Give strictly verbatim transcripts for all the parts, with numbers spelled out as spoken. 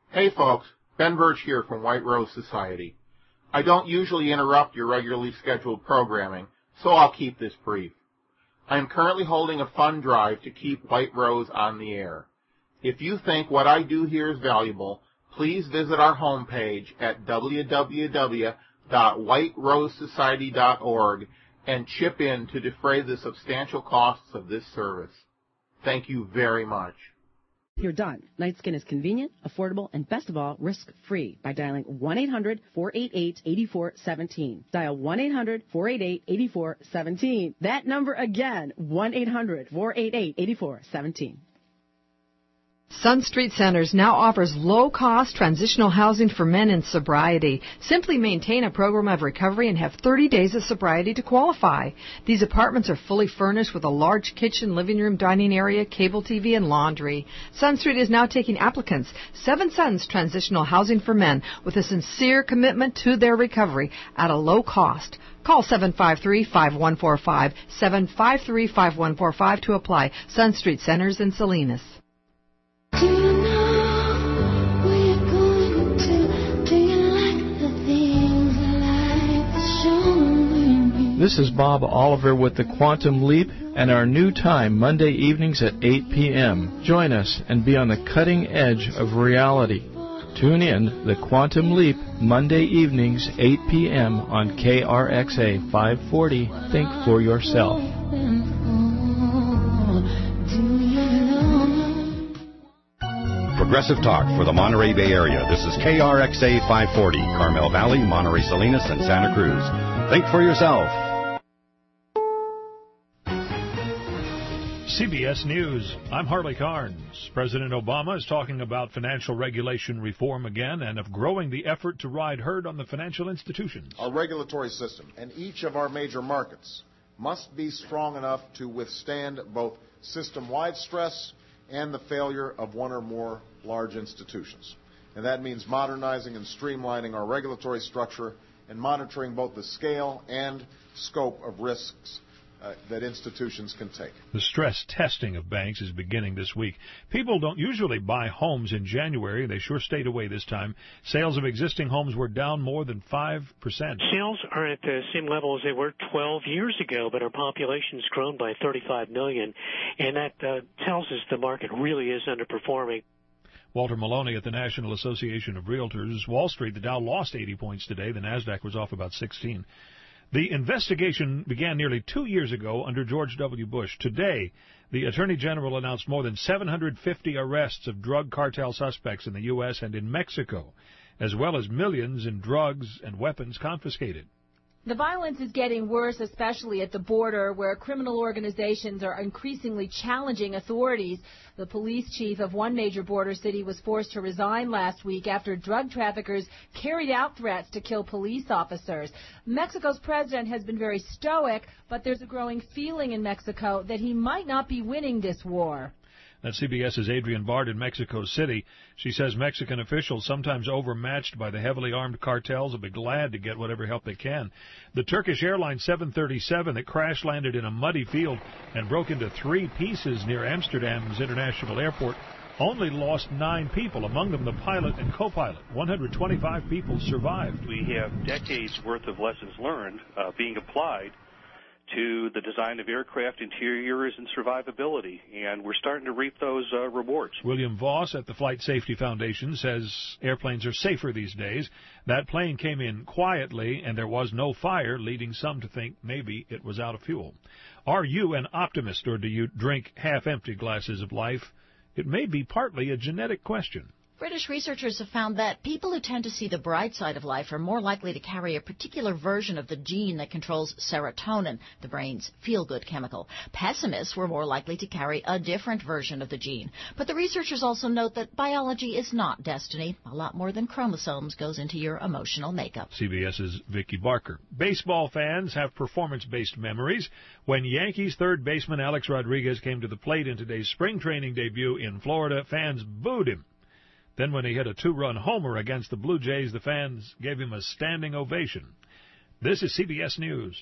Hey folks, Ben Birch here from White Rose Society. I don't usually interrupt your regularly scheduled programming, so I'll keep this brief. I am currently holding a fund drive to keep White Rose on the air. If you think what I do here is valuable, please visit our homepage at w w w dot white rose society dot org and chip in to defray the substantial costs of this service. Thank you very much. You're done. Night Skin is convenient, affordable, and best of all, risk-free by dialing one eight hundred four eight eight eight four one seven. Dial one eight hundred four eight eight eight four one seven. That number again, one eight hundred four eight eight eight four one seven. Sun Street Centers now offers low-cost transitional housing for men in sobriety. Simply maintain a program of recovery and have thirty days of sobriety to qualify. These apartments are fully furnished with a large kitchen, living room, dining area, cable T V, and laundry. Sun Street is now taking applicants. Seven Suns Transitional Housing for Men with a sincere commitment to their recovery at a low cost. Call seven five three, five one four five, seven five three, five one four five to apply. Sun Street Centers in Salinas. Do you know where you're going to? Do you like the things life is showing you? This is Bob Oliver with the Quantum Leap and our new time, Monday evenings at eight p.m. Join us and be on the cutting edge of reality. Tune in, The Quantum Leap, Monday evenings, eight p.m. on K R X A five forty. Think for yourself. Progressive Talk for the Monterey Bay Area. This is K R X A five forty, Carmel Valley, Monterey, Salinas, and Santa Cruz. Think for yourself. C B S News. I'm Harley Carnes. President Obama is talking about financial regulation reform again and of growing the effort to ride herd on the financial institutions. Our regulatory system and each of our major markets must be strong enough to withstand both system-wide stress and the failure of one or more large institutions. And that means modernizing and streamlining our regulatory structure and monitoring both the scale and scope of risks uh, that institutions can take. The stress testing of banks is beginning this week. People don't usually buy homes in January. They sure stayed away this time. Sales of existing homes were down more than five percent. Sales are at the same level as they were twelve years ago, but our population's grown by thirty-five million, and that uh, tells us the market really is underperforming. Walter Maloney at the National Association of Realtors. Wall Street, the Dow lost eighty points today. The NASDAQ was off about sixteen. The investigation began nearly two years ago under George W. Bush. Today, the Attorney General announced more than seven hundred fifty arrests of drug cartel suspects in the U S and in Mexico, as well as millions in drugs and weapons confiscated. The violence is getting worse, especially at the border, where criminal organizations are increasingly challenging authorities. The police chief of one major border city was forced to resign last week after drug traffickers carried out threats to kill police officers. Mexico's president has been very stoic, but there's a growing feeling in Mexico that he might not be winning this war. That's CBS's Adrienne Bard in Mexico City. She says Mexican officials, sometimes overmatched by the heavily armed cartels, will be glad to get whatever help they can. The Turkish Airlines seven thirty-seven that crash-landed in a muddy field and broke into three pieces near Amsterdam's International Airport only lost nine people, among them the pilot and co-pilot. one hundred twenty-five people survived. We have decades' worth of lessons learned uh, being applied to the design of aircraft interiors and survivability, and we're starting to reap those uh, rewards. William Voss at the Flight Safety Foundation says airplanes are safer these days. That plane came in quietly, and there was no fire, leading some to think maybe it was out of fuel. Are you an optimist, or do you drink half-empty glasses of life? It may be partly a genetic question. British researchers have found that people who tend to see the bright side of life are more likely to carry a particular version of the gene that controls serotonin, the brain's feel-good chemical. Pessimists were more likely to carry a different version of the gene. But the researchers also note that biology is not destiny. A lot more than chromosomes goes into your emotional makeup. CBS's Vicki Barker. Baseball fans have performance-based memories. When Yankees third baseman Alex Rodriguez came to the plate in today's spring training debut in Florida, fans booed him. Then when he hit a two-run homer against the Blue Jays, the fans gave him a standing ovation. This is C B S News.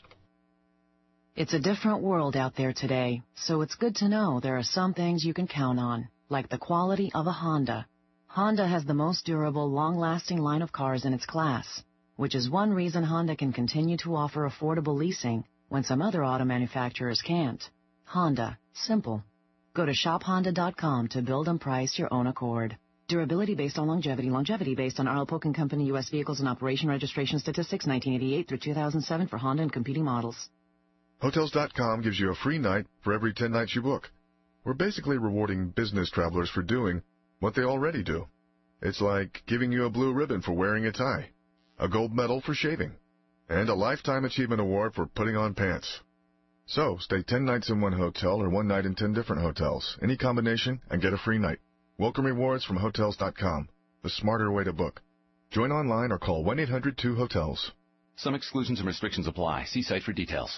It's a different world out there today, so it's good to know there are some things you can count on, like the quality of a Honda. Honda has the most durable, long-lasting line of cars in its class, which is one reason Honda can continue to offer affordable leasing when some other auto manufacturers can't. Honda. Simple. Go to shop honda dot com to build and price your own Accord. Durability based on longevity. Longevity based on R L Polk and Company U S Vehicles and Operation Registration Statistics nineteen eighty-eight through two thousand seven for Honda and competing models. Hotels dot com gives you a free night for every ten nights you book. We're basically rewarding business travelers for doing what they already do. It's like giving you a blue ribbon for wearing a tie, a gold medal for shaving, and a Lifetime Achievement Award for putting on pants. So, stay ten nights in one hotel or one night in ten different hotels, any combination, and get a free night. Welcome rewards from Hotels dot com, the smarter way to book. Join online or call one eight hundred two hotels. Some exclusions and restrictions apply. See site for details.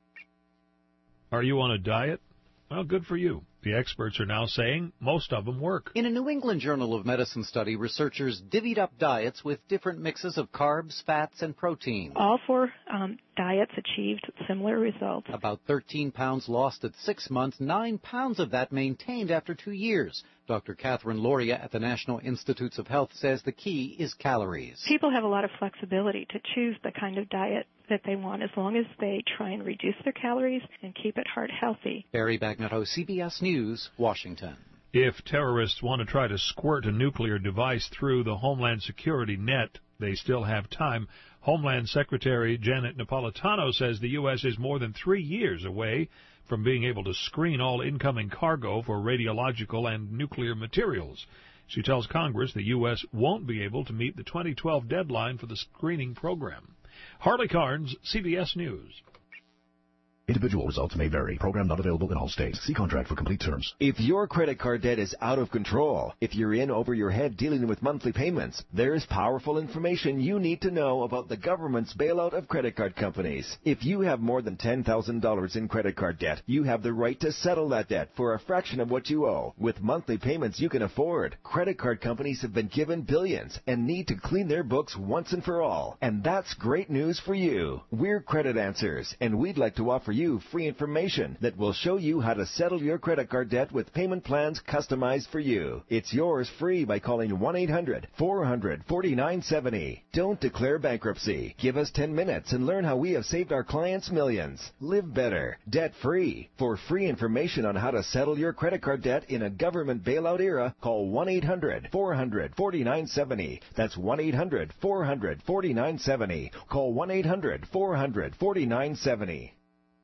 Are you on a diet? Well, good for you. The experts are now saying most of them work. In a New England Journal of Medicine study, researchers divvied up diets with different mixes of carbs, fats, and protein. All four um, diets achieved similar results. About thirteen pounds lost at six months, nine pounds of that maintained after two years. Doctor Catherine Loria at the National Institutes of Health says the key is calories. People have a lot of flexibility to choose the kind of diet that they want as long as they try and reduce their calories and keep it heart healthy. Barry Bagnetto, C B S News, Washington. If terrorists want to try to squirt a nuclear device through the Homeland Security net, they still have time. Homeland Secretary Janet Napolitano says the U S is more than three years away from being able to screen all incoming cargo for radiological and nuclear materials. She tells Congress the U S won't be able to meet the twenty twelve deadline for the screening program. Harley Carnes, C B S News. Individual results may vary. Program not available in all states. See contract for complete terms. If your credit card debt is out of control, if you're in over your head dealing with monthly payments, there's powerful information you need to know about the government's bailout of credit card companies. If you have more than ten thousand dollars in credit card debt, you have the right to settle that debt for a fraction of what you owe. With monthly payments you can afford, credit card companies have been given billions and need to clean their books once and for all. And that's great news for you. We're Credit Answers, and we'd like to offer you free information that will show you how to settle your credit card debt with payment plans customized for you. It's yours free by calling one eight hundred four hundred forty-nine seventy. Don't declare bankruptcy. Give us ten minutes and learn how we have saved our clients millions. Live better, debt free. For free information on how to settle your credit card debt in a government bailout era, call one eight hundred four hundred forty-nine seventy. That's one eight hundred four hundred forty-nine seventy. Call one eight hundred four hundred forty-nine seventy.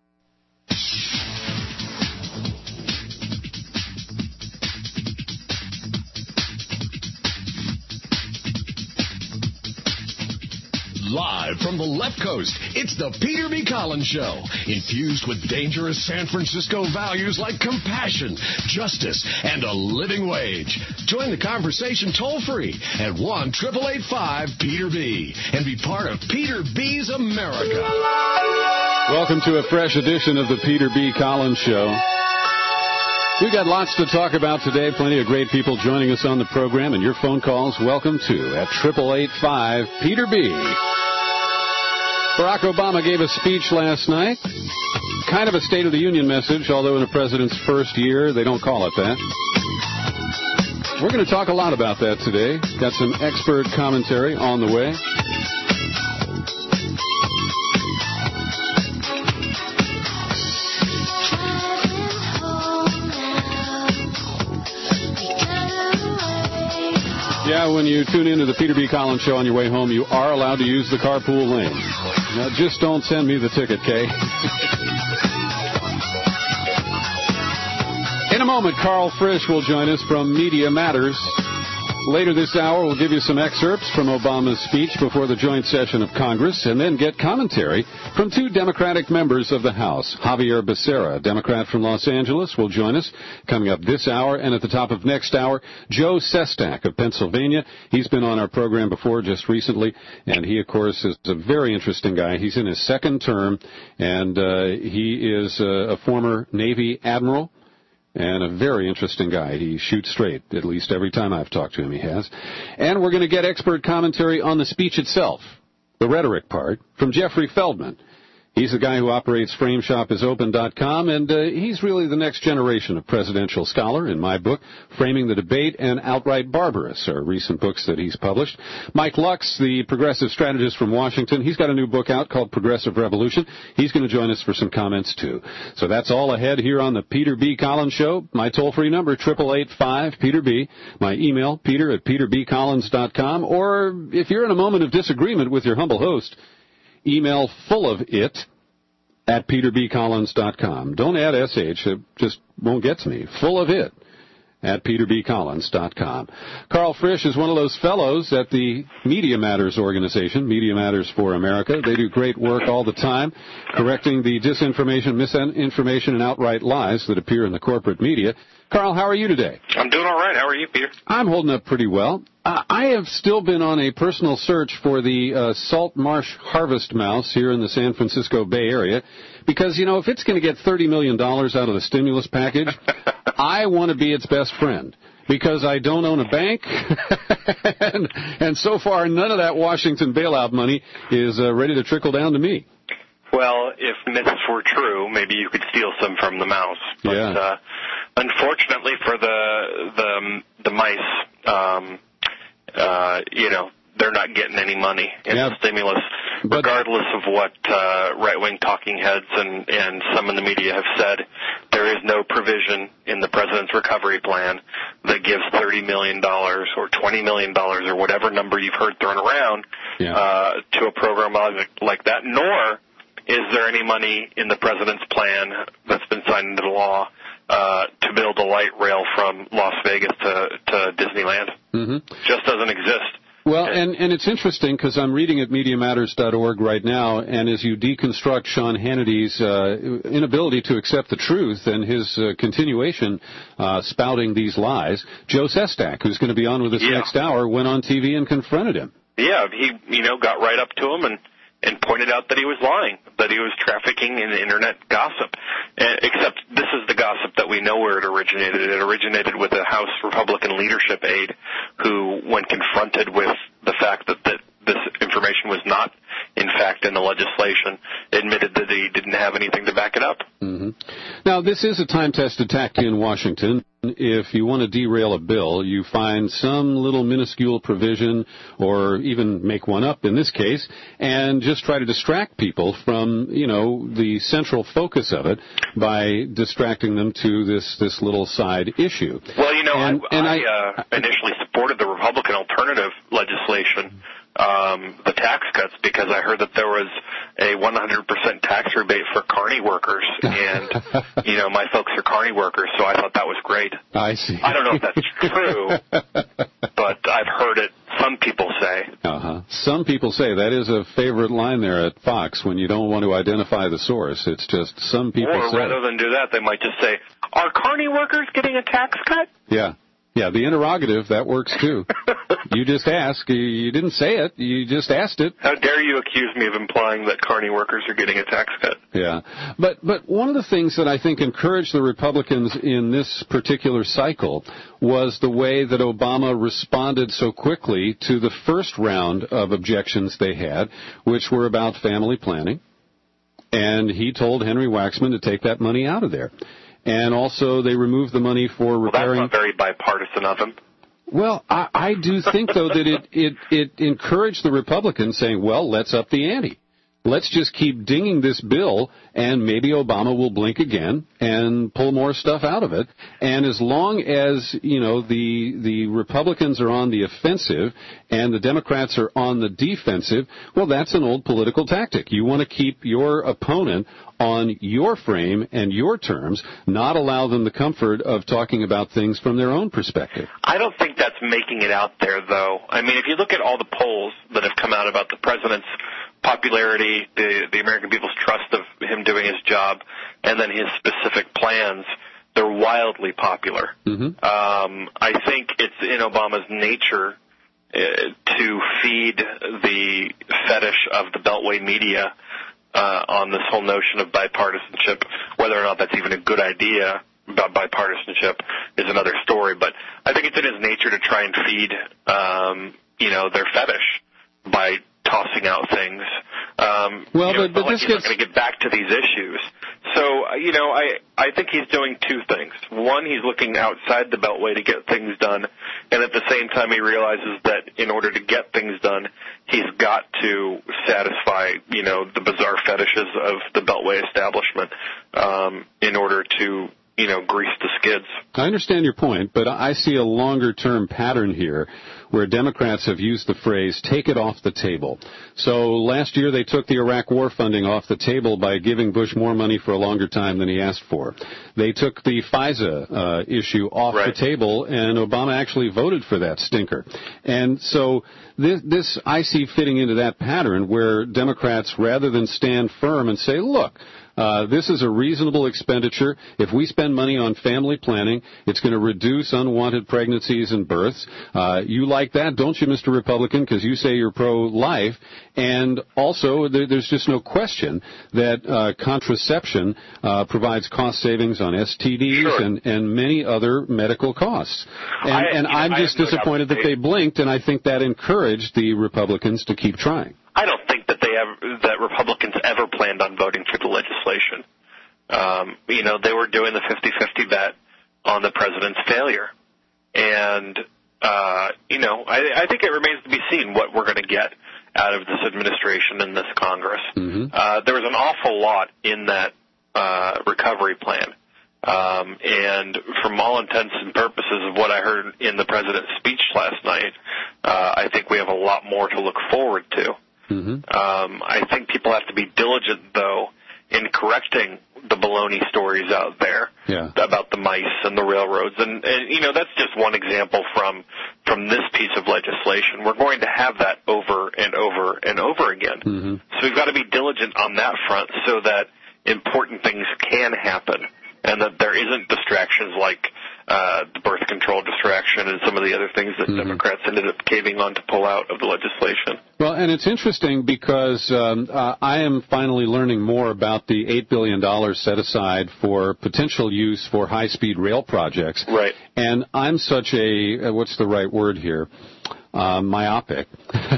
Live from the left coast, it's the Peter B. Collins Show, infused with dangerous San Francisco values like compassion, justice, and a living wage. Join the conversation toll-free at one eight eight eight five Peter B. and be part of Peter B's America. Welcome to a fresh edition of the Peter B. Collins Show. We've got lots to talk about today, plenty of great people joining us on the program, and your phone calls welcome to at eight eight eight five Peter B. Barack Obama gave a speech last night, kind of a State of the Union message, although in a president's first year, they don't call it that. We're going to talk a lot about that today. Got some expert commentary on the way. Yeah, when you tune into the Peter B. Collins Show on your way home, you are allowed to use the carpool lane. Now, just don't send me the ticket, Kay. In a moment, Carl Frisch will join us from Media Matters. Later this hour, we'll give you some excerpts from Obama's speech before the joint session of Congress, and then get commentary from two Democratic members of the House. Javier Becerra, a Democrat from Los Angeles, will join us coming up this hour. And at the top of next hour, Joe Sestak of Pennsylvania. He's been on our program before just recently, and he, of course, is a very interesting guy. He's in his second term, and uh, he is uh, a former Navy admiral. And a very interesting guy. He shoots straight, at least every time I've talked to him he has. And we're going to get expert commentary on the speech itself, the rhetoric part, from Jeffrey Feldman. He's the guy who operates frame shop is open dot com, and uh, he's really the next generation of presidential scholar in my book, Framing the Debate and Outright Barbarous, are recent books that he's published. Mike Lux, the progressive strategist from Washington, he's got a new book out called Progressive Revolution. He's going to join us for some comments, too. So that's all ahead here on the Peter B. Collins Show. My toll-free number, eight eight eight five Peter B. My email, peter at peter b collins dot com. Or if you're in a moment of disagreement with your humble host, email full of it at peter b collins dot com. Don't add sh. It just won't get to me. Full of it at peter b collins dot com. Carl Frisch is one of those fellows at the Media Matters organization, Media Matters for America. They do great work all the time, correcting the disinformation, misinformation, and outright lies that appear in the corporate media. Carl, how are you today? I'm doing all right. How are you, Peter? I'm holding up pretty well. Uh, I have still been on a personal search for the uh, salt marsh harvest mouse here in the San Francisco Bay Area because, you know, if it's going to get thirty million dollars out of the stimulus package, I want to be its best friend because I don't own a bank, and, and so far none of that Washington bailout money is uh, ready to trickle down to me. Well, if myths were true, maybe you could steal some from the mouse. But, yeah. uh, unfortunately for the the the mice, um, uh, you know, they're not getting any money in yeah. the stimulus, regardless of what uh, right-wing talking heads and, and some in the media have said. There is no provision in the president's recovery plan that gives thirty million dollars or twenty million dollars or whatever number you've heard thrown around yeah. uh, to a program like, like that, nor is there any money in the president's plan that's been signed into law uh, to build a light rail from Las Vegas to, to Disneyland. Mm-hmm. Just doesn't exist. Well, and, and it's interesting because I'm reading at media matters dot org right now, and as you deconstruct Sean Hannity's uh, inability to accept the truth and his uh, continuation uh, spouting these lies, Joe Sestak, who's going to be on with us yeah. next hour, went on T V and confronted him. Yeah, he, you know, got right up to him and and pointed out that he was lying, that he was trafficking in internet gossip. Uh, except this is the gossip that we know where it originated. It originated with a House Republican leadership aide who, when confronted with the fact that, that this information was not, in fact, in the legislation, admitted that he didn't have anything to back it up. Mm-hmm. Now, this is a time-tested tactic in Washington. If you want to derail a bill, you find some little minuscule provision or even make one up in this case and just try to distract people from, you know, the central focus of it by distracting them to this, this little side issue. Well, you know, and, I, and I, I uh, initially supported the Republican alternative legislation, um, the tax cuts, because I heard that there was a one hundred percent tax rebate for carny workers, and, you know, my folks are carny workers, so I thought that was great. I see. I don't know if that's true, but I've heard it, some people say. Uh-huh. Some people say. That is a favorite line there at Fox when you don't want to identify the source. It's just some people or say. Or rather than do that, they might just say, are carny workers getting a tax cut? Yeah. Yeah, the interrogative, that works too. You just ask. You didn't say it. You just asked it. How dare you accuse me of implying that carny workers are getting a tax cut? Yeah. But but one of the things that I think encouraged the Republicans in this particular cycle was the way that Obama responded so quickly to the first round of objections they had, which were about family planning. And he told Henry Waxman to take that money out of there. And also they removed the money for repairing... Well, that's not very bipartisan of him. Well, I, I do think, though, that it, it, it encouraged the Republicans saying, well, let's up the ante. Let's just keep dinging this bill, and maybe Obama will blink again and pull more stuff out of it. And as long as, you know, the the Republicans are on the offensive and the Democrats are on the defensive, well, that's an old political tactic. You want to keep your opponent on your frame and your terms, not allow them the comfort of talking about things from their own perspective. I don't think that's making it out there, though. I mean, if you look at all the polls that have come out about the president's popularity, the, the American people's trust of him doing his job, and then his specific plans, they're wildly popular. Mm-hmm. Um, I think it's in Obama's nature uh, to feed the fetish of the Beltway media uh, on this whole notion of bipartisanship. Whether or not that's even a good idea about bipartisanship is another story. But I think it's in his nature to try and feed, um, you know, their fetish by tossing out things. Um, well, you know, but, but like this he's gets not going to get back to these issues. So, uh, you know, I, I think he's doing two things. One, he's looking outside the Beltway to get things done, and at the same time he realizes that in order to get things done, he's got to satisfy, you know, the bizarre fetishes of the Beltway establishment um, in order to, you know, grease the skids. I understand your point, but I see a longer-term pattern here where Democrats have used the phrase, take it off the table. So last year they took the Iraq war funding off the table by giving Bush more money for a longer time than he asked for. They took the FISA uh, issue off right. the table, and Obama actually voted for that stinker. And so this, this I see fitting into that pattern where Democrats, rather than stand firm and say, look, Uh, this is a reasonable expenditure. If we spend money on family planning, it's going to reduce unwanted pregnancies and births. Uh, you like that, don't you, Mister Republican, because you say you're pro-life. And also, there, there's just no question that uh, contraception uh, provides cost savings on S T Ds sure. and, and many other medical costs. And, I, and you know, I'm I just have no disappointed that they blinked, and I think that encouraged the Republicans to keep trying. I don't think that they ever, that Republicans ever planned on voting for the legislation. Um, you know, they were doing the fifty-fifty bet on the president's failure. And, uh, you know, I, I think it remains to be seen what we're going to get out of this administration and this Congress. Mm-hmm. Uh, there was an awful lot in that uh, recovery plan. Um, and from all intents and purposes of what I heard in the president's speech last night, uh, I think we have a lot more to look forward to. Mm-hmm. Um, I think people have to be diligent, though, in correcting the baloney stories out there yeah. about the mice and the railroads. And, and, you know, that's just one example from from this piece of legislation. We're going to have that over and over and over again. Mm-hmm. So we've got to be diligent on that front so that important things can happen and that there isn't distractions like uh, the birth control distraction and some of the other things that mm-hmm. Democrats ended up caving on to pull out of the legislation. Well, and it's interesting because um, uh, I am finally learning more about the eight billion dollars set aside for potential use for high-speed rail projects. Right. And I'm such a, uh, what's the right word here? Uh, myopic,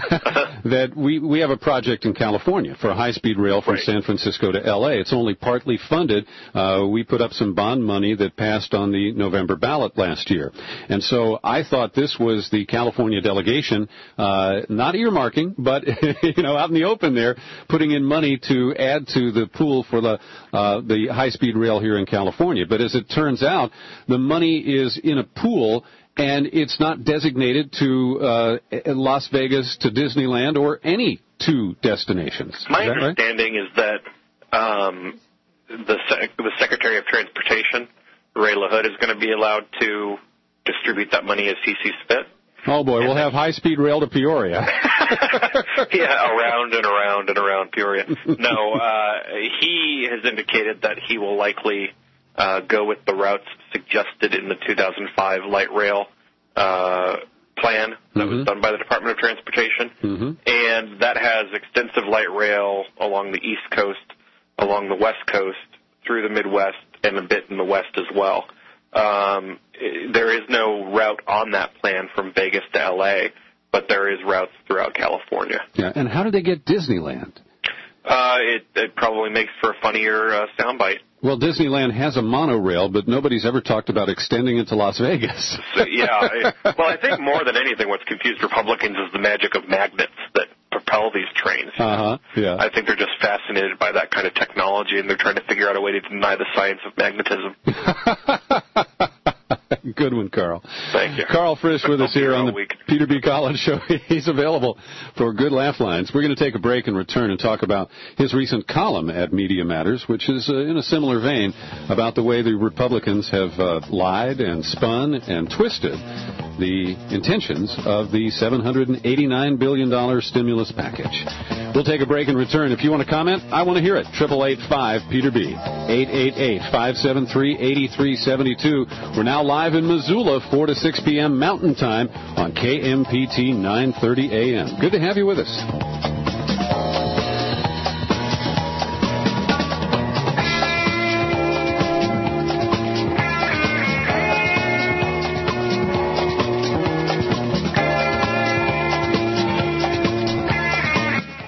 that we, we have a project in California for a high-speed rail from right. San Francisco to L A. It's only partly funded. Uh, we put up some bond money that passed on the November ballot last year. And so I thought this was the California delegation, uh, not earmarking, but, you know, out in the open there, putting in money to add to the pool for the, uh, the high-speed rail here in California. But as it turns out, the money is in a pool and it's not designated to uh, Las Vegas, to Disneyland, or any two destinations. My is understanding right? is that um, the, sec- the Secretary of Transportation, Ray LaHood, is going to be allowed to distribute that money as he sees fit. Oh, boy, we'll have high-speed rail to Peoria. yeah, around and around and around Peoria. No, uh, he has indicated that he will likely uh, go with the routes suggested in the two thousand five light rail uh, plan that mm-hmm. was done by the Department of Transportation. Mm-hmm. And that has extensive light rail along the East Coast, along the West Coast, through the Midwest, and a bit in the West as well. Um, there is no route on that plan from Vegas to L A, but there is routes throughout California. Yeah, and how do they get Disneyland? Uh, it, it probably makes for a funnier uh, soundbite. Well, Disneyland has a monorail, but nobody's ever talked about extending it to Las Vegas. so, yeah. I, well, I think more than anything what's confused Republicans is the magic of magnets that propel these trains. Uh-huh, yeah. I think they're just fascinated by that kind of technology, and they're trying to figure out a way to deny the science of magnetism. Good one, Carl. Thank you. Carl Frisch with us here on the week. Peter B. Collins Show. He's available for good laugh lines. We're going to take a break and return and talk about his recent column at Media Matters, which is uh, in a similar vein about the way the Republicans have uh, lied and spun and twisted the intentions of the seven hundred eighty-nine billion dollars stimulus package. We'll take a break and return. If you want to comment, I want to hear it. eight eight eight five Peter B. eight eight eight, five seven three, eight three seven two. We're now live in Missoula, four to six p.m. Mountain Time on K M P T nine thirty a.m. Good to have you with us.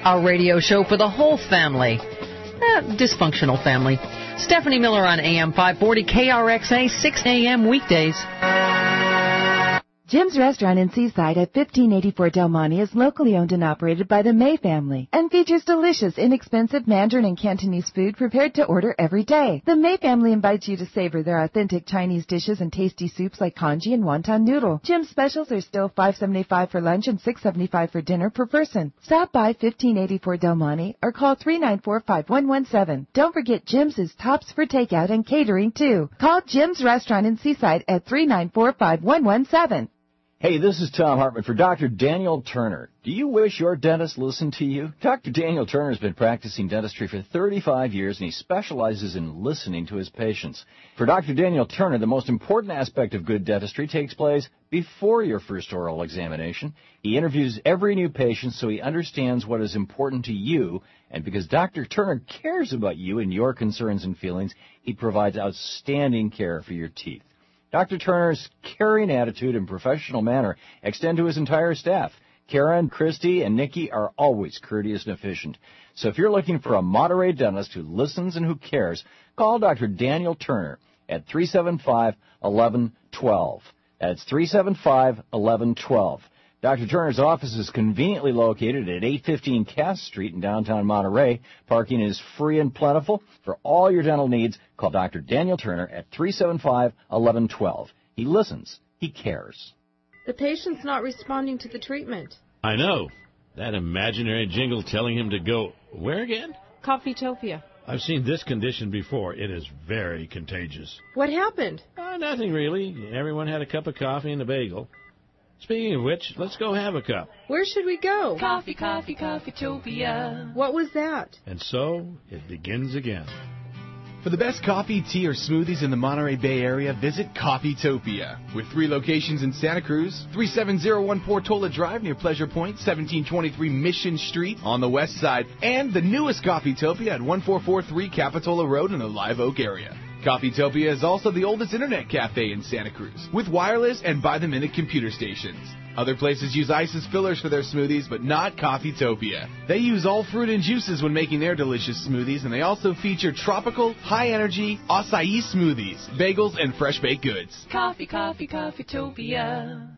a radio show for the whole family. Eh, dysfunctional family. Stephanie Miller on A M five forty K R X A, six a.m. weekdays. Jim's Restaurant in Seaside at fifteen eighty-four Del Monte is locally owned and operated by the May family and features delicious, inexpensive Mandarin and Cantonese food prepared to order every day. The May family invites you to savor their authentic Chinese dishes and tasty soups like congee and wonton noodle. Jim's specials are still five seventy-five for lunch and six seventy-five for dinner per person. Stop by fifteen eighty-four Del Monte or call three nine four, five one one seven. Don't forget Jim's is tops for takeout and catering too. Call Jim's Restaurant in Seaside at three nine four, five one one seven. Hey, this is Tom Hartman for Doctor Daniel Turner. Do you wish your dentist listened to you? Doctor Daniel Turner has been practicing dentistry for thirty-five years, and he specializes in listening to his patients. For Doctor Daniel Turner, the most important aspect of good dentistry takes place before your first oral examination. He interviews every new patient so he understands what is important to you, and because Doctor Turner cares about you and your concerns and feelings, he provides outstanding care for your teeth. Doctor Turner's caring attitude and professional manner extend to his entire staff. Karen, Christy, and Nikki are always courteous and efficient. So if you're looking for a Monterey dentist who listens and who cares, call Doctor Daniel Turner at three seven five, one one one two. That's three seven five, one one one two. Doctor Turner's office is conveniently located at eight fifteen Cass Street in downtown Monterey. Parking is free and plentiful. For all your dental needs, call Doctor Daniel Turner at three seven five, one one one two. He listens. He cares. The patient's not responding to the treatment. I know. That imaginary jingle telling him to go where again? Coffeetopia. I've seen this condition before. It is very contagious. What happened? Uh, nothing really. Everyone had a cup of coffee and a bagel. Speaking of which, let's go have a cup. Where should we go? Coffee, coffee, Coffeetopia. What was that? And so, it begins again. For the best coffee, tea, or smoothies in the Monterey Bay Area, visit Coffeetopia. With three locations in Santa Cruz, three seven zero one Portola Drive near Pleasure Point, seventeen twenty-three Mission Street on the west side, and the newest Coffeetopia at one four four three Capitola Road in the Live Oak area. Coffeetopia is also the oldest internet cafe in Santa Cruz, with wireless and by-the-minute computer stations. Other places use ice as fillers for their smoothies, but not Coffeetopia. They use all fruit and juices when making their delicious smoothies, and they also feature tropical, high-energy acai smoothies, bagels, and fresh baked goods. Coffee, coffee, Coffeetopia.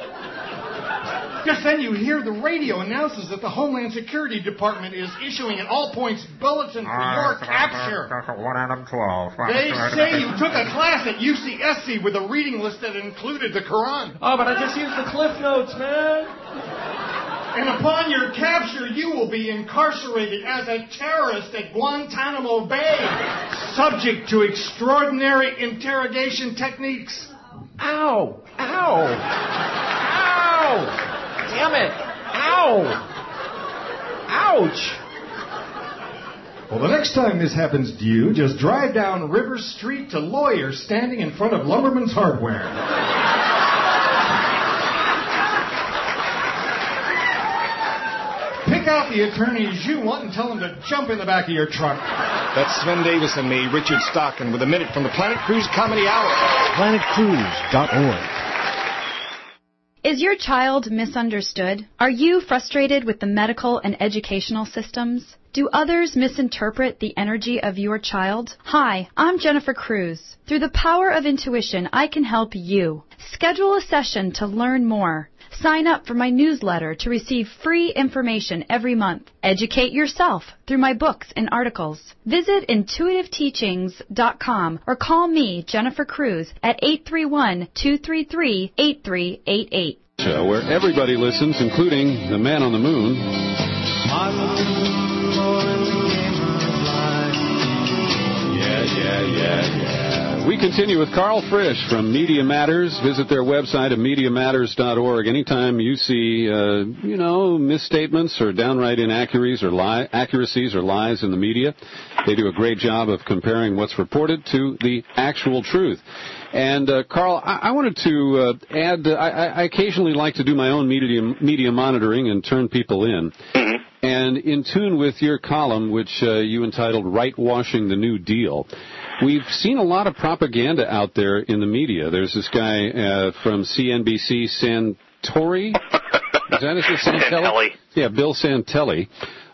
Just then you hear the radio announces that the Homeland Security Department is issuing an all-points bulletin for your capture. They say you took a class at U C S C with a reading list that included the Quran. Oh, but I just used the Cliff Notes, man. And upon your capture, you will be incarcerated as a terrorist at Guantanamo Bay, subject to extraordinary interrogation techniques. Ow! Ow! Ow! Damn it! Ow! Ouch! Well, the next time this happens to you, just drive down River Street to lawyers standing in front of Lumberman's Hardware. Pick out the attorneys you want and tell them to jump in the back of your truck. That's Sven Davis and me, Richard Stockton, with a minute from the Planet Cruise Comedy Hour. planet cruise dot org. Is your child misunderstood? Are you frustrated with the medical and educational systems? Do others misinterpret the energy of your child? Hi, I'm Jennifer Cruz. Through the power of intuition, I can help you. Schedule a session to learn more. Sign up for my newsletter to receive free information every month. Educate yourself through my books and articles. Visit intuitive teachings dot com or call me, Jennifer Cruz, at eight three one, two three three, eight three eight eight. Show where everybody listens, including the man on the moon. Yeah, yeah, yeah, yeah. We continue with Carl Frisch from Media Matters. Visit their website at media matters dot org. Anytime you see, uh, you know, misstatements or downright inaccuracies or, lie, accuracies or lies in the media, they do a great job of comparing what's reported to the actual truth. And, uh, Carl, I, I wanted to uh, add, uh, I, I occasionally like to do my own media, media monitoring and turn people in. Mm-hmm. And in tune with your column, which uh, you entitled Whitewashing the New Deal, we've seen a lot of propaganda out there in the media. There's this guy uh, from C N B C, Santori. Is that his name? Santelli? Yeah, Bill Santelli.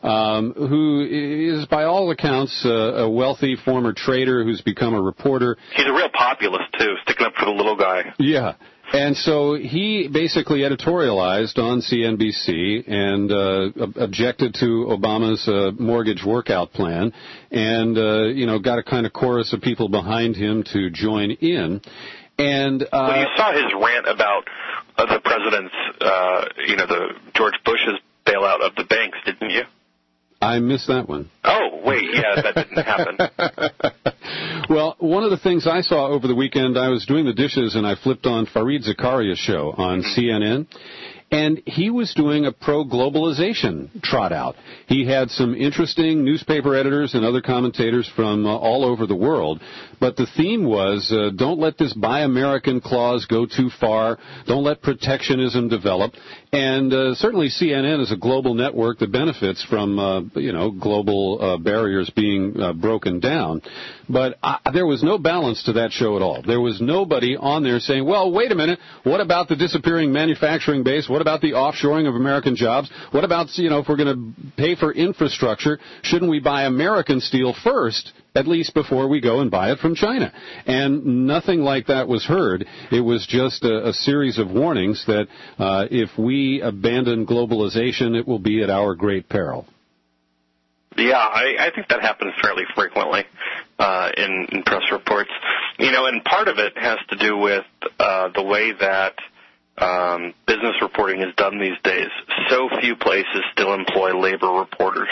um, who is, by all accounts, uh, a wealthy former trader who's become a reporter. He's a real populist, too, sticking up for the little guy. Yeah. And so he basically editorialized on C N B C and uh, ob- objected to Obama's uh, mortgage workout plan and, uh, you know, got a kind of chorus of people behind him to join in. And uh, well, you saw his rant about uh, the president's, uh, you know, the George Bush's bailout of the banks, didn't you? I missed that one. Oh, wait, yeah, that didn't happen. Well, one of the things I saw over the weekend, I was doing the dishes and I flipped on Fareed Zakaria's show on C N N. And he was doing a pro-globalization trot out. He had some interesting newspaper editors and other commentators from uh, all over the world. But the theme was, uh, don't let this Buy American clause go too far. Don't let protectionism develop. And uh, certainly C N N is a global network that benefits from, uh, you know, global uh, barriers being uh, broken down. But uh, there was no balance to that show at all. There was nobody on there saying, well, wait a minute, what about the disappearing manufacturing base? What about the offshoring of American jobs? What about, you know, if we're going to pay for infrastructure, shouldn't we buy American steel first, at least before we go and buy it from China? And nothing like that was heard. It was just a, a series of warnings that uh, if we abandon globalization, it will be at our great peril. Yeah, I, I think that happens fairly frequently uh, in, in press reports. You know, and part of it has to do with uh, the way that um, business reporting is done these days. So few places still employ labor reporters,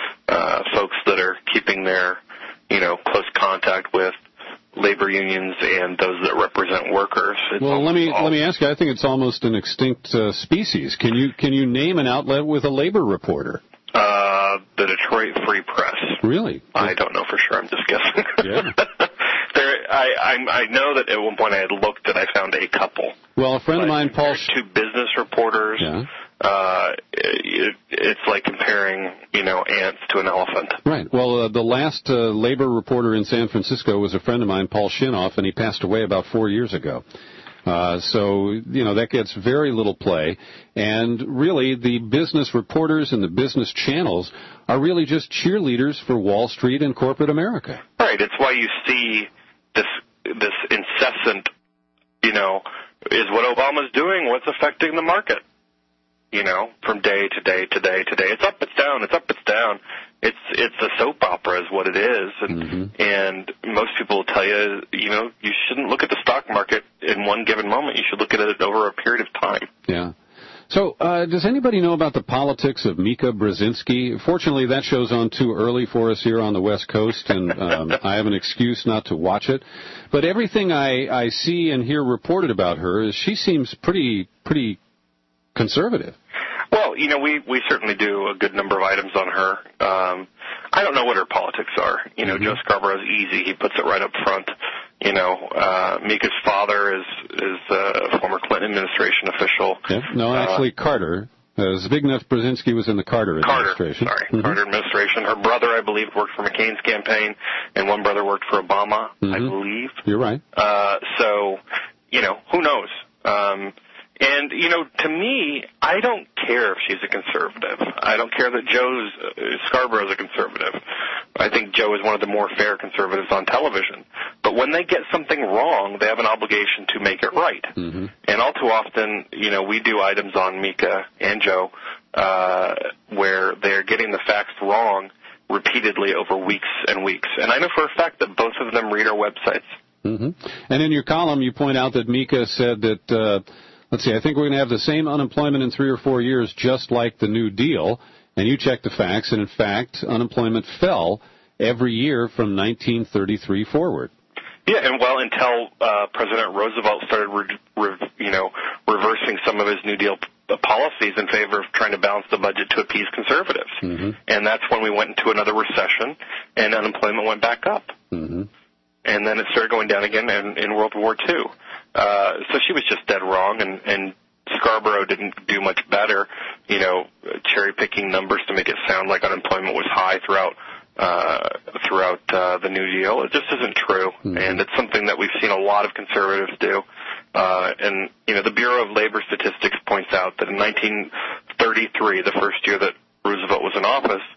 uh, folks that are keeping their, you know, close contact with labor unions and those that represent workers. It's well, let me all... let me ask you. I think it's almost an extinct uh, species. Can you can you name an outlet with a labor reporter? Uh, the Detroit Free Press. Really? I don't know for sure. I'm just guessing. Yeah. there, I, I I know that at one point I had looked and I found a couple. Well, a friend of mine, Paul. Two business reporters. Yeah. Uh, it, it's like comparing, you know, ants to an elephant. Right. Well, uh, the last uh, labor reporter in San Francisco was a friend of mine, Paul Shinoff, and he passed away about four years ago. Uh, so, you know, that gets very little play. And really, the business reporters and the business channels are really just cheerleaders for Wall Street and corporate America. Right. It's why you see this this incessant, you know, is what Obama's doing, what's affecting the market? You know, from day to day to day to day. It's up, it's down, it's up, it's down. It's it's a soap opera is what it is. And, mm-hmm. and most people will tell you, you know, you shouldn't look at the stock market in one given moment. You should look at it over a period of time. Yeah. So uh, does anybody know about the politics of Mika Brzezinski? Fortunately, that show's on too early for us here on the West Coast, and um, I have an excuse not to watch it. But everything I, I see and hear reported about her is she seems pretty pretty conservative. Well, you know, we, we certainly do a good number of items on her. Um, I don't know what her politics are. You know, mm-hmm. Joe Scarborough's easy. He puts it right up front. You know, uh, Mika's father is is a former Clinton administration official. Yeah. No, actually, uh, Carter. Uh, Zbigniew Brzezinski was in the Carter administration. Carter, sorry, mm-hmm. Carter administration. Her brother, I believe, worked for McCain's campaign, and one brother worked for Obama, mm-hmm. I believe. You're right. Uh, so, you know, who knows? Um, And, you know, to me, I don't care if she's a conservative. I don't care that Joe's uh, Scarborough's a conservative. I think Joe is one of the more fair conservatives on television. But when they get something wrong, they have an obligation to make it right. Mm-hmm. And all too often, you know, we do items on Mika and Joe uh, where they're getting the facts wrong repeatedly over weeks and weeks. And I know for a fact that both of them read our websites. Mm-hmm. And in your column, you point out that Mika said that... Uh, Let's see, I think we're going to have the same unemployment in three or four years, just like the New Deal. And you check the facts, and in fact, unemployment fell every year from nineteen thirty-three forward. Yeah, and well, until uh, President Roosevelt started, re- re- you know, reversing some of his New Deal p- policies in favor of trying to balance the budget to appease conservatives. Mm-hmm. And that's when we went into another recession, and unemployment went back up. Mm-hmm. And then it started going down again in, in World War Two. Uh, so she was just dead wrong, and, and Scarborough didn't do much better, you know, cherry-picking numbers to make it sound like unemployment was high throughout uh, throughout uh, the New Deal. It just isn't true, mm-hmm. and it's something that we've seen a lot of conservatives do. Uh, and, you know, the Bureau of Labor Statistics points out that in nineteen thirty-three, the first year that Roosevelt was in office,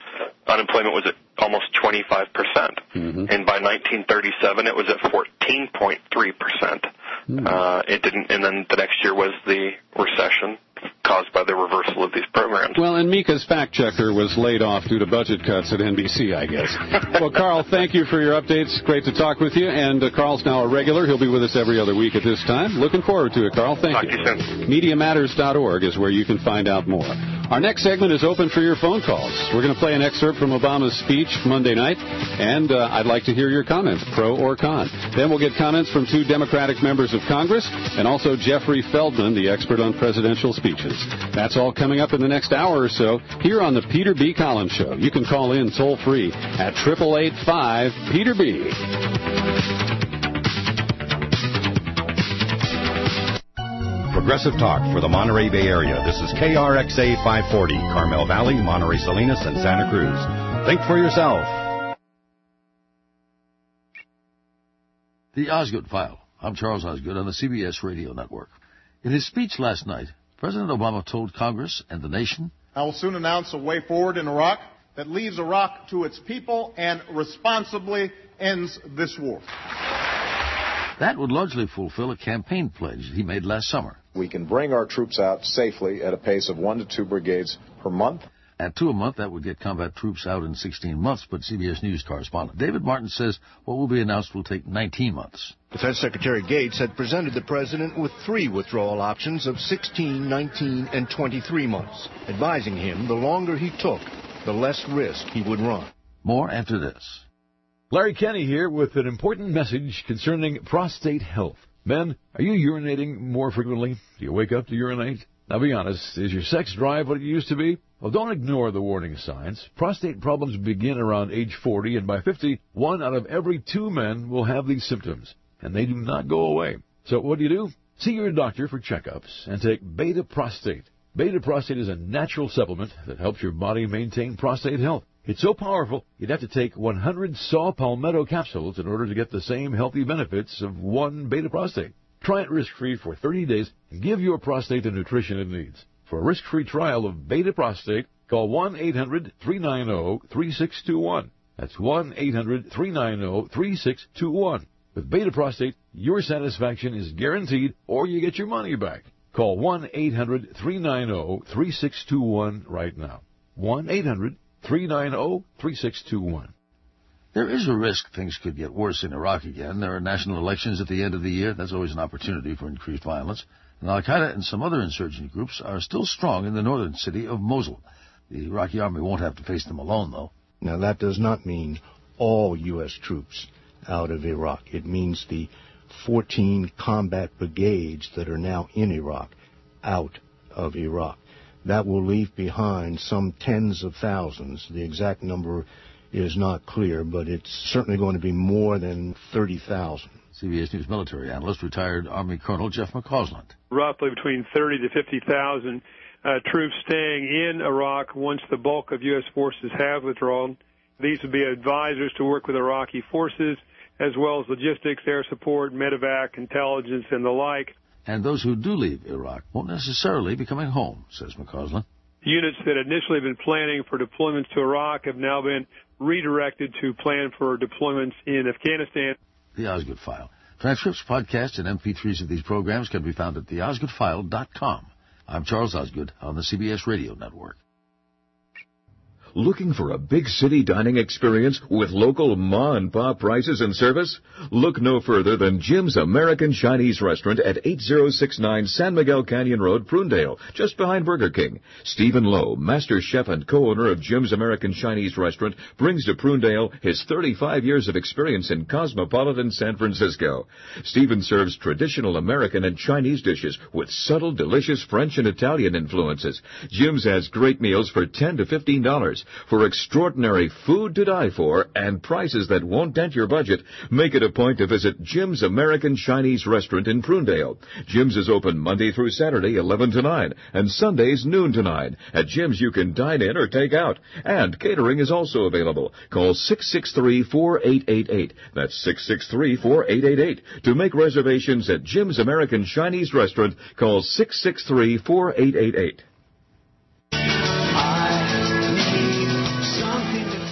unemployment was at almost twenty-five percent. Mm-hmm. And by nineteen thirty-seven, it was at fourteen point three percent. Mm-hmm. Uh, it didn't, and then the next year was the recession caused by the reversal of these programs. Well, and Mika's fact checker was laid off due to budget cuts at N B C, I guess. Well, Carl, thank you for your updates. Great to talk with you. And uh, Carl's now a regular. He'll be with us every other week at this time. Looking forward to it, Carl. Thank Talk you. to you soon. Media Matters dot org is where you can find out more. Our next segment is open for your phone calls. We're going to play an excerpt from Obama's speech Monday night, and uh, I'd like to hear your comments, pro or con. Then we'll get comments from two Democratic members of Congress and also Jeffrey Feldman, the expert on presidential speeches. That's all coming up in the next hour or so here on the Peter B. Collins Show. You can call in toll-free at eight eight eight five Peter B. Progressive Talk for the Monterey Bay Area. This is K R X A five forty, Carmel Valley, Monterey Salinas, and Santa Cruz. Think for yourself. The Osgood File. I'm Charles Osgood on the C B S Radio Network. In his speech last night, President Obama told Congress and the nation, I will soon announce a way forward in Iraq that leaves Iraq to its people and responsibly ends this war. That would largely fulfill a campaign pledge he made last summer. We can bring our troops out safely at a pace of one to two brigades per month. At two a month, that would get combat troops out in sixteen months, but C B S News correspondent David Martin says what will be announced will take nineteen months. Defense Secretary Gates had presented the president with three withdrawal options of sixteen, nineteen, and twenty-three months, advising him the longer he took, the less risk he would run. More after this. Larry Kenny here with an important message concerning prostate health. Men, are you urinating more frequently? Do you wake up to urinate? Now be honest, is your sex drive what it used to be? Well, don't ignore the warning signs. Prostate problems begin around age forty, and by fifty, one out of every two men will have these symptoms, and they do not go away. So what do you do? See your doctor for checkups and take Beta Prostate. Beta Prostate is a natural supplement that helps your body maintain prostate health. It's so powerful, you'd have to take one hundred saw palmetto capsules in order to get the same healthy benefits of one Beta Prostate. Try it risk-free for thirty days and give your prostate the nutrition it needs. For a risk-free trial of Beta Prostate, call one eight hundred, three nine zero, three six two one. That's one eight hundred, three nine zero, three six two one. With Beta Prostate, your satisfaction is guaranteed or you get your money back. Call one eight hundred, three nine zero, three six two one right now. one eight hundred, three nine zero, three six two one. There is a risk things could get worse in Iraq again. There are national elections at the end of the year. That's always an opportunity for increased violence. And Al-Qaeda and some other insurgent groups are still strong in the northern city of Mosul. The Iraqi army won't have to face them alone, though. Now, that does not mean all U S troops out of Iraq. It means the fourteen combat brigades that are now in Iraq out of Iraq. That will leave behind some tens of thousands. The exact number is not clear, but it's certainly going to be more than thirty thousand. C B S News military analyst, retired Army Colonel Jeff McCausland. Roughly between thirty to fifty thousand uh, troops staying in Iraq once the bulk of U S forces have withdrawn. These would be advisors to work with Iraqi forces, as well as logistics, air support, medevac, intelligence, and the like. And those who do leave Iraq won't necessarily be coming home, says McCausland. Units that initially have been planning for deployments to Iraq have now been redirected to plan for deployments in Afghanistan. The Osgood File. Transcripts, podcasts, and M P threes of these programs can be found at the osgood file dot com. I'm Charles Osgood on the C B S Radio Network. Looking for a big city dining experience with local ma-and-pa prices and service? Look no further than Jim's American Chinese Restaurant at eight oh six nine San Miguel Canyon Road, Prunedale, just behind Burger King. Stephen Lowe, master chef and co-owner of Jim's American Chinese Restaurant, brings to Prunedale his thirty-five years of experience in cosmopolitan San Francisco. Stephen serves traditional American and Chinese dishes with subtle, delicious French and Italian influences. Jim's has great meals for ten to fifteen dollars. For extraordinary food to die for and prices that won't dent your budget, make it a point to visit Jim's American Chinese Restaurant in Prunedale. Jim's is open Monday through Saturday, eleven to nine, and Sundays, noon to nine. At Jim's, you can dine in or take out. And catering is also available. Call six six three, four eight eight eight. That's six six three, four eight eight eight. To make reservations at Jim's American Chinese Restaurant, call six six three, four eight eight eight.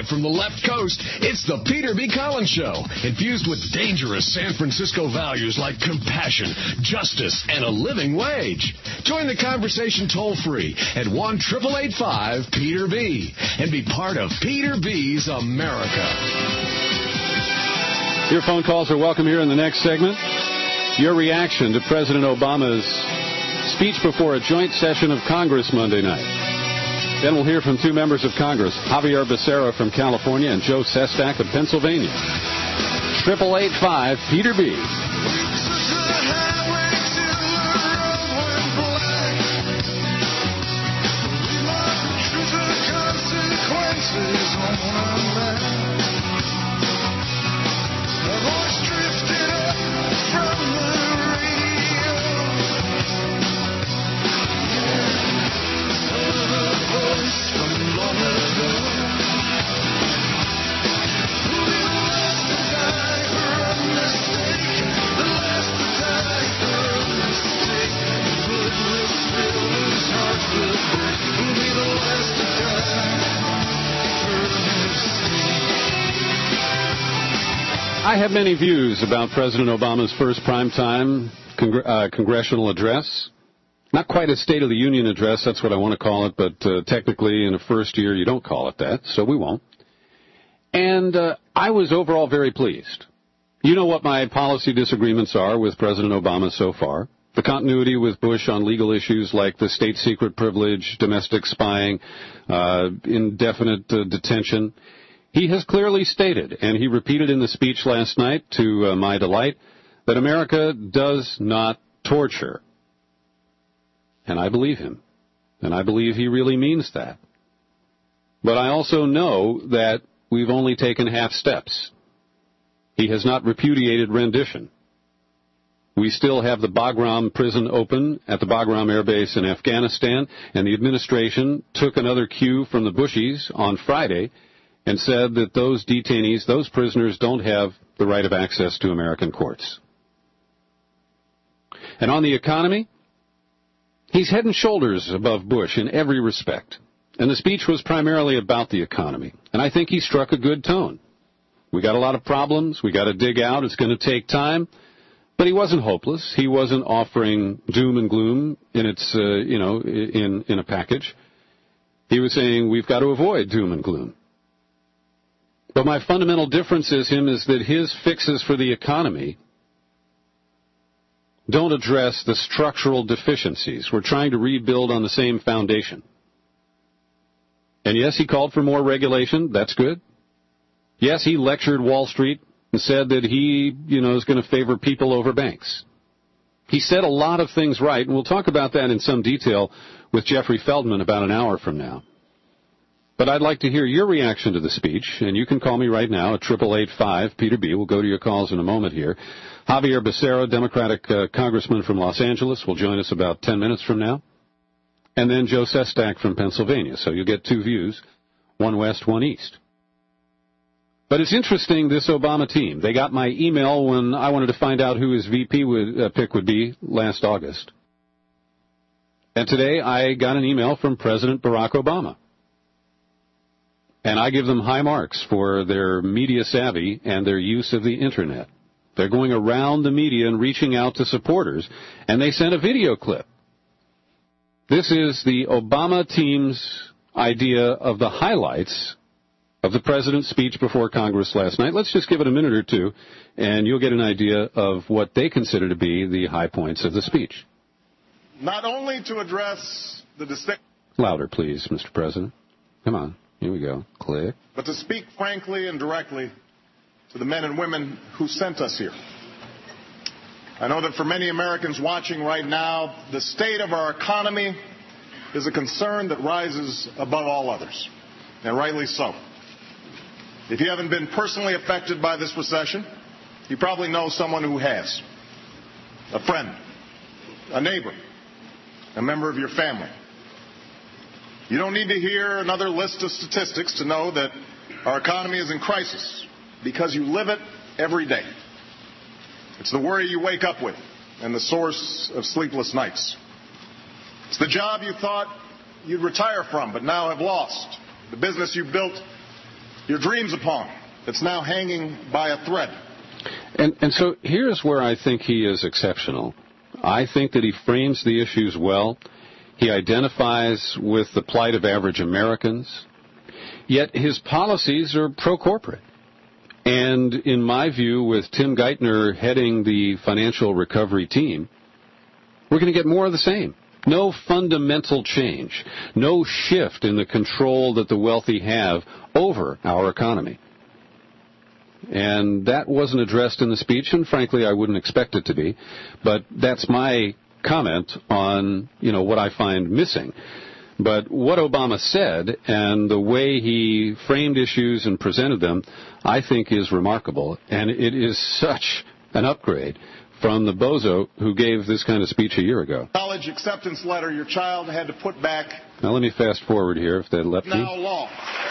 Live from the left coast, it's the Peter B. Collins Show, infused with dangerous San Francisco values like compassion, justice, and a living wage. Join the conversation toll-free at one eight eight five Peter B. and be part of Peter B's America. Your phone calls are welcome here in the next segment. Your reaction to President Obama's speech before a joint session of Congress Monday night. Then we'll hear from two members of Congress, Javier Becerra from California and Joe Sestak of Pennsylvania. eight eight eight five Peter B. I have many views about President Obama's first primetime congr- uh, congressional address. Not quite a State of the Union address, that's what I want to call it, but uh, technically in a first year you don't call it that, so we won't. And uh, I was overall very pleased. You know what my policy disagreements are with President Obama so far. The continuity with Bush on legal issues like the state secret privilege, domestic spying, uh, indefinite uh, detention. He has clearly stated, and he repeated in the speech last night, to uh, my delight, that America does not torture. And I believe him. And I believe he really means that. But I also know that we've only taken half steps. He has not repudiated rendition. We still have the Bagram prison open at the Bagram Air Base in Afghanistan, and the administration took another cue from the Bushies on Friday and said that those detainees, those prisoners, don't have the right of access to American courts. And on the economy, he's head and shoulders above Bush in every respect. And the speech was primarily about the economy. And I think he struck a good tone. We got a lot of problems. We got to dig out. It's going to take time. But he wasn't hopeless. He wasn't offering doom and gloom in its, uh, you know, in, in a package. He was saying we've got to avoid doom and gloom. But my fundamental difference is him is that his fixes for the economy don't address the structural deficiencies. We're trying to rebuild on the same foundation. And yes, he called for more regulation. That's good. Yes, he lectured Wall Street and said that he, you know, is going to favor people over banks. He said a lot of things right, and we'll talk about that in some detail with Jeffrey Feldman about an hour from now. But I'd like to hear your reaction to the speech, and you can call me right now at eight eight eight five Peter B. We'll go to your calls in a moment here. Javier Becerra, Democratic uh, congressman from Los Angeles, will join us about ten minutes from now. And then Joe Sestak from Pennsylvania. So you'll get two views, one west, one east. But it's interesting, this Obama team. They got my email when I wanted to find out who his V P would, uh, pick would be last August. And today I got an email from President Barack Obama. And I give them high marks for their media savvy and their use of the Internet. They're going around the media and reaching out to supporters, and they sent a video clip. This is the Obama team's idea of the highlights of the president's speech before Congress last night. Let's just give it a minute or two, and you'll get an idea of what they consider to be the high points of the speech. Not only to address the distinct... Louder, please, Mister President. Come on. Here we go. Click. But to speak frankly and directly to the men and women who sent us here. I know that for many Americans watching right now, the state of our economy is a concern that rises above all others, and rightly so. If you haven't been personally affected by this recession, you probably know someone who has. A friend, a neighbor, a member of your family. You don't need to hear another list of statistics to know that our economy is in crisis because you live it every day. It's the worry you wake up with and the source of sleepless nights. It's the job you thought you'd retire from but now have lost, the business you built your dreams upon. It's now hanging by a thread. And, and so here's where I think he is exceptional. I think that he frames the issues well. He identifies with the plight of average Americans. Yet his policies are pro-corporate. And in my view, with Tim Geithner heading the financial recovery team, we're going to get more of the same. No fundamental change. No shift in the control that the wealthy have over our economy. And that wasn't addressed in the speech, and frankly, I wouldn't expect it to be. But that's my comment on, you know, what I find missing. But what Obama said and the way he framed issues and presented them, I think is remarkable. And it is such an upgrade from the bozo who gave this kind of speech a year ago. College acceptance letter your child had to put back. Now let me fast forward here if they let me. Now law.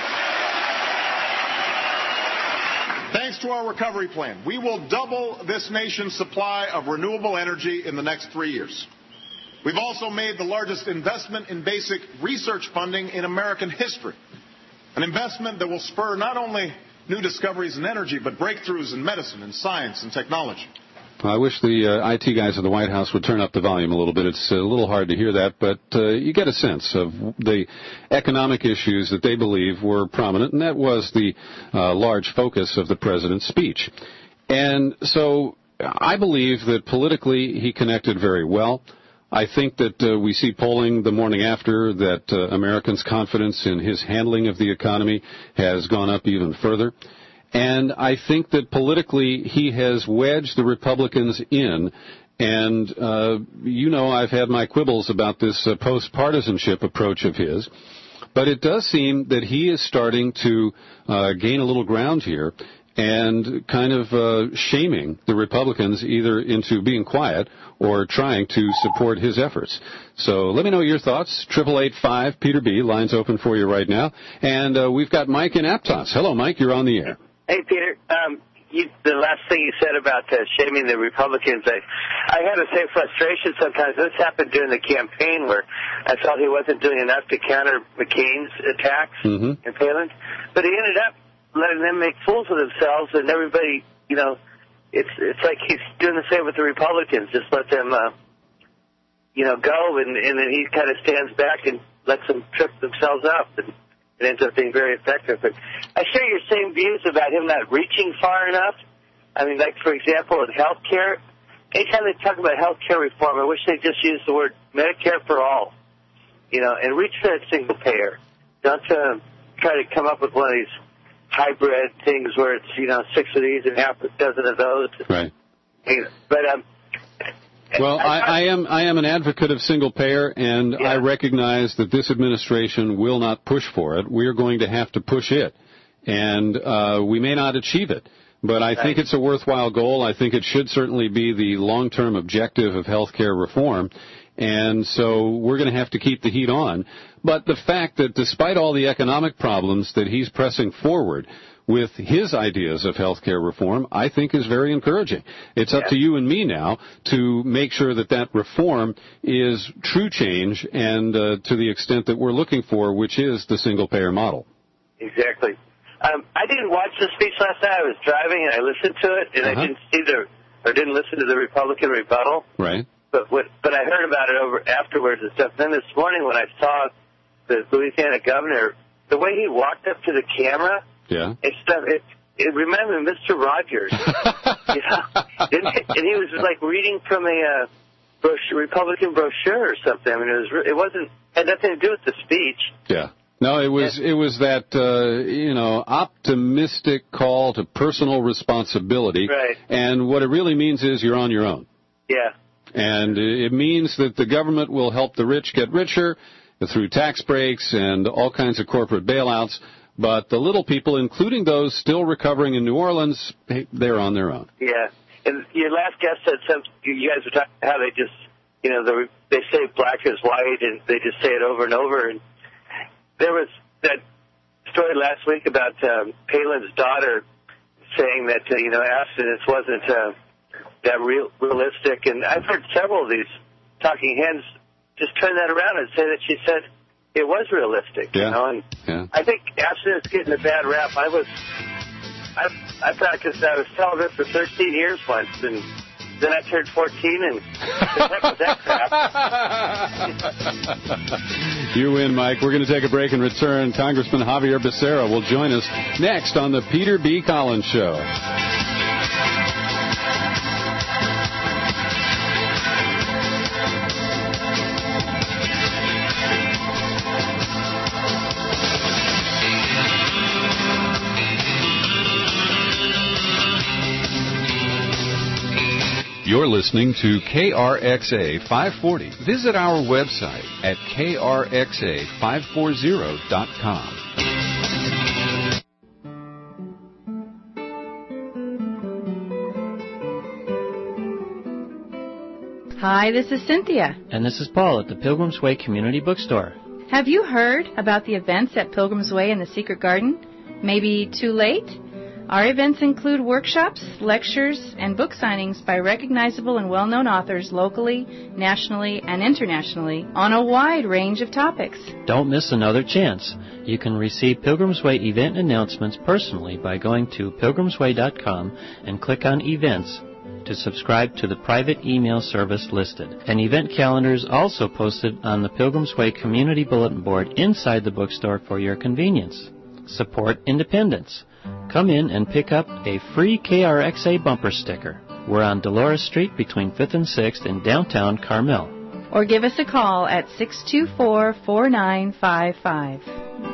Thanks to our recovery plan, we will double this nation's supply of renewable energy in the next three years. We've also made the largest investment in basic research funding in American history, an investment that will spur not only new discoveries in energy, but breakthroughs in medicine and science and technology. I wish the uh, I T guys at the White House would turn up the volume a little bit. It's a little hard to hear that, but uh, you get a sense of the economic issues that they believe were prominent, and that was the uh, large focus of the president's speech. And so I believe that politically he connected very well. I think that uh, we see polling the morning after that uh, Americans' confidence in his handling of the economy has gone up even further. And I think that politically he has wedged the Republicans in. And, uh, you know, I've had my quibbles about this uh, post-partisanship approach of his. But it does seem that he is starting to uh, gain a little ground here and kind of uh, shaming the Republicans either into being quiet or trying to support his efforts. So let me know your thoughts. triple eight five Peter B. Line's open for you right now. And uh, we've got Mike in Aptos. Hello, Mike. You're on the air. Hey, Peter. Um, you, the last thing you said about uh, shaming the Republicans, I, I had the same frustration sometimes. This happened during the campaign where I felt he wasn't doing enough to counter McCain's attacks mm-hmm. and Palin. But he ended up letting them make fools of themselves, and everybody, you know, it's it's like he's doing the same with the Republicans. Just let them, uh, you know, go, and, and then he kind of stands back and lets them trip themselves up, and it ends up being very effective. But I share your same views about him not reaching far enough. I mean, like, for example, in health care, anytime they talk about health care reform, I wish they'd just use the word Medicare for all, you know, and reach for that single payer. Don't uh, try to come up with one of these hybrid things where it's, you know, six of these and half a dozen of those. Right. But, um, well, I, I am I am an advocate of single payer, and yeah. I recognize that this administration will not push for it. We are going to have to push it, and uh, we may not achieve it. But I right. think it's a worthwhile goal. I think it should certainly be the long-term objective of health care reform. And so we're going to have to keep the heat on. But the fact that despite all the economic problems that he's pressing forward with his ideas of health care reform, I think is very encouraging. It's up yeah. to you and me now to make sure that that reform is true change and uh, to the extent that we're looking for, which is the single-payer model. Exactly. Um, I didn't watch the speech last night. I was driving, and I listened to it, and uh-huh. I didn't see the, or didn't listen to the Republican rebuttal. Right. But what, but I heard about it over afterwards and stuff. Then this morning when I saw the Louisiana governor, the way he walked up to the camera, yeah, and stuff, it it reminded me of Mister Rogers. You know? and, and he was like reading from a uh, brochure, Republican brochure or something. I mean, it was it wasn't had nothing to do with the speech. Yeah. No, it was it was that uh, you know optimistic call to personal responsibility, right. And what it really means is you're on your own. Yeah. And it means that the government will help the rich get richer through tax breaks and all kinds of corporate bailouts. But the little people, including those still recovering in New Orleans, they're on their own. Yeah. And your last guest said something, you guys were talking about how they just, you know, the, they say black is white, and they just say it over and over. And there was that story last week about um, Palin's daughter saying that, uh, you know, abstinence wasn't uh, that real, realistic. And I've heard several of these talking hens just turn that around and say that she said it was realistic, Yeah. you know. And Yeah. I think abstinence getting a bad rap. I was, I, I practiced. I was celibate for thirteen years once, and then I turned fourteen, and the heck was that crap? You win, Mike. We're going to take a break and return. Congressman Javier Becerra will join us next on the Peter B. Collins Show. You're listening to K R X A five forty. Visit our website at K R X A five forty dot com. Hi, this is Cynthia. And this is Paul at the Pilgrim's Way Community Bookstore. Have you heard about the events at Pilgrim's Way in the Secret Garden? Maybe too late? Our events include workshops, lectures, and book signings by recognizable and well-known authors locally, nationally, and internationally on a wide range of topics. Don't miss another chance. You can receive Pilgrim's Way event announcements personally by going to pilgrims way dot com and click on Events to subscribe to the private email service listed. An event calendar is also posted on the Pilgrim's Way Community Bulletin Board inside the bookstore for your convenience. Support independence. Come in and pick up a free K R X A bumper sticker. We're on Dolores Street between fifth and sixth in downtown Carmel. Or give us a call at six two four, four nine five five.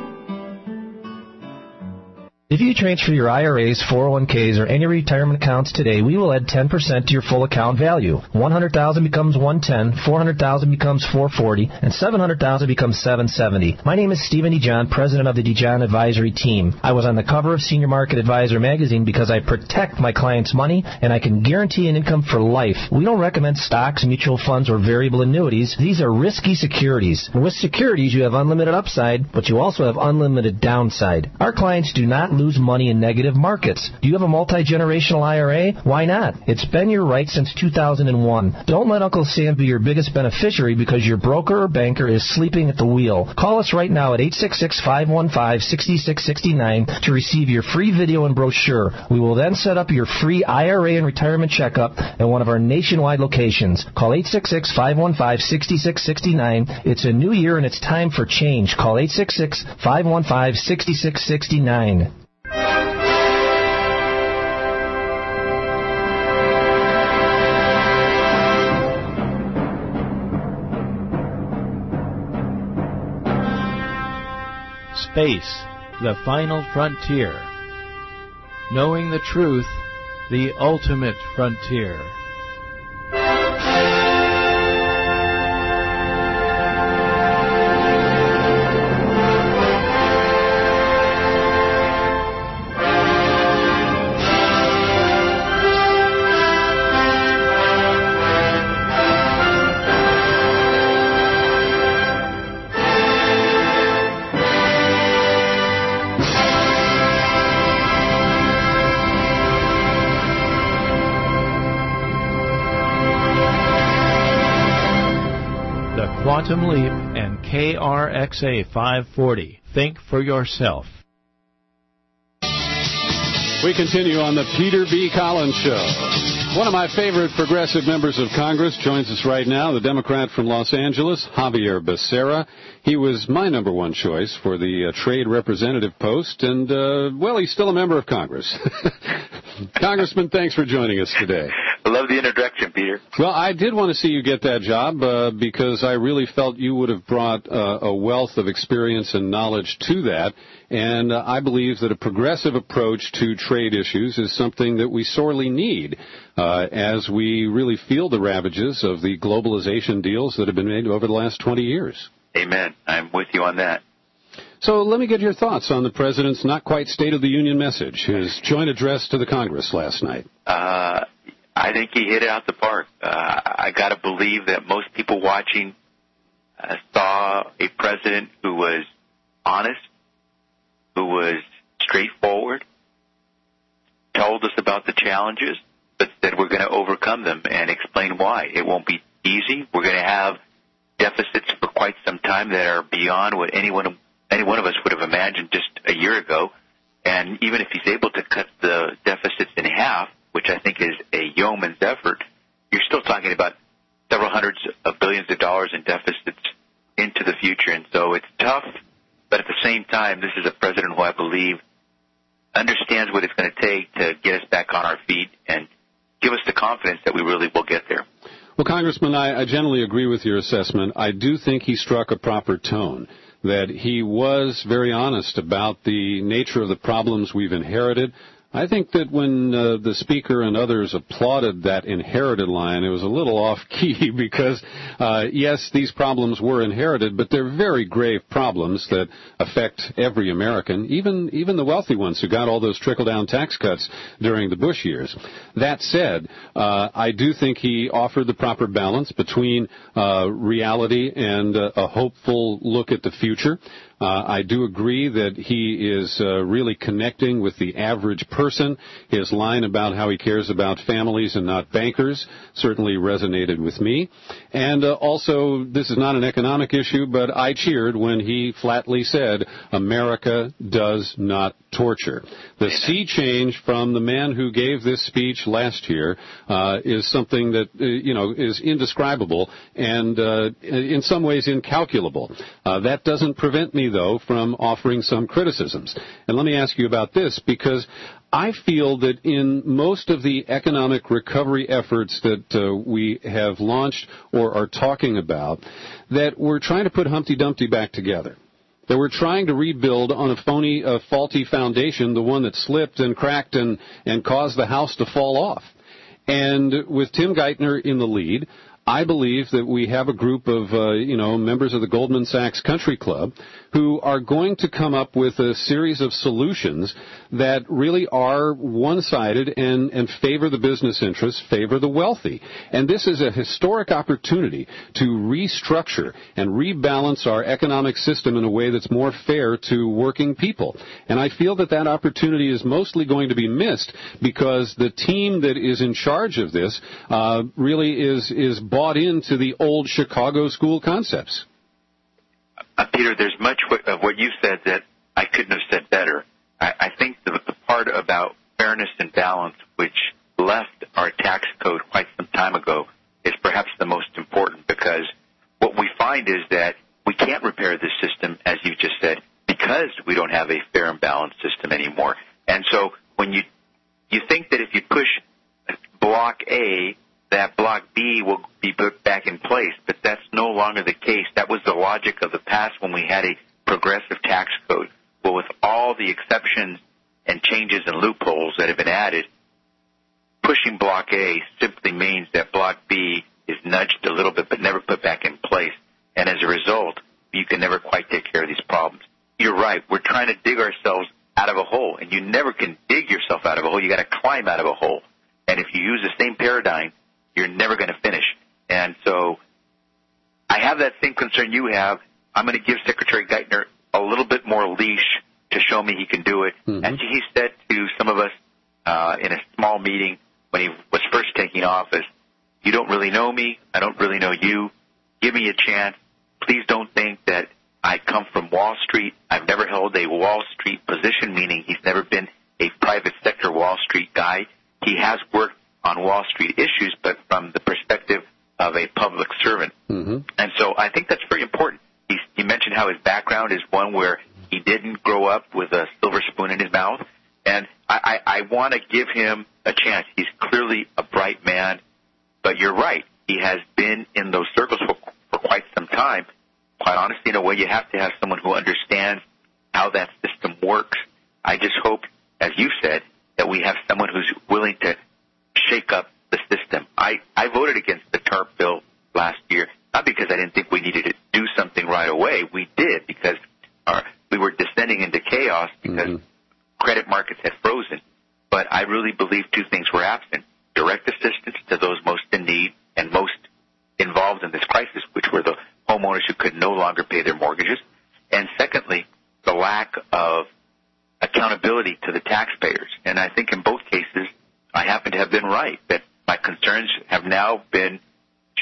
If you transfer your I R As, four oh one Ks, or any retirement accounts today, we will add ten percent to your full account value. one hundred thousand dollars becomes one hundred ten thousand dollars, four hundred thousand dollars becomes four hundred forty thousand dollars, and seven hundred thousand dollars becomes seven hundred seventy thousand dollars. My name is Stephen DeJohn, president of the DeJohn Advisory Team. I was on the cover of Senior Market Advisor magazine because I protect my clients' money, and I can guarantee an income for life. We don't recommend stocks, mutual funds, or variable annuities. These are risky securities. And with securities, you have unlimited upside, but you also have unlimited downside. Our clients do not lose money in negative markets. Do you have a multi-generational I R A? Why not? It's been your right since two thousand one. Don't let Uncle Sam be your biggest beneficiary because your broker or banker is sleeping at the wheel. Call us right now at eight six six, five one five, six six six nine to receive your free video and brochure. We will then set up your free I R A and retirement checkup at one of our nationwide locations. Call eight six six, five one five, six six six nine. It's a new year and it's time for change. Call eight six six, five one five, six six six nine. Space, the final frontier. Knowing the truth, the ultimate frontier. Quantum Leap and K R X A five forty. Think for yourself. We continue on the Peter B. Collins Show. One of my favorite progressive members of Congress joins us right now, the Democrat from Los Angeles, Javier Becerra. He was my number one choice for the uh, trade representative post, and, uh, well, he's still a member of Congress. Congressman, thanks for joining us today. I love the introduction, Peter. Well, I did want to see you get that job uh, because I really felt you would have brought uh, a wealth of experience and knowledge to that. And uh, I believe that a progressive approach to trade issues is something that we sorely need uh, as we really feel the ravages of the globalization deals that have been made over the last twenty years. Amen. I'm with you on that. So let me get your thoughts on the President's not quite State of the Union message, his joint address to the Congress last night. Uh, I think he hit it out the park. Uh, I got to believe that most people watching uh, saw a president who was honest, who was straightforward, told us about the challenges, but that we're going to overcome them and explain why. It won't be easy. We're going to have deficits for quite some time that are beyond what anyone, any one of us would have imagined just a year ago. And even if he's able to cut the deficits in half, which I think is a yeoman's effort, you're still talking about several hundreds of billions of dollars in deficits into the future. And so it's tough, but at the same time, this is a president who I believe understands what it's going to take to get us back on our feet and give us the confidence that we really will get there. Well, Congressman, I, I generally agree with your assessment. I do think he struck a proper tone, that he was very honest about the nature of the problems we've inherited. I think that when uh, the Speaker and others applauded that inherited line, it was a little off-key because, uh, yes, these problems were inherited, but they're very grave problems that affect every American, even even the wealthy ones who got all those trickle-down tax cuts during the Bush years. That said, uh, I do think he offered the proper balance between uh, reality and uh, a hopeful look at the future. Uh, I do agree that he is uh, really connecting with the average person. His line about how he cares about families and not bankers certainly resonated with me. And uh, also, this is not an economic issue, but I cheered when he flatly said, America does not torture. The sea change from the man who gave this speech last year uh, is something that, uh, you know, is indescribable and uh, in some ways incalculable. Uh, that doesn't prevent me, though, from offering some criticisms. And let me ask you about this, because I feel that in most of the economic recovery efforts that uh, we have launched or are talking about, that we're trying to put Humpty Dumpty back together. That we're trying to rebuild on a phony, uh, faulty foundation, the one that slipped and cracked and, and caused the house to fall off. And with Tim Geithner in the lead, I believe that we have a group of, uh, you know, members of the Goldman Sachs Country Club who are going to come up with a series of solutions that really are one-sided and, and favor the business interests, favor the wealthy. And this is a historic opportunity to restructure and rebalance our economic system in a way that's more fair to working people. And I feel that that opportunity is mostly going to be missed because the team that is in charge of this uh, really is, is bought into the old Chicago school concepts. Uh, Peter, there's much of what you said that I couldn't have said better. I, I think the, the part about fairness and balance, which left our tax code quite some time ago, is perhaps the most important, because what we find is that we can't repair this system, as you just said, because we don't have a fair and balanced system anymore. And so when you you think that if you push Block A, that Block B will be put back in place, but that's no longer the case. That was the logic of the past when we had a progressive tax code. Well, with all the exceptions and changes and loopholes that have been added, pushing Block A simply means that Block B is nudged a little bit but never put back in place. And as a result, you can never quite take care of these problems. You're right. We're trying to dig ourselves out of a hole, and you never can dig yourself out of a hole. You got to climb out of a hole. And if you use the same paradigm, you're never going to finish. And so I have that same concern you have. I'm going to give Secretary Geithner a little bit more leash to show me he can do it. Mm-hmm. As he said to some of us uh, in a small meeting when he was first taking office, you don't really know me. I don't really know you. Give me a chance. Please don't think that I come from Wall Street. I've never held a Wall Street position, meaning he's never been a private sector Wall Street guy. He has worked on Wall Street issues, but from the perspective of a public servant. Mm-hmm. And so I think that's very important. He's, he mentioned how his background is one where he didn't grow up with a silver spoon in his mouth. And I, I, I want to give him a chance. He's clearly a bright man, but you're right. He has been in those circles for, for quite some time. Quite honestly, in a way, you have to have someone who understands how that system works. I just hope, as you said, that we have someone who's willing to shake up the system. I, I voted against the TARP bill last year, not because I didn't think we needed to do something right away. We did, because our, we were descending into chaos because mm-hmm. credit markets had frozen. But I really believe two things were absent: direct assistance to those most in need and most involved in this crisis, which were the homeowners who could no longer pay their mortgages. And secondly, the lack of accountability to the taxpayers. And I think in both cases, I happen to have been right, that my concerns have now been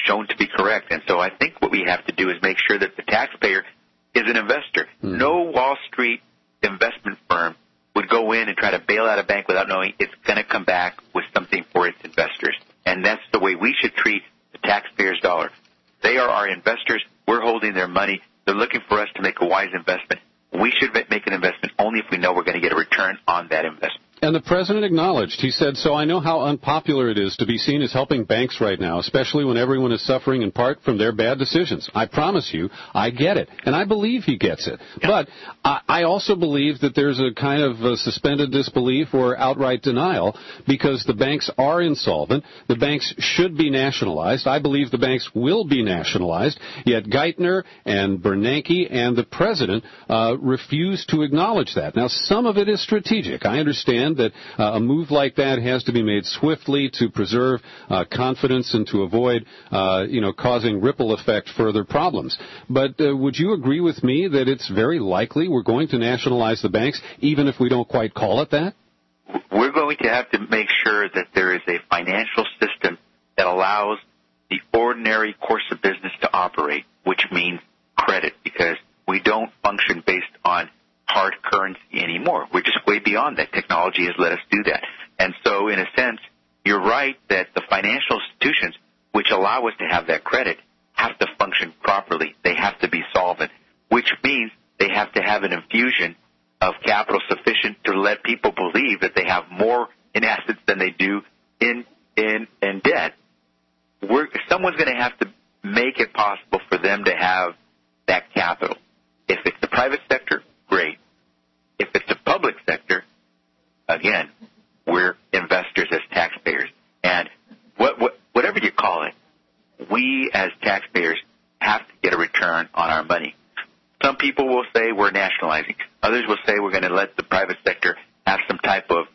shown to be correct. And so I think what we have to do is make sure that the taxpayer is an investor. Mm. No Wall Street investment firm would go in and try to bail out a bank without knowing it's going to come back with something for its investors. And that's the way we should treat the taxpayer's dollar. They are our investors. We're holding their money. They're looking for us to make a wise investment. We should make an investment only if we know we're going to get a return on that investment. And the president acknowledged, he said, so I know how unpopular it is to be seen as helping banks right now, especially when everyone is suffering in part from their bad decisions. I promise you, I get it. And I believe he gets it. Yeah. But I, I also believe that there's a kind of a suspended disbelief or outright denial because the banks are insolvent. The banks should be nationalized. I believe the banks will be nationalized. Yet Geithner and Bernanke and the president uh, refuse to acknowledge that. Now, some of it is strategic. I understand that uh, a move like that has to be made swiftly to preserve uh, confidence and to avoid, uh, you know, causing ripple effect further problems. But uh, would you agree with me that it's very likely we're going to nationalize the banks, even if we don't quite call it that? We're going to have to make sure that there is a financial system that allows the ordinary course of business to operate, which means credit, because we don't function based on hard currency anymore. We're just way beyond that. Technology has let us do that. And so, in a sense, you're right that the financial institutions, which allow us to have that credit, have to function properly. They have to be solvent, which means they have to have an infusion of capital sufficient to let people believe that they have more in assets than they do in in, in debt. We're, someone's going to have to make it possible for them to have that capital. If it's the private sector, great. If it's the public sector, again, we're investors as taxpayers. And what, what, whatever you call it, we as taxpayers have to get a return on our money. Some people will say we're nationalizing. Others will say we're going to let the private sector have some type of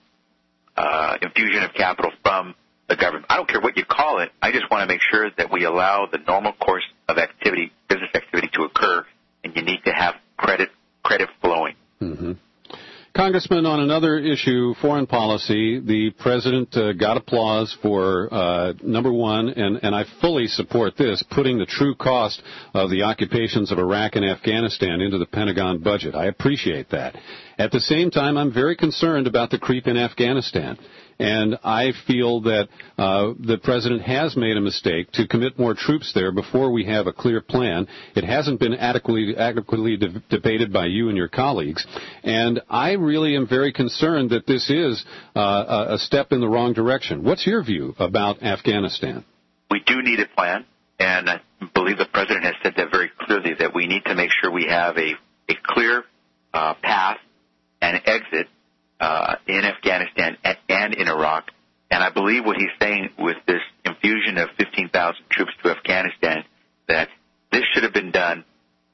uh, infusion of capital from the government. I don't care what you call it. I just want to make sure that we allow the normal course of activity, business activity, to occur, and you need to have credit credit flowing. Mm-hmm. Congressman, on another issue, foreign policy, the president uh, got applause for, uh, number one, and, and I fully support this, putting the true cost of the occupations of Iraq and Afghanistan into the Pentagon budget. I appreciate that. At the same time, I'm very concerned about the creep in Afghanistan. And I feel that uh, the president has made a mistake to commit more troops there before we have a clear plan. It hasn't been adequately, adequately de- debated by you and your colleagues. And I really am very concerned that this is uh, a step in the wrong direction. What's your view about Afghanistan? We do need a plan, and I believe the president has said that very clearly, that we need to make sure we have a, a clear uh, path and exit Uh, in Afghanistan and, and in Iraq. And I believe what he's saying with this infusion of fifteen thousand troops to Afghanistan, that this should have been done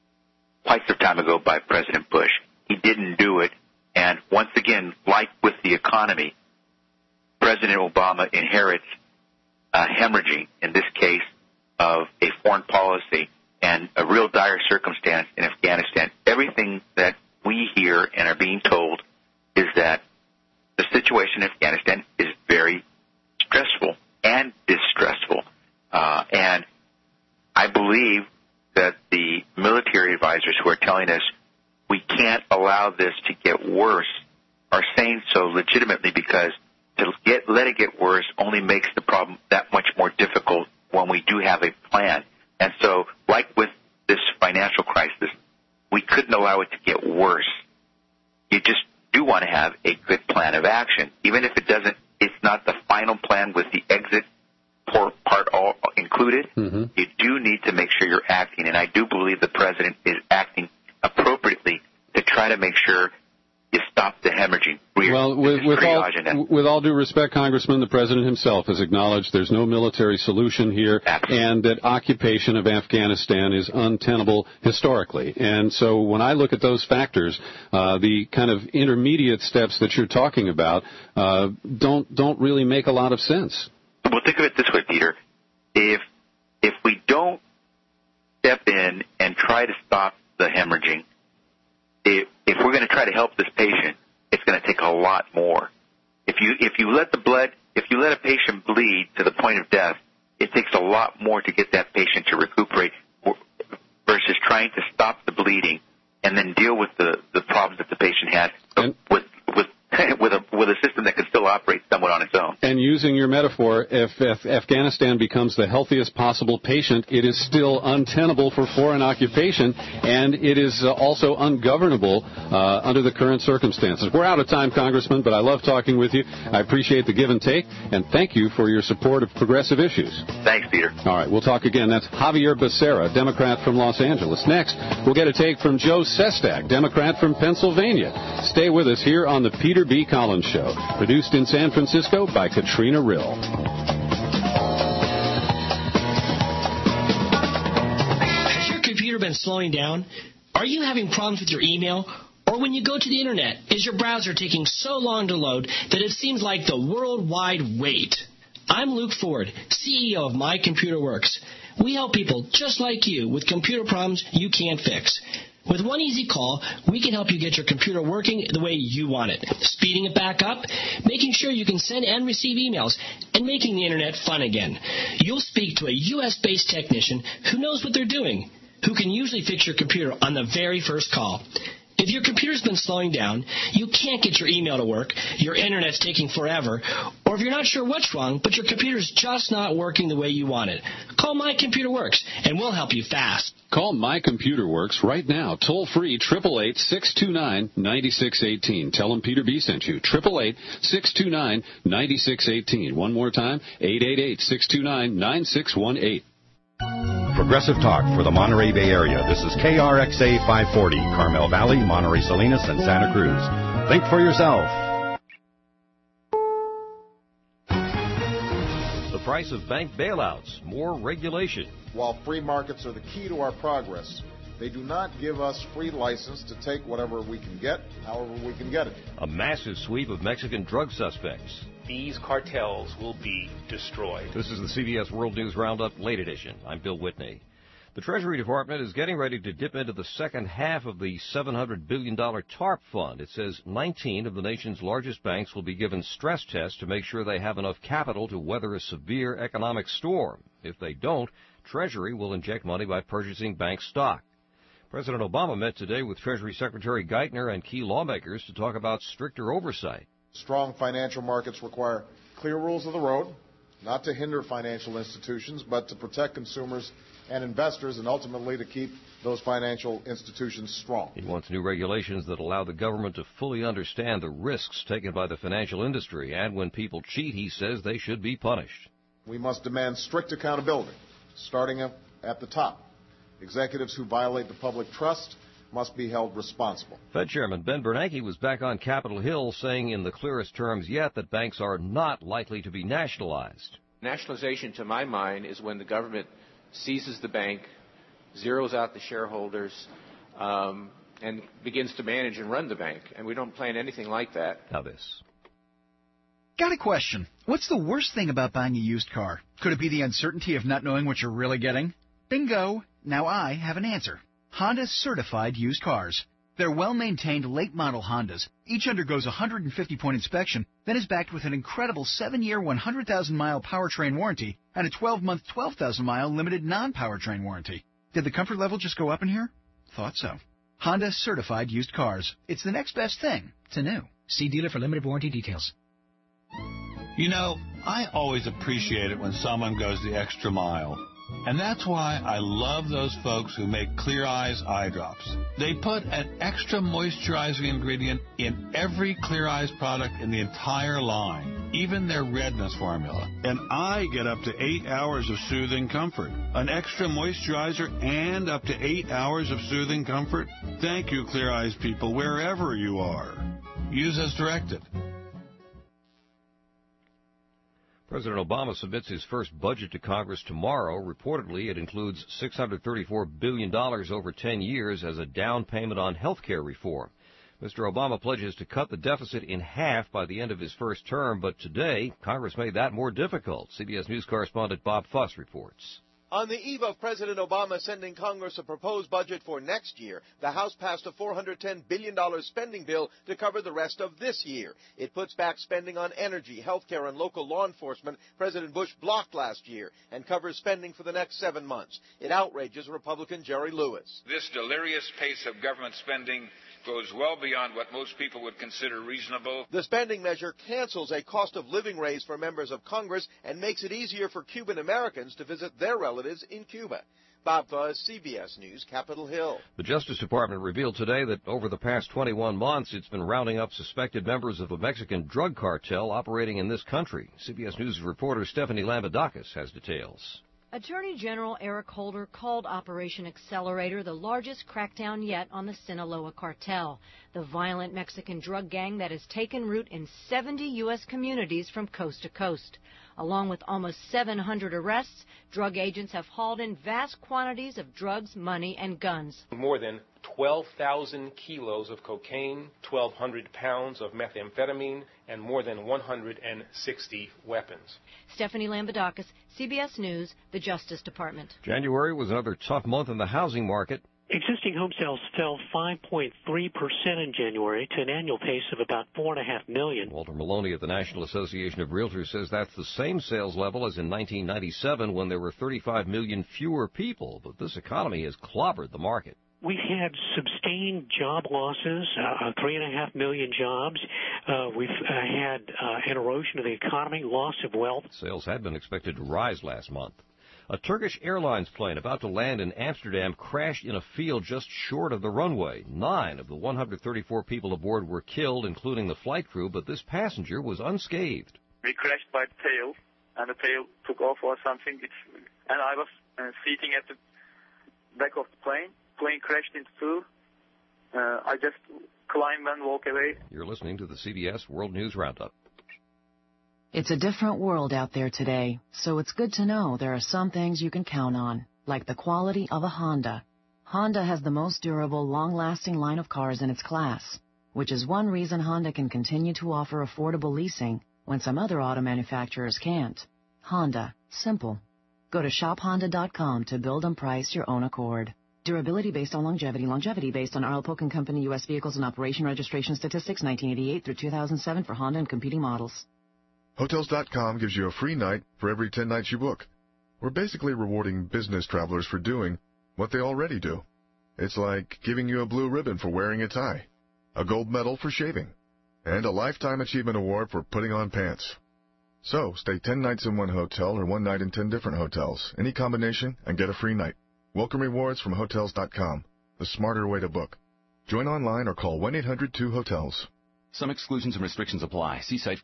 quite some time ago by President Bush. He didn't do it. And once again, like with the economy, President Obama inherits a hemorrhaging, in this case, of a foreign policy and a real dire circumstance in Afghanistan. Everything that we hear and are being told is that the situation in Afghanistan is very stressful and distressful. Uh, and I believe that the military advisors who are telling us we can't allow this to get worse are saying so legitimately, because to get, let it get worse only makes the problem that much more difficult when we do have a plan. And so, like with this financial crisis, we couldn't allow it to get worse. You just do want to have a good plan of action. Even if it doesn't, it's not the final plan with the exit part all included. Mm-hmm. You do need to make sure you're acting, and I do believe the president is acting appropriately to try to make sure you stop the hemorrhaging. We're, well, with, with, all, with all due respect, Congressman, the president himself has acknowledged there's no military solution here. Absolutely. And that occupation of Afghanistan is untenable historically. And so when I look at those factors, uh, the kind of intermediate steps that you're talking about uh, don't don't really make a lot of sense. Well, think of it this way, Peter. If if we don't step in and try to stop the hemorrhaging, if, if we're going to try to help this patient, it's going to take a lot more. If you if you let the blood, if you let a patient bleed to the point of death, it takes a lot more to get that patient to recuperate versus trying to stop the bleeding and then deal with the, the problems that the patient has with with with a with a system that can still operate somewhat on its own. And using your metaphor, if, if Afghanistan becomes the healthiest possible patient, it is still untenable for foreign occupation, and it is uh, also ungovernable uh, under the current circumstances. We're out of time, Congressman, but I love talking with you. I appreciate the give and take, and thank you for your support of progressive issues. Thanks, Peter. All right, we'll talk again. That's Javier Becerra, Democrat from Los Angeles. Next, we'll get a take from Joe Sestak, Democrat from Pennsylvania. Stay with us here on the Peter B. Collins Show, produced in San Francisco by Katrina Rill. Has your computer been slowing down? Are you having problems with your email? Or when you go to the internet, is your browser taking so long to load that it seems like the worldwide wait? I'm Luke Ford, C E O of My Computer Works. We help people just like you with computer problems you can't fix. With one easy call, we can help you get your computer working the way you want it, speeding it back up, making sure you can send and receive emails, and making the internet fun again. You'll speak to a U S-based technician who knows what they're doing, who can usually fix your computer on the very first call. If your computer's been slowing down, you can't get your email to work, your internet's taking forever, or if you're not sure what's wrong, but your computer's just not working the way you want it, call My Computer Works, and we'll help you fast. Call My Computer Works right now, toll-free, eight eight eight, six two nine, nine six one eight. Tell them Peter B. sent you, eight eight eight, six two nine, nine six one eight. One more time, eight eight eight, six two nine, nine six one eight. Progressive Talk for the Monterey Bay Area. This is K R X A five forty, Carmel Valley, Monterey Salinas, and Santa Cruz. Think for yourself. The price of bank bailouts, more regulation. While free markets are the key to our progress, they do not give us free license to take whatever we can get, however we can get it. A massive sweep of Mexican drug suspects. These cartels will be destroyed. This is the C B S World News Roundup, late edition. I'm Bill Whitney. The Treasury Department is getting ready to dip into the second half of the seven hundred billion dollars TARP fund. It says nineteen of the nation's largest banks will be given stress tests to make sure they have enough capital to weather a severe economic storm. If they don't, Treasury will inject money by purchasing bank stock. President Obama met today with Treasury Secretary Geithner and key lawmakers to talk about stricter oversight. Strong financial markets require clear rules of the road, not to hinder financial institutions, but to protect consumers and investors, and ultimately to keep those financial institutions strong. He wants new regulations that allow the government to fully understand the risks taken by the financial industry, and when people cheat, he says they should be punished. We must demand strict accountability, starting at the top. Executives who violate the public trust must be held responsible. Fed Chairman Ben Bernanke was back on Capitol Hill saying in the clearest terms yet that banks are not likely to be nationalized. Nationalization, to my mind, is when the government seizes the bank, zeroes out the shareholders, um, and begins to manage and run the bank. And we don't plan anything like that. Now this. Got a question. What's the worst thing about buying a used car? Could it be the uncertainty of not knowing what you're really getting? Bingo! Now I have an answer. Honda Certified Used Cars. They're well-maintained late-model Hondas. Each undergoes a one hundred fifty point inspection, then is backed with an incredible seven-year, one hundred thousand mile powertrain warranty and a twelve-month, twelve thousand mile limited non-powertrain warranty. Did the comfort level just go up in here? Thought so. Honda Certified Used Cars. It's the next best thing to new. See dealer for limited warranty details. You know, I always appreciate it when someone goes the extra mile. And that's why I love those folks who make Clear Eyes eye drops. They put an extra moisturizing ingredient in every Clear Eyes product in the entire line, even their redness formula. And I get up to eight hours of soothing comfort. An extra moisturizer and up to eight hours of soothing comfort. Thank you, Clear Eyes people, wherever you are. Use as directed. President Obama submits his first budget to Congress tomorrow. Reportedly, it includes six hundred thirty-four billion dollars over ten years as a down payment on health care reform. Mister Obama pledges to cut the deficit in half by the end of his first term, but today, Congress made that more difficult. C B S News correspondent Bob Fuss reports. On the eve of President Obama sending Congress a proposed budget for next year, the House passed a four hundred ten billion dollars spending bill to cover the rest of this year. It puts back spending on energy, health care, and local law enforcement President Bush blocked last year and covers spending for the next seven months. It outrages Republican Jerry Lewis. This delirious pace of government spending goes well beyond what most people would consider reasonable. The spending measure cancels a cost of living raise for members of Congress and makes it easier for Cuban Americans to visit their relatives in Cuba. Bob Fuzz, C B S News, Capitol Hill. The Justice Department revealed today that over the past twenty-one months, it's been rounding up suspected members of a Mexican drug cartel operating in this country. C B S News reporter Stephanie Lambadakis has details. Attorney General Eric Holder called Operation Accelerator the largest crackdown yet on the Sinaloa cartel, the violent Mexican drug gang that has taken root in seventy U S communities from coast to coast. Along with almost seven hundred arrests, drug agents have hauled in vast quantities of drugs, money, and guns. More than twelve thousand kilos of cocaine, twelve hundred pounds of methamphetamine, and more than one hundred sixty weapons. Stephanie Lambadakis, C B S News, the Justice Department. January was another tough month in the housing market. Existing home sales fell five point three percent in January to an annual pace of about four point five million. Walter Maloney at the National Association of Realtors says that's the same sales level as in nineteen ninety-seven when there were thirty-five million fewer people. But this economy has clobbered the market. We've had sustained job losses, uh, three and a half million jobs. Uh, we've uh, had uh, an erosion of the economy, loss of wealth. Sales had been expected to rise last month. A Turkish Airlines plane about to land in Amsterdam crashed in a field just short of the runway. Nine of the one hundred thirty-four people aboard were killed, including the flight crew, but this passenger was unscathed. We crashed by the tail, and the tail took off or something. It's, and I was uh, sitting at the back of the plane. Plane crashed into two. Uh, I just climbed and walked away. You're listening to the C B S World News Roundup. It's a different world out there today, so it's good to know there are some things you can count on, like the quality of a Honda. Honda has the most durable, long-lasting line of cars in its class, which is one reason Honda can continue to offer affordable leasing when some other auto manufacturers can't. Honda. Simple. Go to shop honda dot com to build and price your own Accord. Durability based on longevity. Longevity based on Arl Polk and Company U S Vehicles and Operation Registration Statistics nineteen eighty-eight through two thousand seven for Honda and competing models. Hotels dot com gives you a free night for every ten nights you book. We're basically rewarding business travelers for doing what they already do. It's like giving you a blue ribbon for wearing a tie, a gold medal for shaving, and a Lifetime Achievement Award for putting on pants. So, stay ten nights in one hotel or one night in ten different hotels, any combination, and get a free night. Welcome rewards from Hotels dot com, the smarter way to book. Join online or call one eight hundred two hotels. Some exclusions and restrictions apply. See site.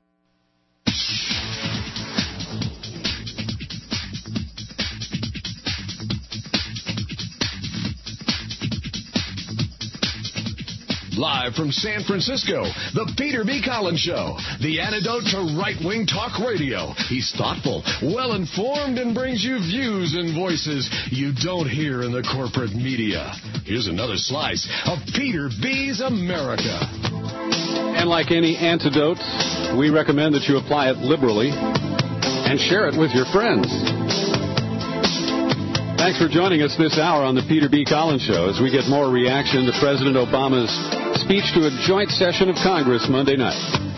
Live from San Francisco, the Peter B. Collins Show, the antidote to right-wing talk radio. He's thoughtful, well-informed, and brings you views and voices you don't hear in the corporate media. Here's another slice of Peter B.'s America. And like any antidote, we recommend that you apply it liberally and share it with your friends. Thanks for joining us this hour on the Peter B. Collins Show as we get more reaction to President Obama's speech to a joint session of Congress Monday night.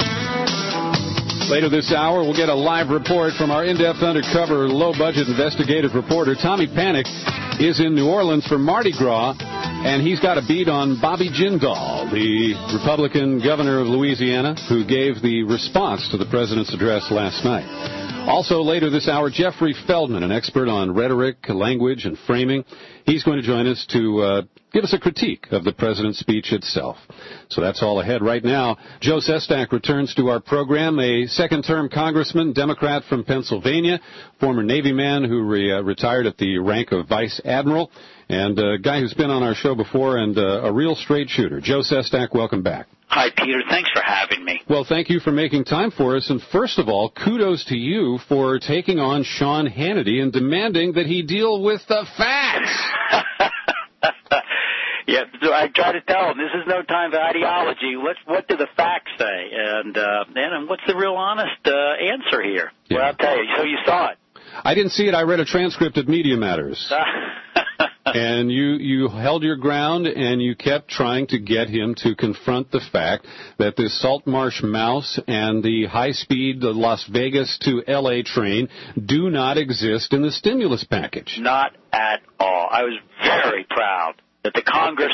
Later this hour, we'll get a live report from our in-depth, undercover, low-budget investigative reporter. Tommy Panic is in New Orleans for Mardi Gras, and he's got a beat on Bobby Jindal, the Republican governor of Louisiana, who gave the response to the president's address last night. Also, later this hour, Jeffrey Feldman, an expert on rhetoric, language, and framing. He's going to join us to uh, give us a critique of the president's speech itself. So that's all ahead right now. Joe Sestak returns to our program, a second-term congressman, Democrat from Pennsylvania, former Navy man who re- uh, retired at the rank of vice admiral, and a guy who's been on our show before and uh, a real straight shooter. Joe Sestak, welcome back. Hi, Peter. Thanks for having me. Well, thank you for making time for us. And first of all, kudos to you for taking on Sean Hannity and demanding that he deal with the facts. Yeah, so I try to tell him this is no time for ideology. Let's, what do the facts say? And, uh, and what's the real honest uh, answer here? Yeah. Well, I'll tell you. So you saw it. I didn't see it. I read a transcript at Media Matters. And you, you held your ground, and you kept trying to get him to confront the fact that this Saltmarsh Mouse and the high-speed the Las Vegas to L A train do not exist in the stimulus package. Not at all. I was very proud that the Congress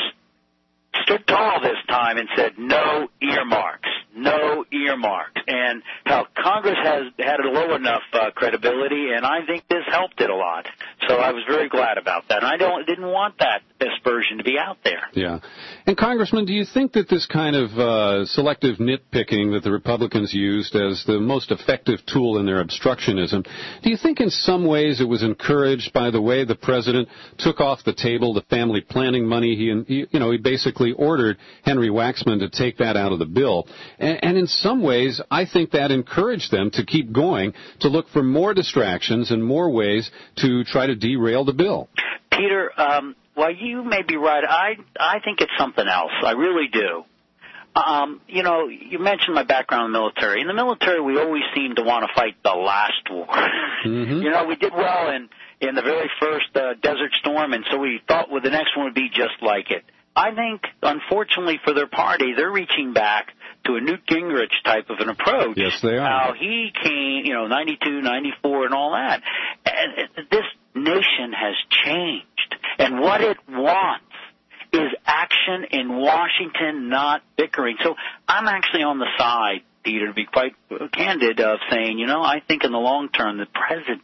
stood tall this time and said no earmarks, no earmarks. And hell, Congress has had a low enough uh, credibility, and I think this helped it a lot. So I was very glad about that. And I don't didn't want that aspersion to be out there. Yeah. And, Congressman, do you think that this kind of uh, selective nitpicking that the Republicans used as the most effective tool in their obstructionism, do you think in some ways it was encouraged by the way the president took off the table the family planning money? He, he you know, he basically ordered Henry Waxman to take that out of the bill. And, and in some ways, I think that encouraged them to keep going, to look for more distractions and more ways to try to derail the bill. Peter, um, well, you may be right. I I think it's something else. I really do. Um, you know, you mentioned my background in the military. In the military, we always seem to want to fight the last war. Mm-hmm. You know, we did well in, in the very first uh, Desert Storm, and so we thought well, the next one would be just like it. I think, unfortunately for their party, they're reaching back to a Newt Gingrich type of an approach. Yes, they are. How he came, you know, ninety-two, ninety-four, and all that. And this nation has changed. And what it wants is action in Washington, not bickering. So I'm actually on the side, Peter, to be quite candid, of saying, you know, I think in the long term the president,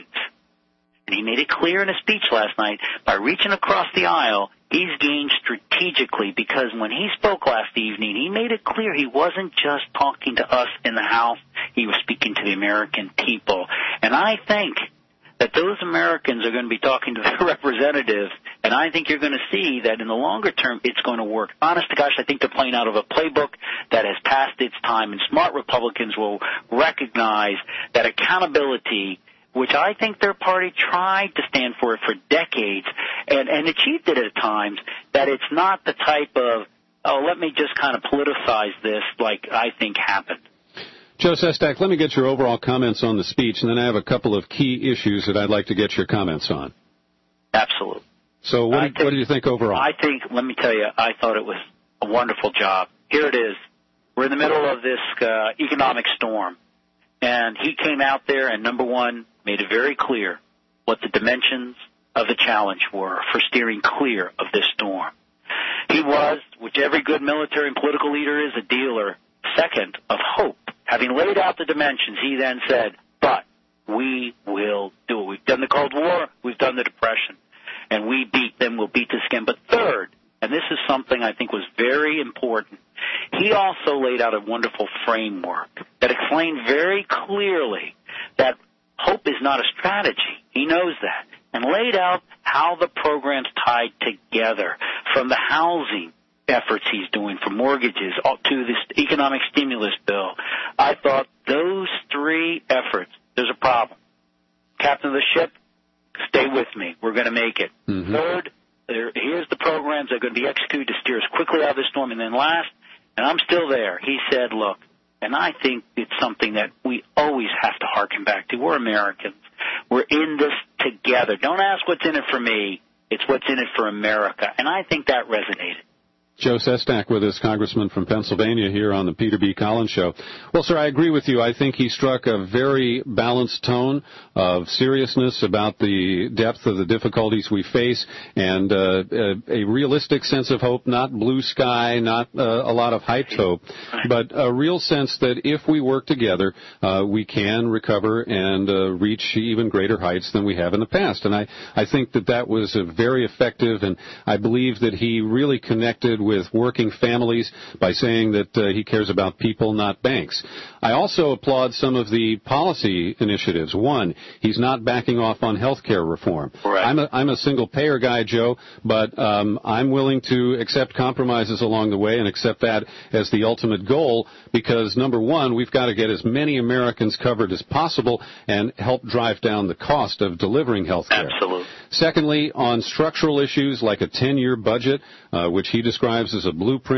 and he made it clear in a speech last night, by reaching across the aisle, he's gained strategically, because when he spoke last evening, he made it clear he wasn't just talking to us in the House, he was speaking to the American people. And I think that those Americans are going to be talking to their representatives, and I think you're going to see that in the longer term it's going to work. Honest to gosh, I think they're playing out of a playbook that has passed its time, and smart Republicans will recognize that accountability, which I think their party tried to stand for for decades and, and achieved it at times, that it's not the type of, oh, let me just kind of politicize this like I think happened. Joe Sestak, let me get your overall comments on the speech, and then I have a couple of key issues that I'd like to get your comments on. Absolutely. So what, think, what do you think overall? I think, let me tell you, I thought it was a wonderful job. Here it is. We're in the middle of this uh, economic storm, and he came out there and, number one, made it very clear what the dimensions of the challenge were for steering clear of this storm. He was, which every good military and political leader is, a dealer, second, of hope. Having laid out the dimensions, he then said, but we will do it. We've done the Cold War, we've done the Depression, and we beat them, we'll beat this again. But third, and this is something I think was very important, he also laid out a wonderful framework that explained very clearly that hope is not a strategy. He knows that. And laid out how the program's tied together, from the housing efforts he's doing for mortgages to this economic stimulus bill. I thought those three efforts, there's a problem. Captain of the ship, stay with me. We're going to make it. Mm-hmm. Third, there, here's the programs that are going to be executed to steer us quickly out of the storm. And then last, and I'm still there, he said, look, and I think it's something that we always have to hearken back to. We're Americans. We're in this together. Don't ask what's in it for me. It's what's in it for America. And I think that resonated. Joe Sestak with us, Congressman from Pennsylvania, here on the Peter B. Collins Show. Well, sir, I agree with you. I think he struck a very balanced tone of seriousness about the depth of the difficulties we face, and uh, a, a realistic sense of hope, not blue sky, not uh, a lot of hyped hope, but a real sense that if we work together, uh, we can recover and uh, reach even greater heights than we have in the past. And I, I think that that was uh, very effective, and I believe that he really connected with working families by saying that uh, he cares about people, not banks. I also applaud some of the policy initiatives. One, he's not backing off on health care reform. Right. I'm a, I'm a single-payer guy, Joe, but um, I'm willing to accept compromises along the way and accept that as the ultimate goal because, number one, we've got to get as many Americans covered as possible and help drive down the cost of delivering health care. Absolutely. Secondly, on structural issues like a ten-year budget, uh, which he describes as a blueprint,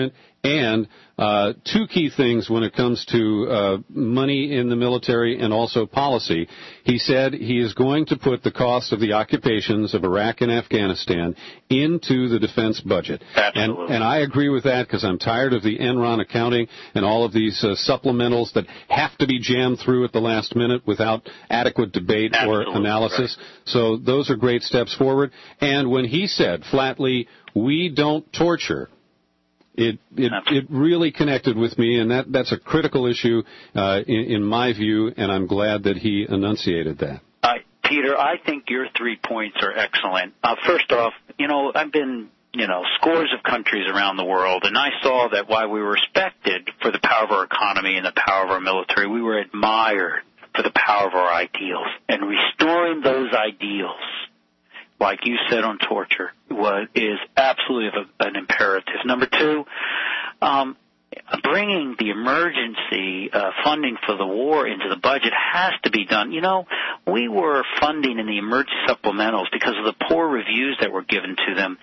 And uh, two key things when it comes to uh, money in the military and also policy. He said he is going to put the cost of the occupations of Iraq and Afghanistan into the defense budget. Absolutely. And, and I agree with that because I'm tired of the Enron accounting and all of these uh, supplementals that have to be jammed through at the last minute without adequate debate Absolutely, or analysis. right. So those are great steps forward. And when he said flatly, we don't torture, It it it really connected with me, and that, that's a critical issue uh, in, in my view, and I'm glad that he enunciated that. Uh, Peter, I think your three points are excellent. Uh, first off, you know, I've been, you know, scores of countries around the world, and I saw that while we were respected for the power of our economy and the power of our military, we were admired for the power of our ideals. And restoring those ideals, like you said on torture, was, is absolutely a, an imperative. Number two, um, bringing the emergency uh, funding for the war into the budget has to be done. You know, we were funding in the emergency supplementals because of the poor reviews that were given to them.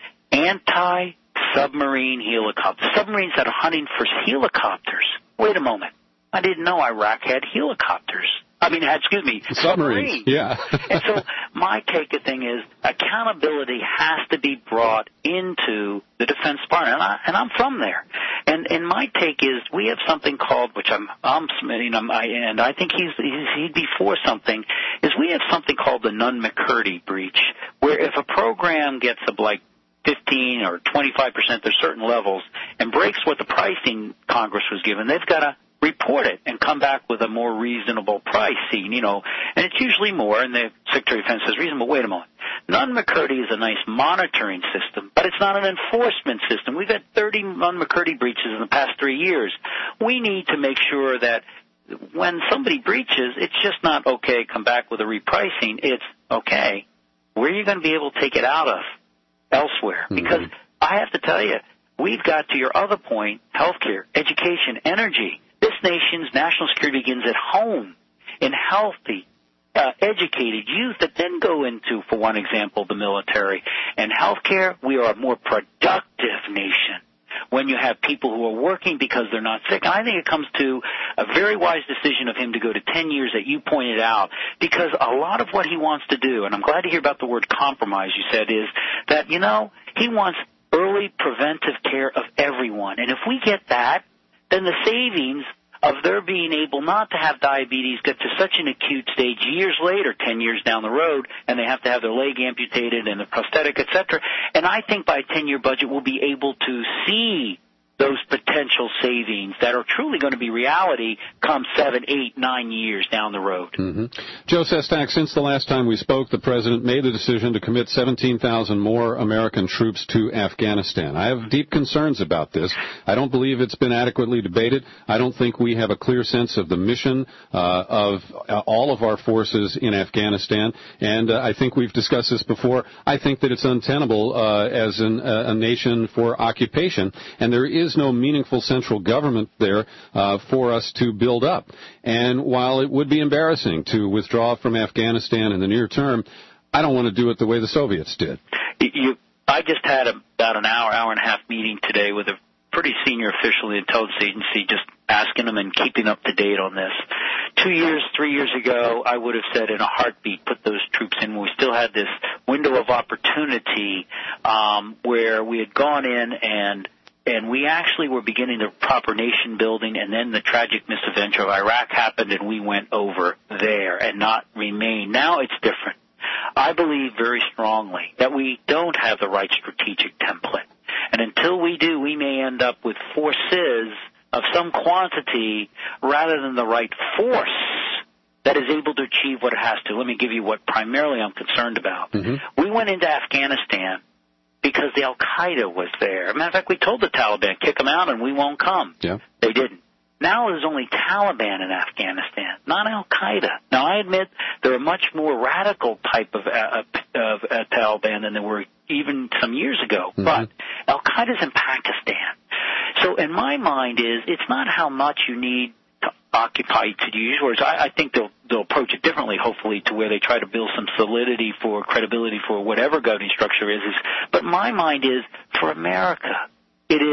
Anti-submarine helicopters. Submarines that are hunting for helicopters. Wait a moment. I didn't know Iraq had helicopters. I mean, excuse me, submarines. submarines. Yeah. And so my take of thing is accountability has to be brought into the Defense Department, and, I, and I'm from there. And and my take is we have something called, which I'm I'm you know, I, and I think he's, he's he'd be for something, is we have something called the Nunn-McCurdy breach, where if a program gets a, like fifteen or twenty-five percent, there's certain levels, and breaks what the pricing Congress was given, they've got to report it and come back with a more reasonable pricing, you know, and it's usually more, and the Secretary of Defense says reasonable. Wait a moment. Nunn-McCurdy is a nice monitoring system, but it's not an enforcement system. We've had thirty Nunn-McCurdy breaches in the past three years. We need to make sure that when somebody breaches, it's just not, okay, come back with a repricing. It's, okay, where are you going to be able to take it out of elsewhere? Mm-hmm. Because I have to tell you, we've got, to your other point, healthcare, education, energy. This nation's national security begins at home in healthy, uh, educated youth that then go into, for one example, the military. And healthcare, we are a more productive nation when you have people who are working because they're not sick. And I think it comes to a very wise decision of him to go to ten years that you pointed out, because a lot of what he wants to do, and I'm glad to hear about the word compromise you said, is that, you know, he wants early preventive care of everyone. And if we get that, then the savings of their being able not to have diabetes get to such an acute stage years later, ten years down the road, and they have to have their leg amputated and a prosthetic, et cetera. And I think by a ten-year budget we'll be able to see those potential savings that are truly going to be reality come seven, eight, nine years down the road. Mm-hmm. Joe Sestak, since the last time we spoke, the President made the decision to commit seventeen thousand more American troops to Afghanistan. I have deep concerns about this. I don't believe it's been adequately debated. I don't think we have a clear sense of the mission uh, of uh, all of our forces in Afghanistan, and uh, I think we've discussed this before. I think that it's untenable uh, as an, uh, a nation for occupation, and there is no meaningful central government there uh, for us to build up. And while it would be embarrassing to withdraw from Afghanistan in the near term, I don't want to do it the way the Soviets did. You, I just had a, about an hour, hour and a half meeting today with a pretty senior official in the intelligence agency, just asking them and keeping up to date on this. Two years, three years ago, I would have said in a heartbeat, put those troops in. We still had this window of opportunity um, where we had gone in and And we actually were beginning the proper nation building, and then the tragic misadventure of Iraq happened, and we went over there and not remain. Now it's different. I believe very strongly that we don't have the right strategic template. And until we do, we may end up with forces of some quantity rather than the right force that is able to achieve what it has to. Let me give you what primarily I'm concerned about. Mm-hmm. We went into Afghanistan because the Al-Qaeda was there. As a matter of fact, we told the Taliban, kick them out and we won't come. Yeah. They didn't. Now there's only Taliban in Afghanistan, not Al-Qaeda. Now, I admit there are much more radical type of, uh, of uh, Taliban than there were even some years ago. Mm-hmm. But Al-Qaeda's in Pakistan. So in my mind is it's not how much you need to occupy, to use words. I, I think they'll, they'll approach it differently, hopefully, to where they try to build some solidity for credibility for whatever governing structure is. is. But my mind is, for America, it is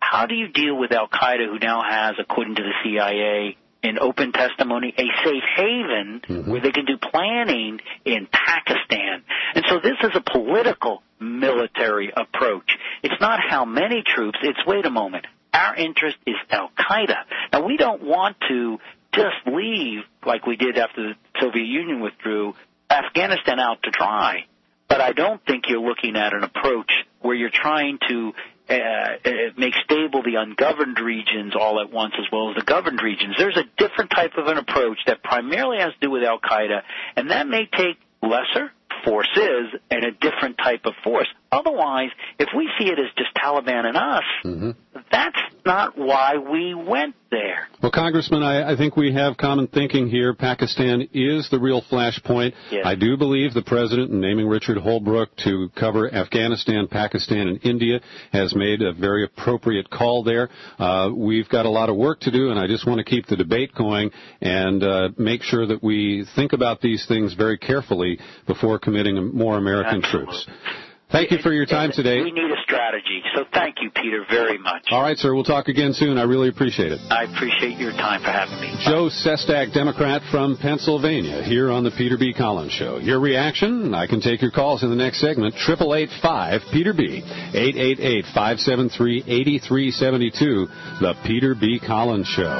how do you deal with Al-Qaeda, who now has, according to the C I A, in open testimony, a safe haven mm-hmm. where they can do planning in Pakistan? And so this is a political military approach. It's not how many troops, it's wait a moment. Our interest is Al-Qaeda. Now, we don't want to just leave, like we did after the Soviet Union withdrew, Afghanistan out to dry. But I don't think you're looking at an approach where you're trying to uh, uh, make stable the ungoverned regions all at once as well as the governed regions. There's a different type of an approach that primarily has to do with Al-Qaeda, and that may take lesser forces and a different type of force. Otherwise, if we see it as just Taliban and us, mm-hmm. that's not why we went there. Well, Congressman, I, I think we have common thinking here. Pakistan is the real flashpoint. Yes. I do believe the President, in naming Richard Holbrooke to cover Afghanistan, Pakistan, and India, has made a very appropriate call there. Uh, we've got a lot of work to do, and I just want to keep the debate going and uh, make sure that we think about these things very carefully before committing more American Absolutely. troops. Thank you for your time today. We need a strategy, so thank you, Peter, very much. All right, sir. We'll talk again soon. I really appreciate it. I appreciate your time for having me. Joe Sestak, Democrat from Pennsylvania, here on the Peter B. Collins Show. Your reaction? I can take your calls in the next segment. eight eight eight five Peter B. eight eight eight, five seven three, eight three seven two. The Peter B. Collins Show.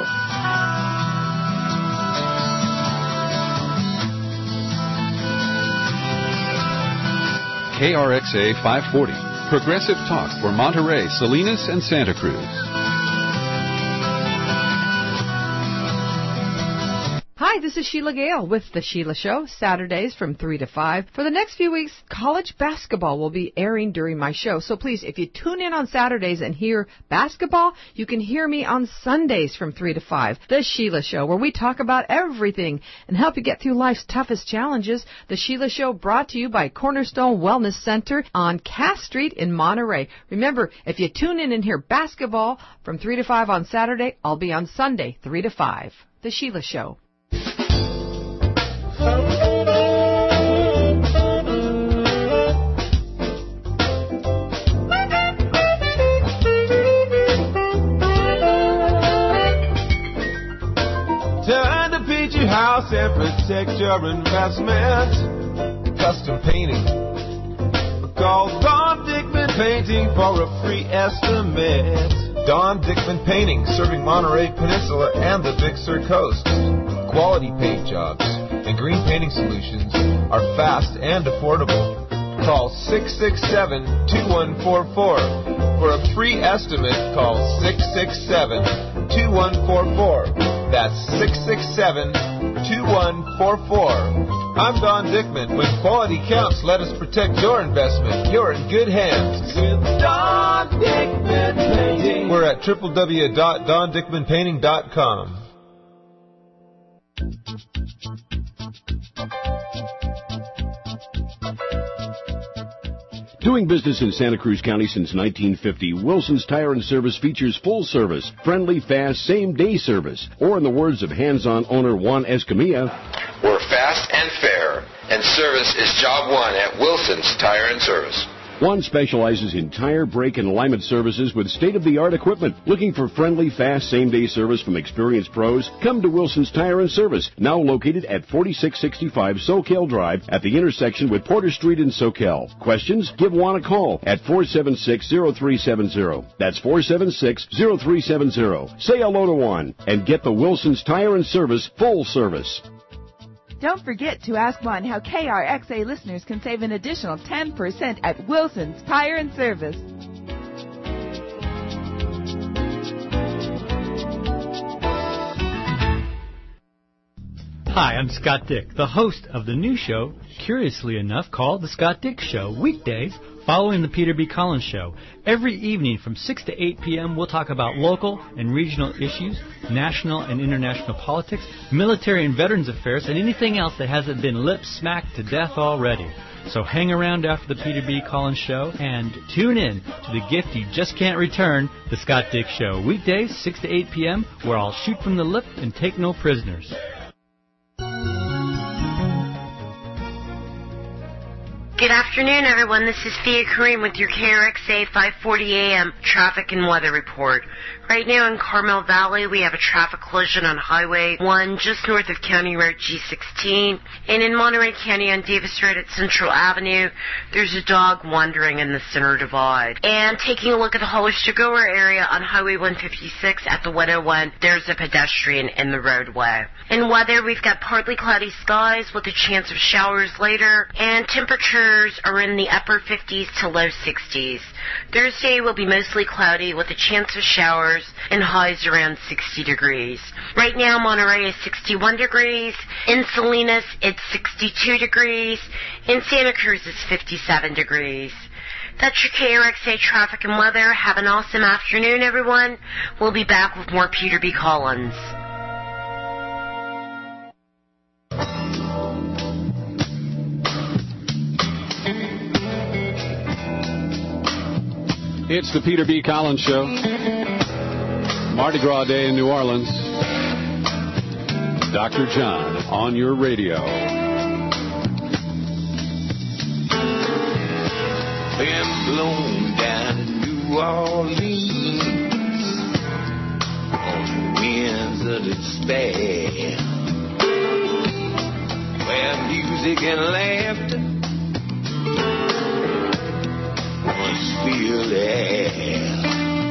K R X A five forty, Progressive Talk for Monterey, Salinas, and Santa Cruz. Hi, this is Sheila Gale with The Sheila Show, Saturdays from three to five. For the next few weeks, college basketball will be airing during my show. So please, if you tune in on Saturdays and hear basketball, you can hear me on Sundays from three to five. The Sheila Show, where we talk about everything and help you get through life's toughest challenges. The Sheila Show, brought to you by Cornerstone Wellness Center on Cass Street in Monterey. Remember, if you tune in and hear basketball from three to five on Saturday, I'll be on Sunday, three to five. The Sheila Show. Turn to Peachy House and protect your investment. Custom painting. Call Don Dickman Painting for a free estimate. Don Dickman Painting, serving Monterey Peninsula and the Big Sur coast. Quality paint jobs and green painting solutions are fast and affordable. Call six six seven, two one four four. For a free estimate, call six six seven, two one four four. That's six six seven, two one four four. I'm Don Dickman. When quality counts, let us protect your investment. You're in good hands with Don Dickman Painting. We're at w w w dot don dickman painting dot com. Doing business in Santa Cruz County since nineteen fifty, Wilson's Tire and Service features full service, friendly, fast, same-day service. Or in the words of hands-on owner Juan Escamilla, we're fast and fair, and service is job one at Wilson's Tire and Service. Juan specializes in tire, brake, and alignment services with state-of-the-art equipment. Looking for friendly, fast, same-day service from experienced pros? Come to Wilson's Tire and Service, now located at forty-six sixty-five Soquel Drive at the intersection with Porter Street in Soquel. Questions? Give Juan a call at four seven six, zero three seven zero. That's four seven six, zero three seven zero. Say hello to Juan and get the Wilson's Tire and Service full service. Don't forget to ask Juan how K R X A listeners can save an additional ten percent at Wilson's Tire and Service. Hi, I'm Scott Dick, the host of the new show, curiously enough, called The Scott Dick Show, weekdays following the Peter B. Collins Show. Every evening from six to eight p.m., we'll talk about local and regional issues, national and international politics, military and veterans affairs, and anything else that hasn't been lip-smacked to death already. So hang around after the Peter B. Collins Show and tune in to the gift you just can't return, The Scott Dick Show, weekdays, six to eight p.m., where I'll shoot from the lip and take no prisoners. Good afternoon, everyone. This is Thea Kareem with your K R X A five forty A M traffic and weather report. Right now in Carmel Valley, we have a traffic collision on Highway one just north of County Road G sixteen. And in Monterey County on Davis Road at Central Avenue, there's a dog wandering in the center divide. And taking a look at the Hollister-Gower area on Highway one fifty-six at the one oh one, there's a pedestrian in the roadway. In weather, we've got partly cloudy skies with a chance of showers later, and temperatures are in the upper fifties to low sixties. Thursday will be mostly cloudy with a chance of showers and highs around sixty degrees. Right now, Monterey is sixty-one degrees. In Salinas, it's sixty-two degrees. In Santa Cruz, it's fifty-seven degrees. That's your K R X A traffic and weather. Have an awesome afternoon, everyone. We'll be back with more Peter B. Collins. It's the Peter B. Collins Show. Mardi Gras Day in New Orleans. Doctor John on your radio. Wind blown down in New Orleans on the winds of despair, where music and laughter must fill the air.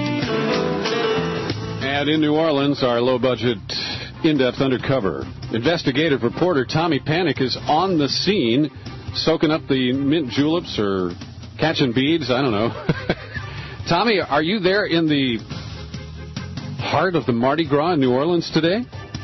And in New Orleans, our low-budget, in-depth undercover investigative reporter Tommy Panic is on the scene, soaking up the mint juleps or catching beads. I don't know. Tommy, are you there in the heart of the Mardi Gras in New Orleans today?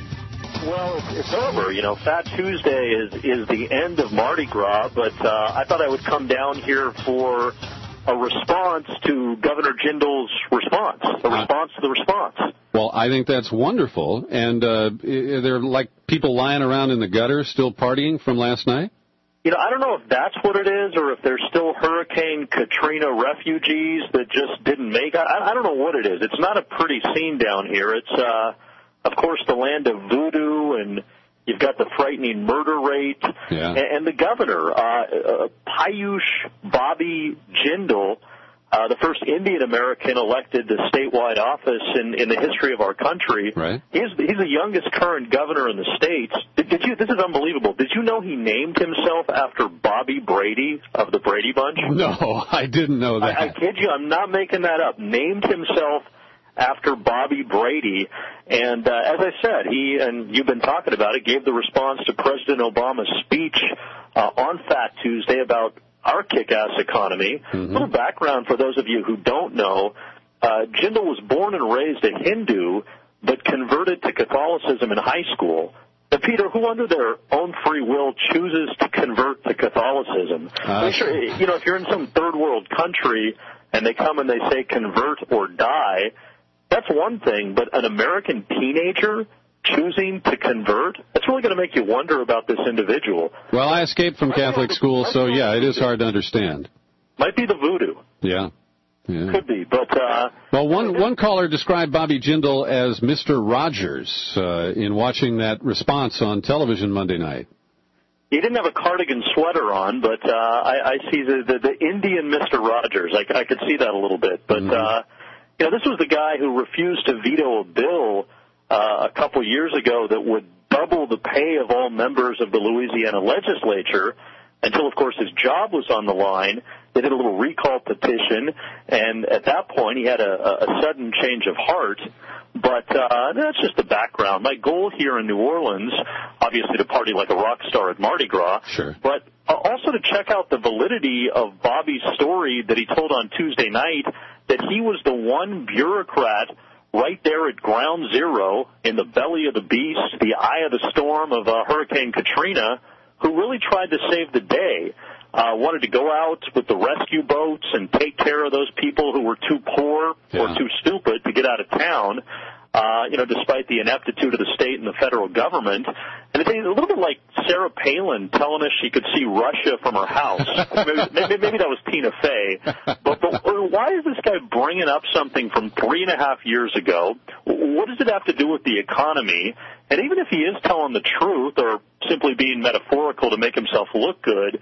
Well, it's, it's over. You know, Fat Tuesday is is the end of Mardi Gras, but uh, I thought I would come down here for a response to Governor Jindal's response, a response to the response. Well, I think that's wonderful. And uh, they're like people lying around in the gutter still partying from last night? You know, I don't know if that's what it is or if there's still Hurricane Katrina refugees that just didn't make it. I, I don't know what it is. It's not a pretty scene down here. It's, uh, of course, the land of voodoo, and you've got the frightening murder rate. Yeah. And, and the governor, uh, uh, Piyush Bobby Jindal, uh, the first Indian American elected to statewide office in, in the history of our country. Right. He's, he's the youngest current governor in the states. Did, did you? This is unbelievable. Did you know he named himself after Bobby Brady of the Brady Bunch? No, I didn't know that. I, I kid you. I'm not making that up. Named himself after Bobby Brady. And uh, as I said, he, and you've been talking about it, gave the response to President Obama's speech uh, on Fat Tuesday about our kick-ass economy. Mm-hmm. A little background for those of you who don't know. Uh, Jindal was born and raised a Hindu, but converted to Catholicism in high school. Now, Peter, who under their own free will chooses to convert to Catholicism? Uh, sure, you know, if you're in some third world country and they come and they say convert or die, that's one thing, but an American teenager choosing to convert, that's really going to make you wonder about this individual. Well, I escaped from Catholic school, so yeah, it is hard to understand. Might be the voodoo. Yeah. yeah. Could be, but... Uh, well, one, one caller described Bobby Jindal as Mister Rogers uh, in watching that response on television Monday night. He didn't have a cardigan sweater on, but uh, I, I see the, the, the Indian Mister Rogers. I, I could see that a little bit, but... Mm-hmm. uh, You know, this was the guy who refused to veto a bill uh, a couple years ago that would double the pay of all members of the Louisiana legislature until, of course, his job was on the line. They did a little recall petition, and at that point he had a, a sudden change of heart. But uh, that's just the background. My goal here in New Orleans, obviously to party like a rock star at Mardi Gras, sure. but also to check out the validity of Bobby's story that he told on Tuesday night, that he was the one bureaucrat right there at ground zero in the belly of the beast, the eye of the storm of uh, Hurricane Katrina, who really tried to save the day, uh, wanted to go out with the rescue boats and take care of those people who were too poor yeah. or too stupid to get out of town, uh, you know, despite the ineptitude of the state and the federal government. And it's a little bit like Sarah Palin telling us she could see Russia from her house. maybe, maybe, maybe that was Tina Fey. But, but why is this guy bringing up something from three and a half years ago? What does it have to do with the economy? And even if he is telling the truth or simply being metaphorical to make himself look good,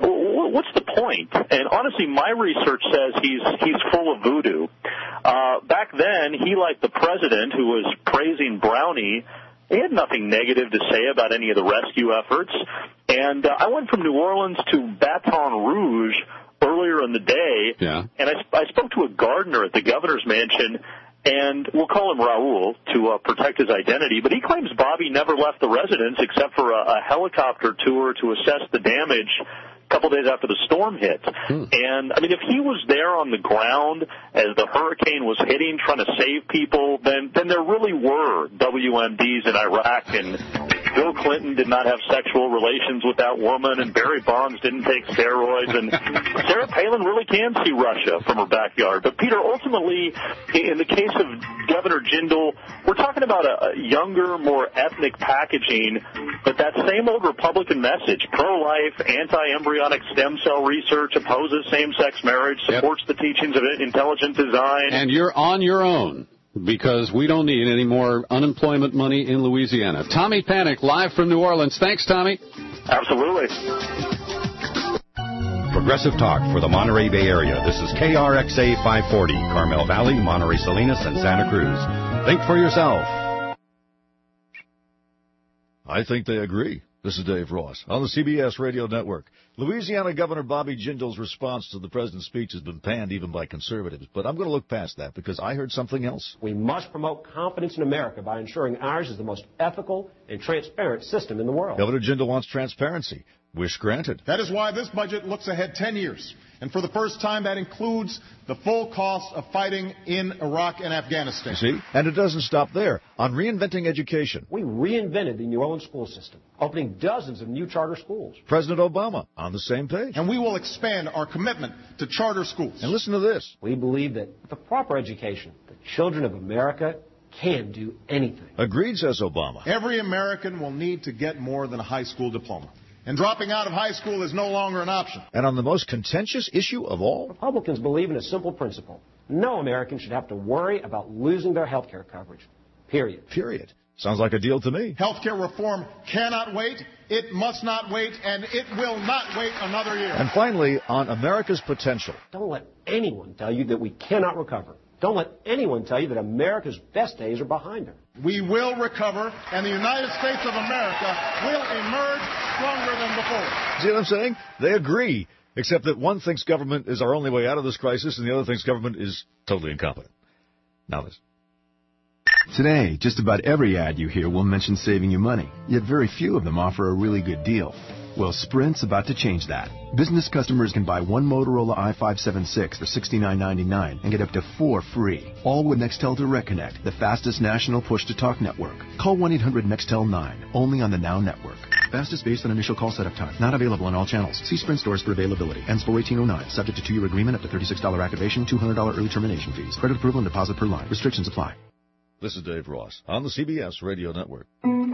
what's the point? And honestly, my research says he's he's full of voodoo. Uh, back then, he, like the president who was praising Brownie, he had nothing negative to say about any of the rescue efforts. And uh, I went from New Orleans to Baton Rouge earlier in the day, yeah. and I, I spoke to a gardener at the governor's mansion, and we'll call him Raul to uh, protect his identity, but he claims Bobby never left the residence except for a, a helicopter tour to assess the damage a couple days after the storm hit. Hmm. And, I mean, if he was there on the ground as the hurricane was hitting, trying to save people, then, then there really were W M Ds in Iraq, and Bill Clinton did not have sexual relations with that woman, and Barry Bonds didn't take steroids, and Sarah Palin really can see Russia from her backyard. But, Peter, ultimately, in the case of Governor Jindal, we're talking about a younger, more ethnic packaging, but that same old Republican message, pro-life, anti-embryonic stem cell research, opposes same-sex marriage, supports yep. the teachings of intelligent design. And you're on your own, because we don't need any more unemployment money in Louisiana. Tommy Panic, live from New Orleans. Thanks, Tommy. Absolutely. Progressive Talk for the Monterey Bay Area. This is K R X A five forty, Carmel Valley, Monterey Salinas, and Santa Cruz. Think for yourself. I think they agree. This is Dave Ross on the C B S Radio Network. Louisiana Governor Bobby Jindal's response to the president's speech has been panned even by conservatives, but I'm going to look past that because I heard something else. We must promote confidence in America by ensuring ours is the most ethical and transparent system in the world. Governor Jindal wants transparency. Wish granted. That is why this budget looks ahead ten years. And for the first time, that includes the full cost of fighting in Iraq and Afghanistan. See? And it doesn't stop there. On reinventing education. We reinvented the New Orleans school system, opening dozens of new charter schools. President Obama on the same page. And we will expand our commitment to charter schools. And listen to this. We believe that with a proper education, the children of America can do anything. Agreed, says Obama. Every American will need to get more than a high school diploma. And dropping out of high school is no longer an option. And on the most contentious issue of all? Republicans believe in a simple principle. No American should have to worry about losing their health care coverage. Period. Period. Sounds like a deal to me. Health care reform cannot wait. It must not wait. And it will not wait another year. And finally, on America's potential. Don't let anyone tell you that we cannot recover. Don't let anyone tell you that America's best days are behind her. We will recover, and the United States of America will emerge stronger than before. See what I'm saying? They agree, except that one thinks government is our only way out of this crisis, and the other thinks government is totally incompetent. Now this. Today, just about every ad you hear will mention saving you money, yet very few of them offer a really good deal. Well, Sprint's about to change that. Business customers can buy one Motorola i five seventy-six for sixty-nine ninety-nine and get up to four free. All with Nextel Direct Connect, the fastest national push-to-talk network. Call one eight hundred Nextel nine, only on the Now Network. Fastest based on initial call setup time. Not available on all channels. See Sprint stores for availability. Ends four eighteen oh nine. Subject to two-year agreement, up to thirty-six dollars activation, two hundred dollars early termination fees. Credit approval and deposit per line. Restrictions apply. This is Dave Ross on the C B S Radio Network.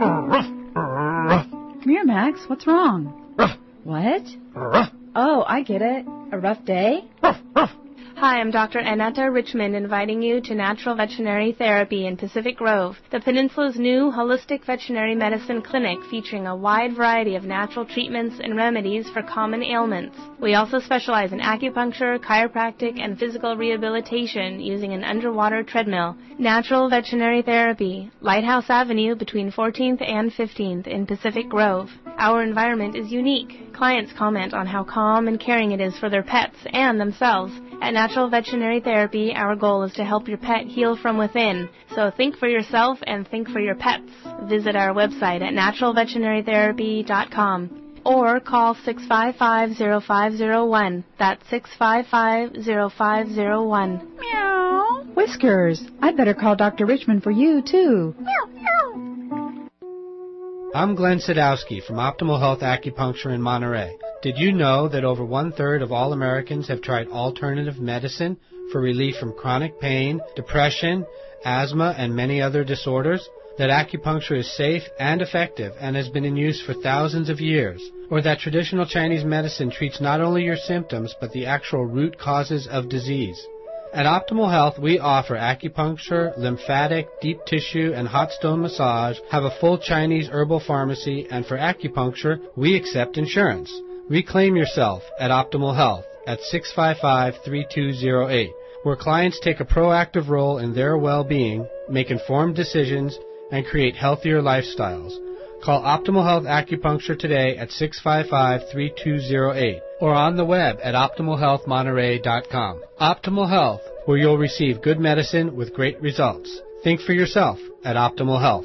Come here, Max. What's wrong? Ruff. What? Ruff. Oh, I get it. A rough day? Ruff. Ruff. Hi, I'm Doctor Annetta Richmond, inviting you to Natural Veterinary Therapy in Pacific Grove, the Peninsula's new holistic veterinary medicine clinic featuring a wide variety of natural treatments and remedies for common ailments. We also specialize in acupuncture, chiropractic, and physical rehabilitation using an underwater treadmill. Natural Veterinary Therapy, Lighthouse Avenue between fourteenth and fifteenth in Pacific Grove. Our environment is unique. Clients comment on how calm and caring it is for their pets and themselves. At Natural Veterinary Therapy, our goal is to help your pet heal from within. So think for yourself and think for your pets. Visit our website at natural veterinary therapy dot com or call six five five, zero five zero one. That's six five five, zero five zero one. Meow. Whiskers, I'd better call Doctor Richmond for you, too. Meow, meow. I'm Glenn Sadowski from Optimal Health Acupuncture in Monterey. Did you know that over one-third of all Americans have tried alternative medicine for relief from chronic pain, depression, asthma, and many other disorders? That acupuncture is safe and effective and has been in use for thousands of years? Or that traditional Chinese medicine treats not only your symptoms, but the actual root causes of disease? At Optimal Health, we offer acupuncture, lymphatic, deep tissue, and hot stone massage, have a full Chinese herbal pharmacy, and for acupuncture, we accept insurance. Reclaim Yourself at Optimal Health at six five five, three two zero eight, where clients take a proactive role in their well-being, make informed decisions, and create healthier lifestyles. Call Optimal Health Acupuncture today at six five five, three two zero eight or on the web at optimal health monterey dot com. Optimal Health, where you'll receive good medicine with great results. Think for yourself at Optimal Health.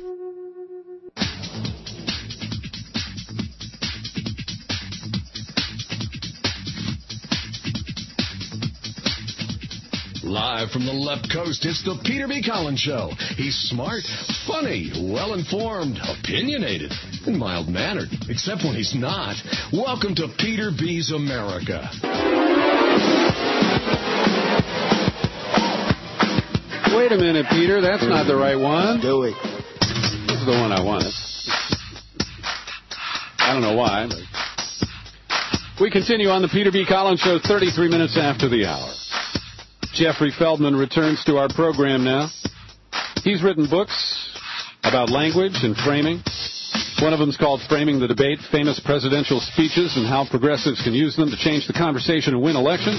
Live from the left coast, it's the Peter B. Collins Show. He's smart, funny, well-informed, opinionated, and mild-mannered, except when he's not. Welcome to Peter B's America. Wait a minute, Peter. That's not the right one. Do it. This is the one I wanted. I don't know why, but... We continue on the Peter B. Collins Show, thirty-three minutes after the hour. Jeffrey Feldman returns to our program now. He's written books about language and framing. One of them is called Framing the Debate, Famous Presidential Speeches and How Progressives Can Use Them to Change the Conversation and Win Elections.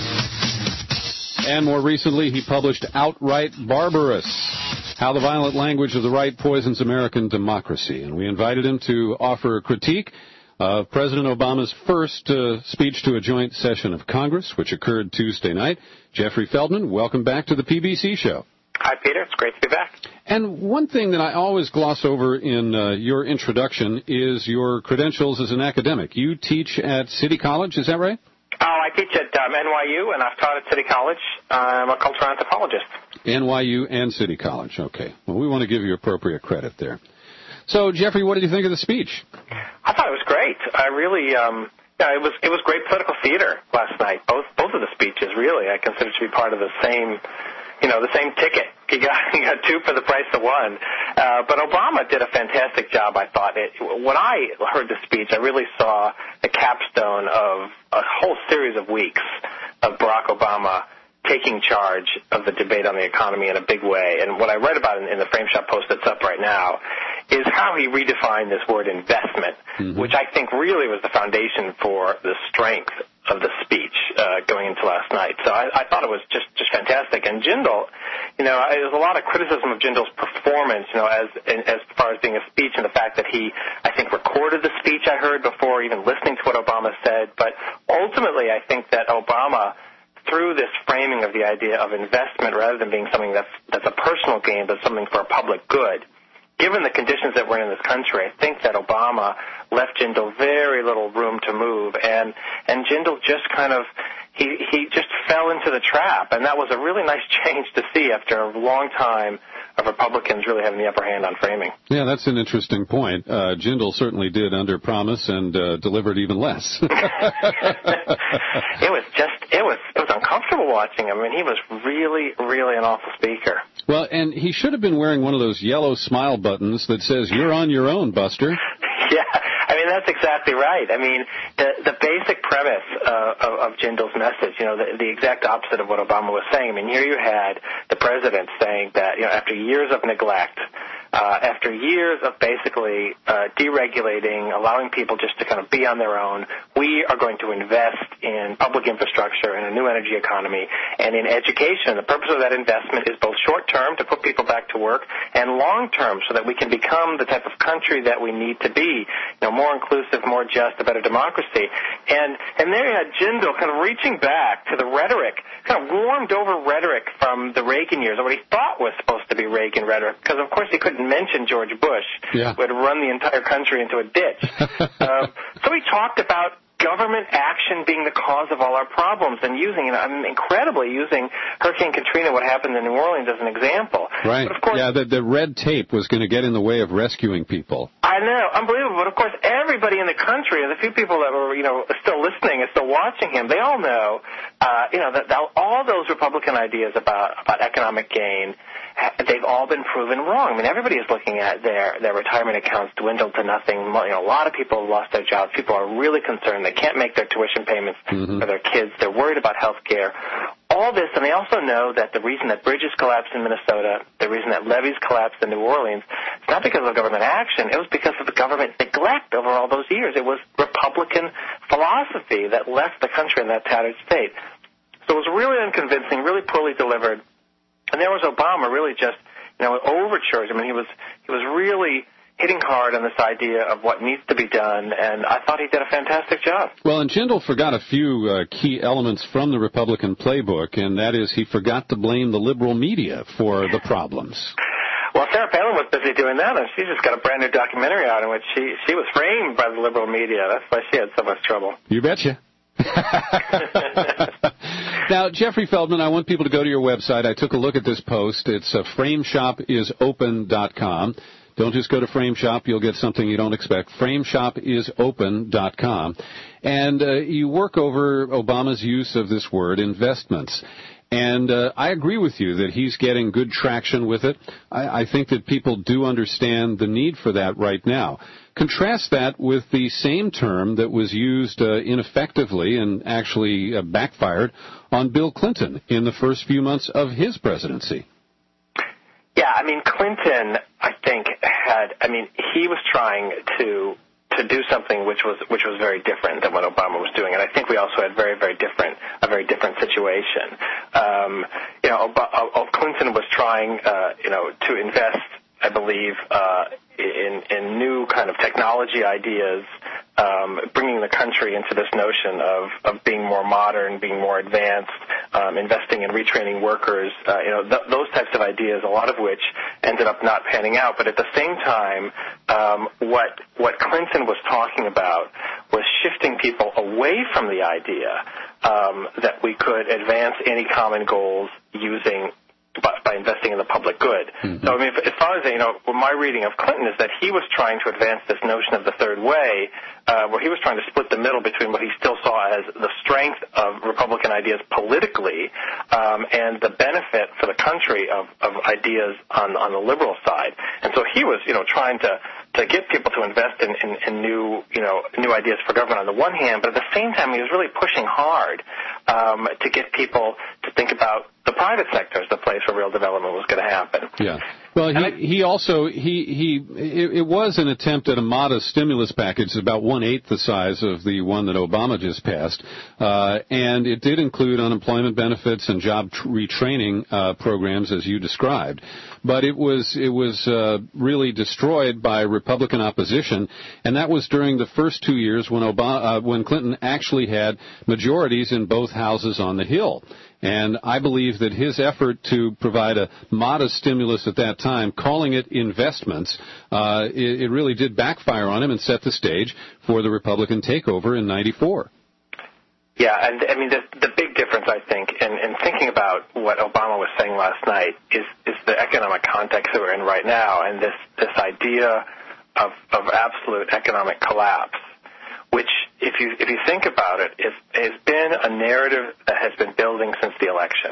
And more recently, he published Outright Barbarous, How the Violent Language of the Right Poisons American Democracy. And we invited him to offer a critique of President Obama's first uh, speech to a joint session of Congress, which occurred Tuesday night. Jeffrey Feldman, welcome back to the P B C show. Hi, Peter. It's great to be back. And one thing that I always gloss over in uh, your introduction is your credentials as an academic. You teach at City College, is that right? Oh, I teach at um, N Y U, and I've taught at City College. I'm a cultural anthropologist. N Y U and City College, okay. Well, we want to give you appropriate credit there. So, Jeffrey, what did you think of the speech? I thought it was great. I really, um, yeah, it was it was great political theater last night. Both both of the speeches, really, I consider to be part of the same, you know, the same ticket. He got he got two for the price of one. Uh, but Obama did a fantastic job. I thought. It, when I heard the speech, I really saw the capstone of a whole series of weeks of Barack Obama taking charge of the debate on the economy in a big way. And what I read about in, in the Frame Shop post that's up right now is how he redefined this word investment, mm-hmm. which I think really was the foundation for the strength of the speech uh, going into last night. So I, I thought it was just, just fantastic. And Jindal, you know, there's a lot of criticism of Jindal's performance, you know, as as far as being a speech and the fact that he, I think, recorded the speech I heard before even listening to what Obama said. But ultimately, I think that Obama, through this framing of the idea of investment rather than being something that's, that's a personal gain but something for a public good, given the conditions that we're in in this country, I think that Obama left Jindal very little room to move, and, and Jindal just kind of, he, he just fell into the trap, and that was a really nice change to see after a long time of Republicans really having the upper hand on framing. Yeah, that's an interesting point. Uh, Jindal certainly did underpromise and uh, delivered even less. It was just, it was, it was uncomfortable watching him. I mean, he was really, really an awful speaker. Well, and he should have been wearing one of those yellow smile buttons that says, "You're on your own, Buster." Yeah, I mean, that's exactly right. I mean, the the basic premise uh, of, of Jindal's message, you know, the, the exact opposite of what Obama was saying. I mean, here you had the president saying that, you know, after years of neglect, uh, after years of basically uh, deregulating, allowing people just to kind of be on their own, we are going to invest in public infrastructure and a new energy economy and in education. The purpose of that investment is both short-term to put people back to work and long-term so that we can become the type of country that we need to be, you know, more inclusive, more just, a better democracy. And and there you had Jindal kind of reaching back to the rhetoric, kind of warmed-over rhetoric from the Reagan years, or what he thought was supposed to be Reagan rhetoric, because, of course, he couldn't mention George Bush, yeah. who had run the entire country into a ditch. uh, so he talked about government action being the cause of all our problems, and using, you know, I mean, incredibly using Hurricane Katrina, what happened in New Orleans, as an example. Right. But of course, yeah, the, the red tape was going to get in the way of rescuing people. I know, unbelievable. But of course, everybody in the country, and the few people that were, you know, still listening and still watching him, they all know, uh, you know, that, that all those Republican ideas about about economic gain, they've all been proven wrong. I mean, everybody is looking at their their retirement accounts dwindled to nothing. You know, a lot of people have lost their jobs. People are really concerned. They can't make their tuition payments mm-hmm. for their kids. They're worried about health care. All this, and they also know that the reason that bridges collapsed in Minnesota, the reason that levees collapsed in New Orleans, it's not because of government action. It was because of the government neglect over all those years. It was Republican philosophy that left the country in that tattered state. So it was really unconvincing, really poorly delivered. And there was Obama really just, you know, overtures. I mean, he was he was really hitting hard on this idea of what needs to be done, and I thought he did a fantastic job. Well, and Jindal forgot a few uh, key elements from the Republican playbook, and that is he forgot to blame the liberal media for the problems. Well, Sarah Palin was busy doing that, and she just got a brand new documentary out in which she, she was framed by the liberal media. That's why she had so much trouble. You betcha. Now, Jeffrey Feldman, I want people to go to your website. I took a look at this post. It's uh, frame shop is open dot com. Don't just go to Frame Shop. You'll get something you don't expect. frame shop is open dot com. And uh, you work over Obama's use of this word, investments. And uh, I agree with you that he's getting good traction with it. I, I think that people do understand the need for that right now. Contrast that with the same term that was used uh, ineffectively and actually uh, backfired on Bill Clinton in the first few months of his presidency. Yeah, I mean, Clinton, I think, had, I mean, he was trying to to do something which was which was very different than what Obama was doing, and I think we also had very, very different a very different situation. Um, you know, Ob- Clinton was trying, uh, you know, to invest, I believe, uh, in in new kind of technology ideas, um, bringing the country into this notion of of being more modern, being more advanced, um, investing in retraining workers, uh, you know, th- those types of ideas, a lot of which ended up not panning out. But at the same time, um, what what Clinton was talking about was shifting people away from the idea um, that we could advance any common goals using By, by investing in the public good. Mm-hmm. So, I mean, as far as, you know, my reading of Clinton is that he was trying to advance this notion of the third way, uh, where he was trying to split the middle between what he still saw as the strength of Republican ideas politically um, and the benefit for the country of, of ideas on, on the liberal side. And so he was, you know, trying to to get people to invest in, in, in new, you know, new ideas for government on the one hand, but at the same time he was really pushing hard um, to get people to think about the private sector as the place where real development was going to happen. Yeah. Well, he, he also, he, he it, it was an attempt at a modest stimulus package, about one-eighth the size of the one that Obama just passed, uh, and it did include unemployment benefits and job tr- retraining uh, programs, as you described. But it was it was uh, really destroyed by Republican opposition, and that was during the first two years when Obama, uh, when Clinton actually had majorities in both houses on the Hill. And I believe that his effort to provide a modest stimulus at that time, calling it investments, uh, it, it really did backfire on him and set the stage for the Republican takeover in ninety-four. Yeah, and I mean, the, the big difference, I think, in, in thinking about what Obama was saying last night is, is the economic context that we're in right now, and this, this idea of, of absolute economic collapse, which, if you if you think about it, is, has been a narrative that has been building since the election.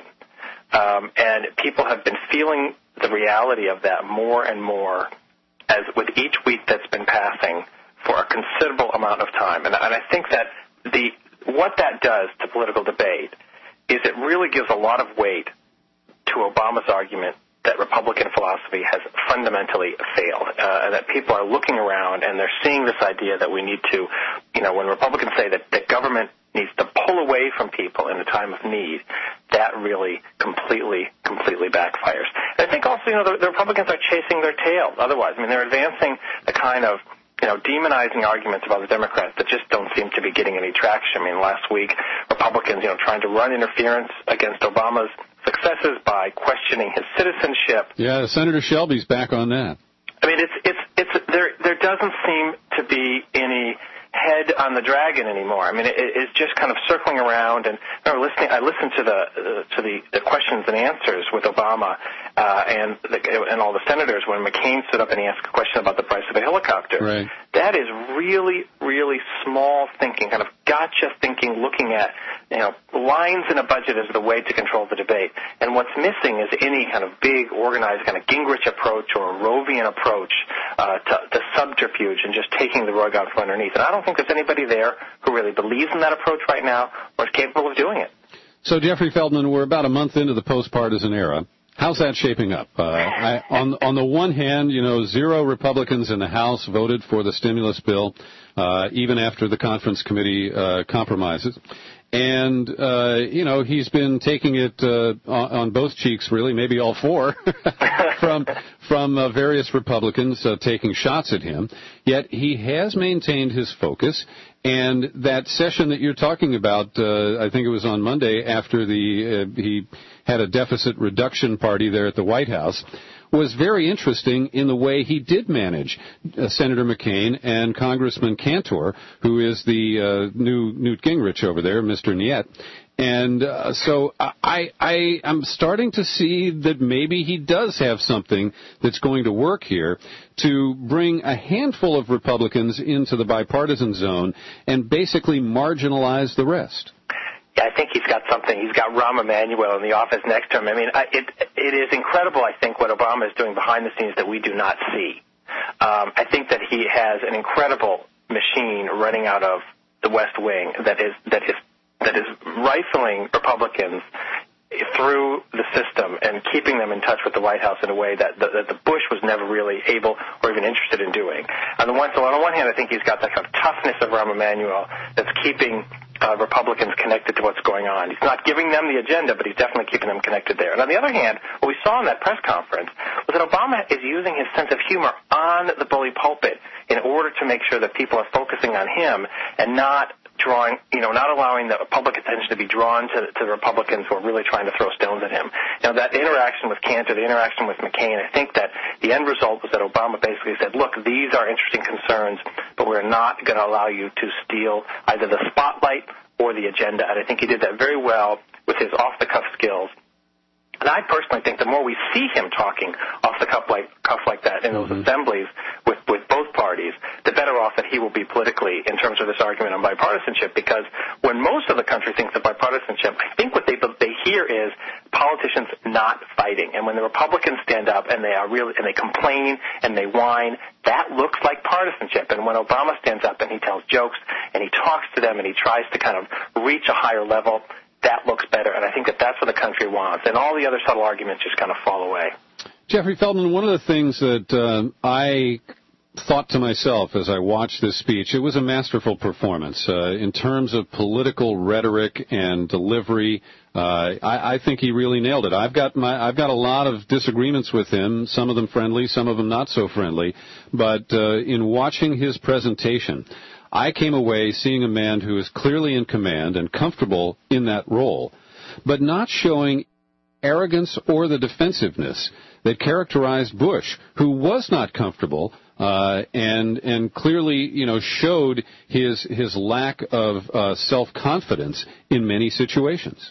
Um, and people have been feeling the reality of that more and more as with each week that's been passing for a considerable amount of time. And, and I think that the what that does to political debate is it really gives a lot of weight to Obama's argument that Republican philosophy has fundamentally failed, uh, that people are looking around and they're seeing this idea that we need to, you know, when Republicans say that the government needs to pull away from people in a time of need, that really completely, completely backfires. And I think also, you know, the, the Republicans are chasing their tail otherwise. I mean, they're advancing the kind of, you know, demonizing arguments about the Democrats that just don't seem to be getting any traction. I mean, last week, Republicans, you know, trying to run interference against Obama's successes by questioning his citizenship. Yeah, Senator Shelby's back on that. I mean, it's it's it's there. There doesn't seem to be any head on the dragon anymore. I mean, it, it's just kind of circling around. And I remember listening. I listened to the uh, to the, the questions and answers with Obama uh, and the, and all the senators when McCain stood up and he asked a question about the price of a helicopter. Right. That is really, really small thinking, kind of gotcha thinking, looking at, you know, lines in a budget as the way to control the debate. And what's missing is any kind of big, organized kind of Gingrich approach or a Rovian approach uh, to, to subterfuge and just taking the rug out from underneath. And I don't think there's anybody there who really believes in that approach right now or is capable of doing it. So, Jeffrey Feldman, we're about a month into the post-partisan era. How's that shaping up? Uh, I, on on the one hand, you know, zero Republicans in the House voted for the stimulus bill, uh, even after the conference committee uh, compromises. And, uh, you know, he's been taking it uh, on, on both cheeks, really, maybe all four, from from uh, various Republicans uh, taking shots at him. Yet he has maintained his focus. And that session that you're talking about, uh, I think it was on Monday after the uh, he had a deficit reduction party there at the White House, was very interesting in the way he did manage uh, Senator McCain and Congressman Cantor, who is the uh, new Newt Gingrich over there, Mister Niet. And uh, so I, I, I'm starting to see that maybe he does have something that's going to work here to bring a handful of Republicans into the bipartisan zone and basically marginalize the rest. Yeah, I think he's got something. He's got Rahm Emanuel in the office next to him. I mean, I, it it is incredible, I think, what Obama is doing behind the scenes that we do not see. Um, I think that he has an incredible machine running out of the West Wing that is that is that is rifling Republicans through the system and keeping them in touch with the White House in a way that the, that the Bush was never really able or even interested in doing. On the one, so on the one hand, I think he's got that kind of toughness of Rahm Emanuel that's keeping uh, Republicans connected to what's going on. He's not giving them the agenda, but he's definitely keeping them connected there. And on the other hand, what we saw in that press conference was that Obama is using his sense of humor on the bully pulpit in order to make sure that people are focusing on him and not drawing, you know, not allowing the public attention to be drawn to, to the Republicans who are really trying to throw stones at him. Now, that interaction with Cantor, the interaction with McCain, I think that the end result was that Obama basically said, look, these are interesting concerns, but we're not going to allow you to steal either the spotlight or the agenda. And I think he did that very well with his off-the-cuff skills. And I personally think the more we see him talking off the cuff like, cuff like that in those mm-hmm. assemblies with, with both parties, the better off that he will be politically in terms of this argument on bipartisanship. Because when most of the country thinks of bipartisanship, I think what they they hear is politicians not fighting. And when the Republicans stand up and they are really and they complain and they whine, that looks like partisanship. And when Obama stands up and he tells jokes and he talks to them and he tries to kind of reach a higher level, that looks better, and I think that that's what the country wants. And all the other subtle arguments just kind of fall away. Jeffrey Feldman, one of the things that uh, I thought to myself as I watched this speech, it was a masterful performance. Uh, in terms of political rhetoric and delivery, uh, I, I think he really nailed it. I've got my, I've got a lot of disagreements with him, some of them friendly, some of them not so friendly, but uh, in watching his presentation, I came away seeing a man who is clearly in command and comfortable in that role, but not showing arrogance or the defensiveness that characterized Bush, who was not comfortable uh, and and clearly, you know, showed his his lack of uh, self-confidence in many situations.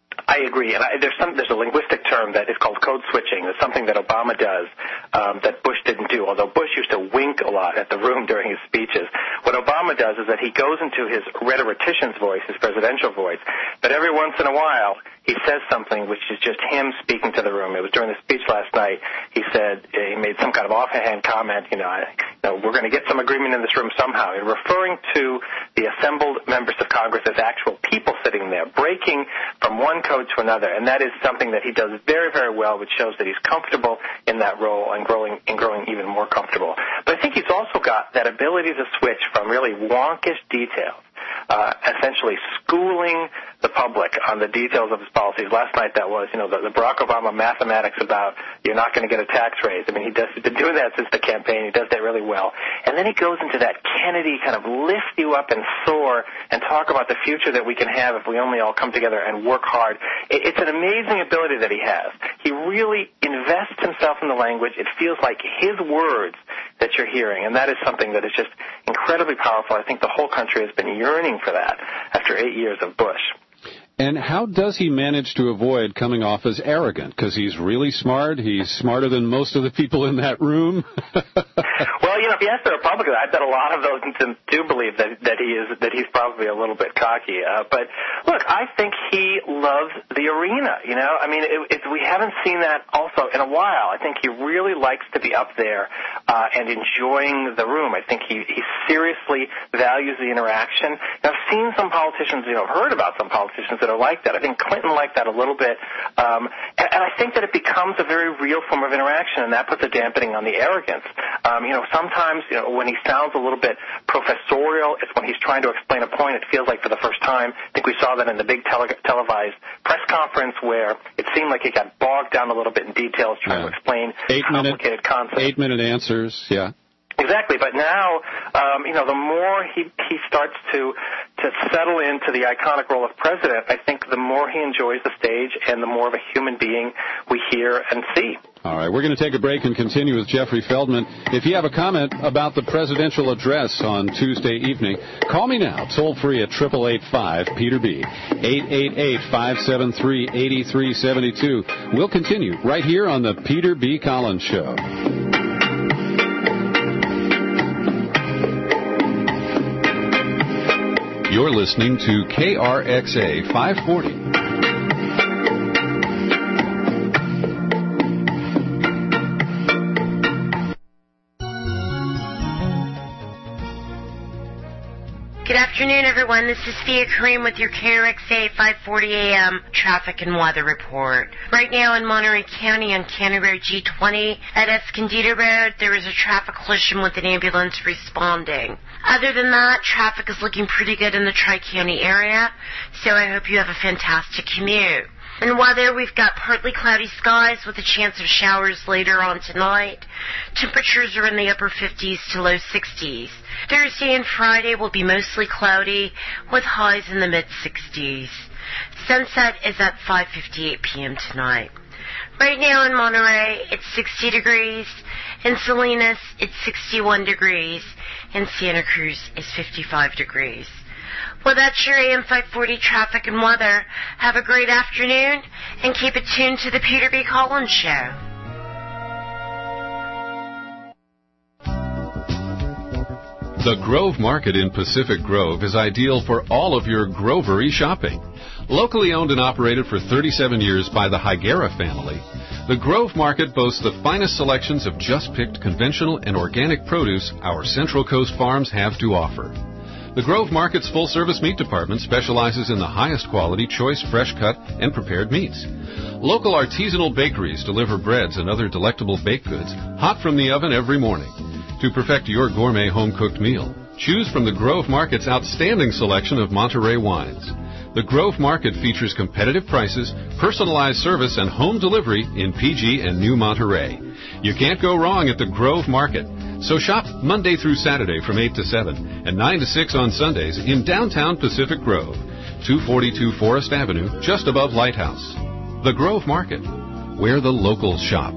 I agree, and I, there's some there's a linguistic term that is called code switching. It's something that Obama does um, that Bush didn't do. Although Bush used to wink a lot at the room during his speeches, what Obama does is that he goes into his rhetorician's voice, his presidential voice, but every once in a while he says something which is just him speaking to the room. It was during the speech last night. He said he made some kind of offhand comment. You know, I, you know we're going to get some agreement in this room somehow, and referring to the assembled members of Congress as actual people sitting there, breaking from one code to another, and that is something that he does very, very well, which shows that he's comfortable in that role and growing and growing even more comfortable. But I think he's also got that ability to switch from really wonkish details, uh, essentially schooling the public on the details of his policies. Last night that was, you know, the, the Barack Obama mathematics about you're not going to get a tax raise. I mean, he does, he's been doing that since the campaign. He does that really well. And then he goes into that Kennedy kind of lift you up and soar and talk about the future that we can have if we only all come together and work hard. It, it's an amazing ability that he has. He really invests himself in the language. It feels like his words that you're hearing, and that is something that is just incredibly powerful. I think the whole country has been yearning for that after eight years of Bush. And how does he manage to avoid coming off as arrogant? Because he's really smart. He's smarter than most of the people in that room. Well, you know, if you ask the Republicans, I bet a lot of those do believe that that he is that he's probably a little bit cocky. Uh, but look, I think he loves the arena. You know, I mean, it, it, we haven't seen that also in a while. I think he really likes to be up there uh, and enjoying the room. I think he he seriously values the interaction. Now, I've seen some politicians, you know, heard about some politicians that that are like that. I think Clinton liked that a little bit. Um, and, and I think that it becomes a very real form of interaction, and that puts a dampening on the arrogance. Um, you know, sometimes, you know, when he sounds a little bit professorial, it's when he's trying to explain a point. It feels like for the first time. I think we saw that in the big tele- televised press conference where it seemed like he got bogged down a little bit in details trying Yeah. to explain Eight complicated minute, concepts. Eight-minute answers, yeah. Exactly, but now, um, you know, the more he he starts to to settle into the iconic role of president, I think the more he enjoys the stage and the more of a human being we hear and see. All right, we're going to take a break and continue with Jeffrey Feldman. If you have a comment about the presidential address on Tuesday evening, call me now, toll-free at eight eight eight five, Peter B, eight eight eight, five seven three, eight three seven two. We'll continue right here on the Peter B. Collins Show. You're listening to K R X A five forty. Good afternoon, everyone. This is Thea Kareem with your K R X A five forty A M traffic and weather report. Right now in Monterey County on County Road G twenty at Escondido Road, there is a traffic collision with an ambulance responding. Other than that, traffic is looking pretty good in the Tri-County area, so I hope you have a fantastic commute. In weather, we've got partly cloudy skies with a chance of showers later on tonight. Temperatures are in the upper fifties to low sixties. Thursday and Friday will be mostly cloudy with highs in the mid-sixties. Sunset is at five fifty-eight p.m. tonight. Right now in Monterey, it's sixty degrees. In Salinas, it's sixty-one degrees. And Santa Cruz is fifty-five degrees. Well, that's your A M five forty traffic and weather. Have a great afternoon, and keep it tuned to the Peter B. Collins Show. The Grove Market in Pacific Grove is ideal for all of your grovery shopping. Locally owned and operated for thirty-seven years by the Higuera family, the Grove Market boasts the finest selections of just-picked conventional and organic produce our Central Coast farms have to offer. The Grove Market's full-service meat department specializes in the highest quality, choice, fresh-cut, and prepared meats. Local artisanal bakeries deliver breads and other delectable baked goods hot from the oven every morning. To perfect your gourmet home-cooked meal, choose from the Grove Market's outstanding selection of Monterey wines. The Grove Market features competitive prices, personalized service, and home delivery in P G and New Monterey. You can't go wrong at the Grove Market. So shop Monday through Saturday from eight to seven and nine to six on Sundays in downtown Pacific Grove, two forty-two Forest Avenue, just above Lighthouse. The Grove Market, where the locals shop.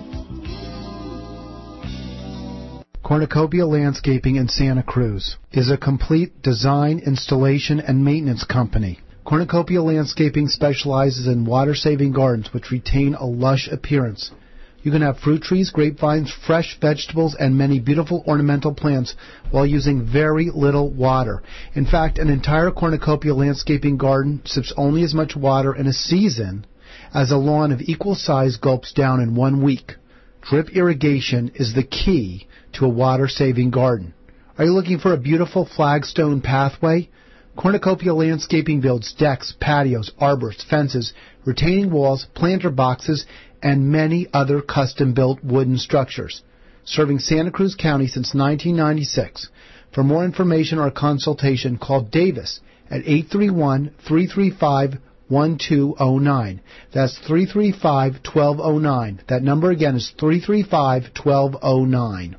Cornucopia Landscaping in Santa Cruz is a complete design, installation, and maintenance company. Cornucopia Landscaping specializes in water-saving gardens which retain a lush appearance. You can have fruit trees, grapevines, fresh vegetables, and many beautiful ornamental plants while using very little water. In fact, an entire cornucopia landscaping garden sips only as much water in a season as a lawn of equal size gulps down in one week. Drip irrigation is the key to a water-saving garden. Are you looking for a beautiful flagstone pathway? Cornucopia Landscaping builds decks, patios, arbors, fences, retaining walls, planter boxes, and many other custom-built wooden structures, serving Santa Cruz County since nineteen ninety-six. For more information or consultation, call Davis at eight three one, three three five, one two zero nine. That's three three five, one two zero nine. That number again is three three five, one two zero nine.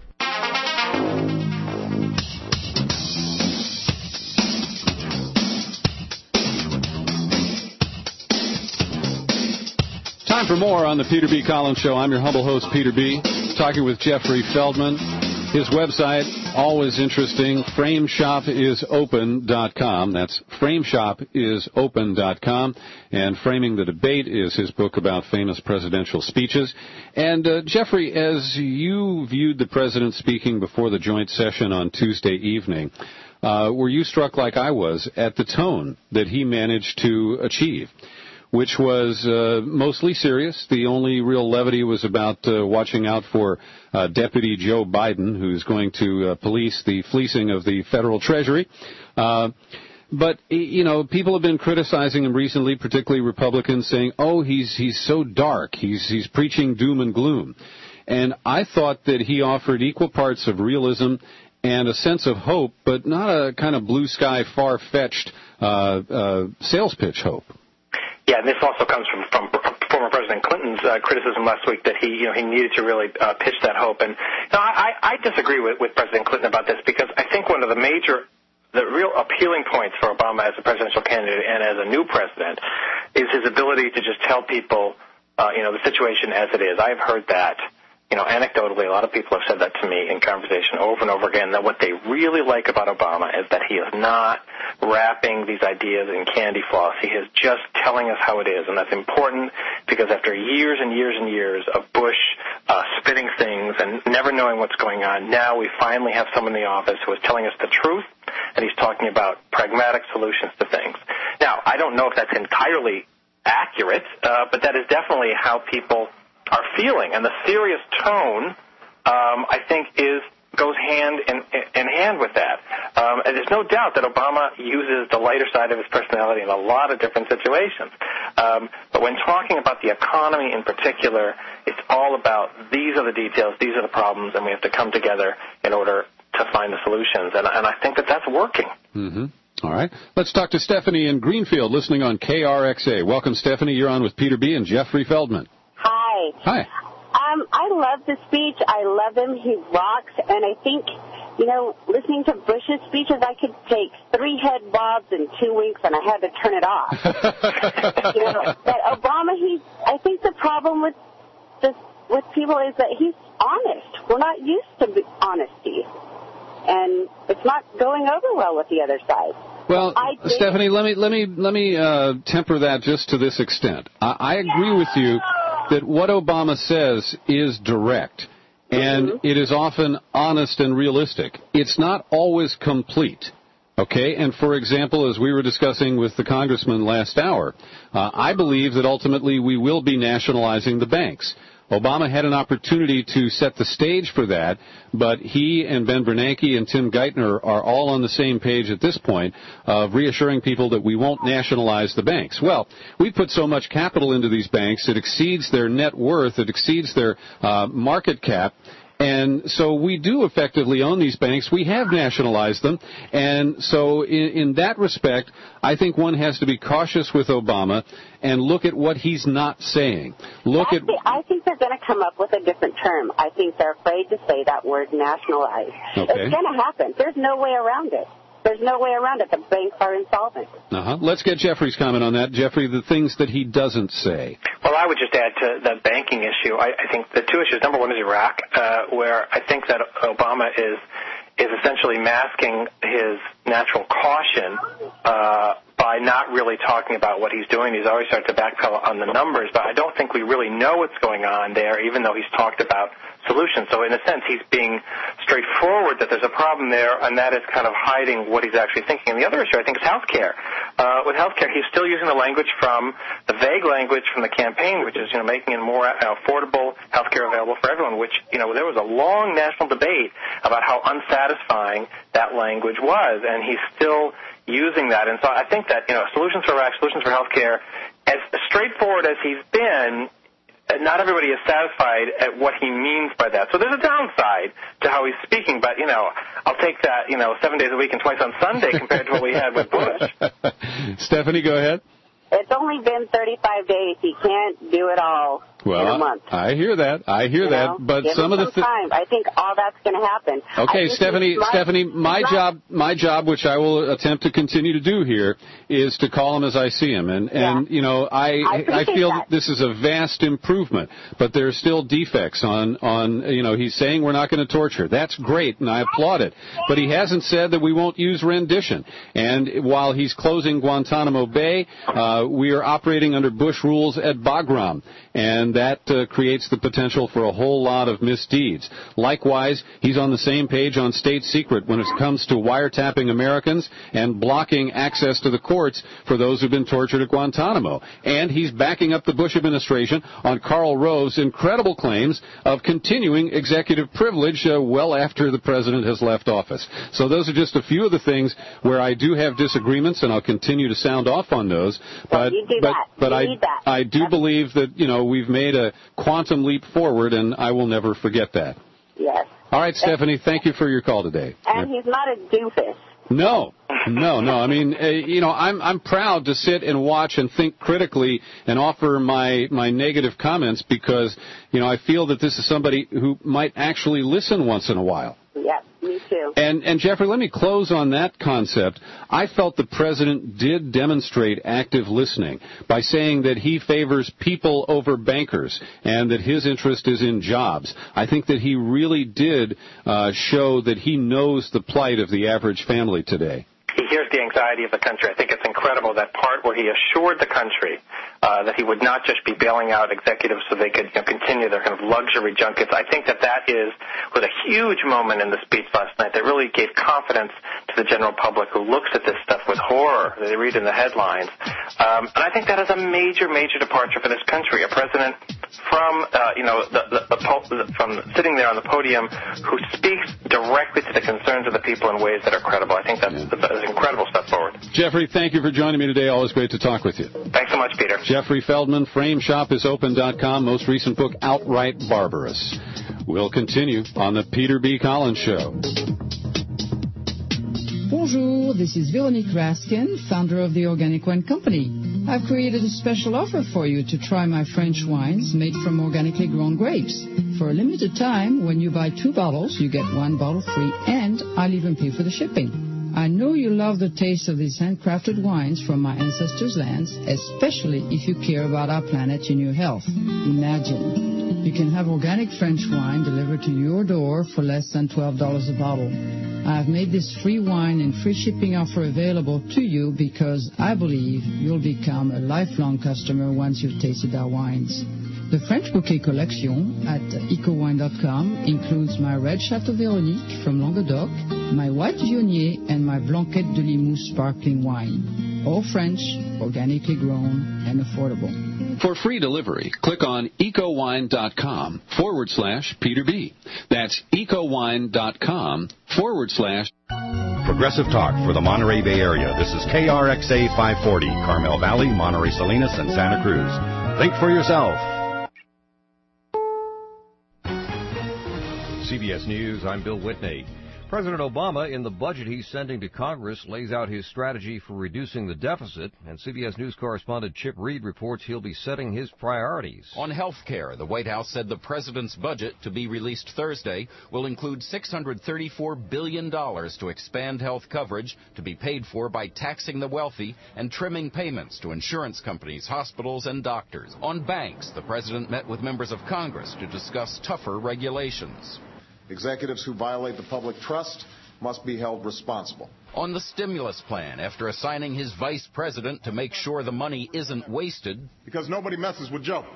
Time for more on the Peter B. Collins Show. I'm your humble host, Peter B., talking with Jeffrey Feldman. His website, always interesting, frame shop is open dot com. That's frame shop is open dot com. And Framing the Debate is his book about famous presidential speeches. And, uh, Jeffrey, as you viewed the president speaking before the joint session on Tuesday evening, uh, were you struck like I was at the tone that he managed to achieve, which was uh, mostly serious? The only real levity was about uh, watching out for uh, Deputy Joe Biden, who's going to uh, police the fleecing of the federal treasury. Uh, but, you know, people have been criticizing him recently, particularly Republicans, saying, oh, he's he's so dark. He's he's preaching doom and gloom. And I thought that he offered equal parts of realism and a sense of hope, but not a kind of blue sky, far-fetched uh, uh, sales pitch hope. Yeah, and this also comes from, from former President Clinton's uh, criticism last week that he, you know, he needed to really uh, pitch that hope. And you know, I, I disagree with, with President Clinton about this because I think one of the major, the real appealing points for Obama as a presidential candidate and as a new president is his ability to just tell people, uh, you know, the situation as it is. I've heard that. You know, anecdotally, a lot of people have said that to me in conversation over and over again, that what they really like about Obama is that he is not wrapping these ideas in candy floss. He is just telling us how it is, and that's important because after years and years and years of Bush uh, spinning things and never knowing what's going on, now we finally have someone in the office who is telling us the truth, and he's talking about pragmatic solutions to things. Now, I don't know if that's entirely accurate, uh, but that is definitely how people are feeling, and the serious tone, um, I think, is goes hand in, in hand with that. Um, and there's no doubt that Obama uses the lighter side of his personality in a lot of different situations. Um, but when talking about the economy in particular, it's all about these are the details, these are the problems, and we have to come together in order to find the solutions. And, and I think that that's working. Mm-hmm. All right. Let's talk to Stephanie in Greenfield, listening on K R X A. Welcome, Stephanie. You're on with Peter B. and Jeffrey Feldman. Hi. Hi. Um, I love the speech. I love him. He rocks. And I think, you know, listening to Bush's speeches, I could take three head bobs in two weeks, and I had to turn it off. you know, but Obama, he, I think the problem with this, with people is that he's honest. We're not used to honesty. And it's not going over well with the other side. Well, Stephanie, let me let me let me uh, temper that just to this extent. I, I agree with you that what Obama says is direct, and mm-hmm. it is often honest and realistic. It's not always complete. Okay, and for example, as we were discussing with the congressman last hour, uh, I believe that ultimately we will be nationalizing the banks. Obama had an opportunity to set the stage for that, but he and Ben Bernanke and Tim Geithner are all on the same page at this point of reassuring people that we won't nationalize the banks. Well, we put so much capital into these banks, it exceeds their net worth, it exceeds their uh, market cap. And so we do effectively own these banks. We have nationalized them. And so in, in that respect, I think one has to be cautious with Obama and look at what he's not saying. Look Actually, at. I think they're going to come up with a different term. I think they're afraid to say that word nationalize. Okay. It's going to happen. There's no way around it. There's no way around it. The banks are insolvent. Uh-huh. Let's get Jeffrey's comment on that. Jeffrey, the things that he doesn't say. Well, I would just add to the banking issue. I, I think the two issues. Number one is Iraq, uh, where I think that Obama is is essentially masking his natural caution uh, by not really talking about what he's doing. He's always started to backpedal on the numbers, but I don't think we really know what's going on there, even though he's talked about solutions. So in a sense, he's being straightforward that there's a problem there, and that is kind of hiding what he's actually thinking. And the other issue, I think, is healthcare. Uh, with healthcare, he's still using the language from the vague language from the campaign, which is, you know, making it more uh, affordable healthcare available for everyone, which, you know, there was a long national debate about how unsatisfying that language was, and he's still using that. And so I think that, you know, solutions for Iraq, solutions for healthcare, as straightforward as he's been, not everybody is satisfied at what he means by that. So there's a downside to how he's speaking, but, you know, I'll take that, you know, seven days a week and twice on Sunday compared to what we had with Bush. Stephanie, go ahead. It's only been thirty-five days. He can't do it all well, in a month. I hear that. I hear you that. know? But Give some of the some th- time. I think all that's going to happen. Okay, Stephanie. My, Stephanie, my my, job, my job, which I will attempt to continue to do here, is to call him as I see him. And and yeah. you know, I I, I feel that. that this is a vast improvement, but there are still defects on on. You know, he's saying we're not going to torture. That's great, and I applaud it. But he hasn't said that we won't use rendition. And while he's closing Guantanamo Bay, uh, we are operating under Bush rules at Bagram, and that uh, creates the potential for a whole lot of misdeeds. Likewise, he's on the same page on state secret when it comes to wiretapping Americans and blocking access to the courts for those who've been tortured at Guantanamo. And he's backing up the Bush administration on Karl Rove's incredible claims of continuing executive privilege uh, well after the president has left office. So those are just a few of the things where I do have disagreements, and I'll continue to sound off on those. But you do but that. but you I need that. I do believe that, you know, we've made a quantum leap forward, and I will never forget that. Yes. All right, Stephanie, thank you for your call today. And he's not a doofus. No, no, no. I mean, uh, you know, I'm I'm proud to sit and watch and think critically and offer my my negative comments because, you know, I feel that this is somebody who might actually listen once in a while. Yes, me too. And, and Jeffrey, let me close on that concept. I felt the president did demonstrate active listening by saying that he favors people over bankers and that his interest is in jobs. I think that he really did uh, show that he knows the plight of the average family today. He hears the anxiety of the country. I think it's incredible, that part where he assured the country uh, that he would not just be bailing out executives so they could, you know, continue their kind of luxury junkets. I think that that is was a huge moment in the speech last night that really gave confidence to the general public who looks at this stuff with horror that they read in the headlines. Um, and I think that is a major, major departure for this country. A president from, uh, you know, the, the, the po- from sitting there on the podium who speaks directly to the concerns of the people in ways that are credible. I think that's, yeah. that's an incredible step forward. Jeffrey, thank you for joining me today. Always great to talk with you. Thanks so much, Peter. Jeffrey Feldman, frame shop is open dot com. Most recent book, Outright Barbarous. We'll continue on the Peter B. Collins Show. Bonjour, this is Veronique Raskin, founder of the Organic Wine Company. I've created a special offer for you to try my French wines made from organically grown grapes. For a limited time, when you buy two bottles, you get one bottle free, and I'll even pay for the shipping. I know you love the taste of these handcrafted wines from my ancestors' lands, especially if you care about our planet and your health. Imagine, you can have organic French wine delivered to your door for less than twelve dollars a bottle. I have made this free wine and free shipping offer available to you because I believe you'll become a lifelong customer once you've tasted our wines. The French Bouquet Collection at eco wine dot com includes my red Chateau Véronique from Languedoc, my white Viognier, and my Blanquette de Limoux sparkling wine. All French, organically grown, and affordable. For free delivery, click on eco wine dot com forward slash Peter B. That's eco wine dot com forward slash Progressive Talk for the Monterey Bay Area. This is K R X A five forty, Carmel Valley, Monterey Salinas, and Santa Cruz. Think for yourself. C B S News, I'm Bill Whitney. President Obama, in the budget he's sending to Congress, lays out his strategy for reducing the deficit, and C B S News correspondent Chip Reed reports he'll be setting his priorities. On health care, the White House said the president's budget, to be released Thursday, will include six hundred thirty-four billion dollars to expand health coverage to be paid for by taxing the wealthy and trimming payments to insurance companies, hospitals, and doctors. On banks, the president met with members of Congress to discuss tougher regulations. Executives who violate the public trust must be held responsible. On the stimulus plan, after assigning his vice president to make sure the money isn't wasted. Because nobody messes with Joe.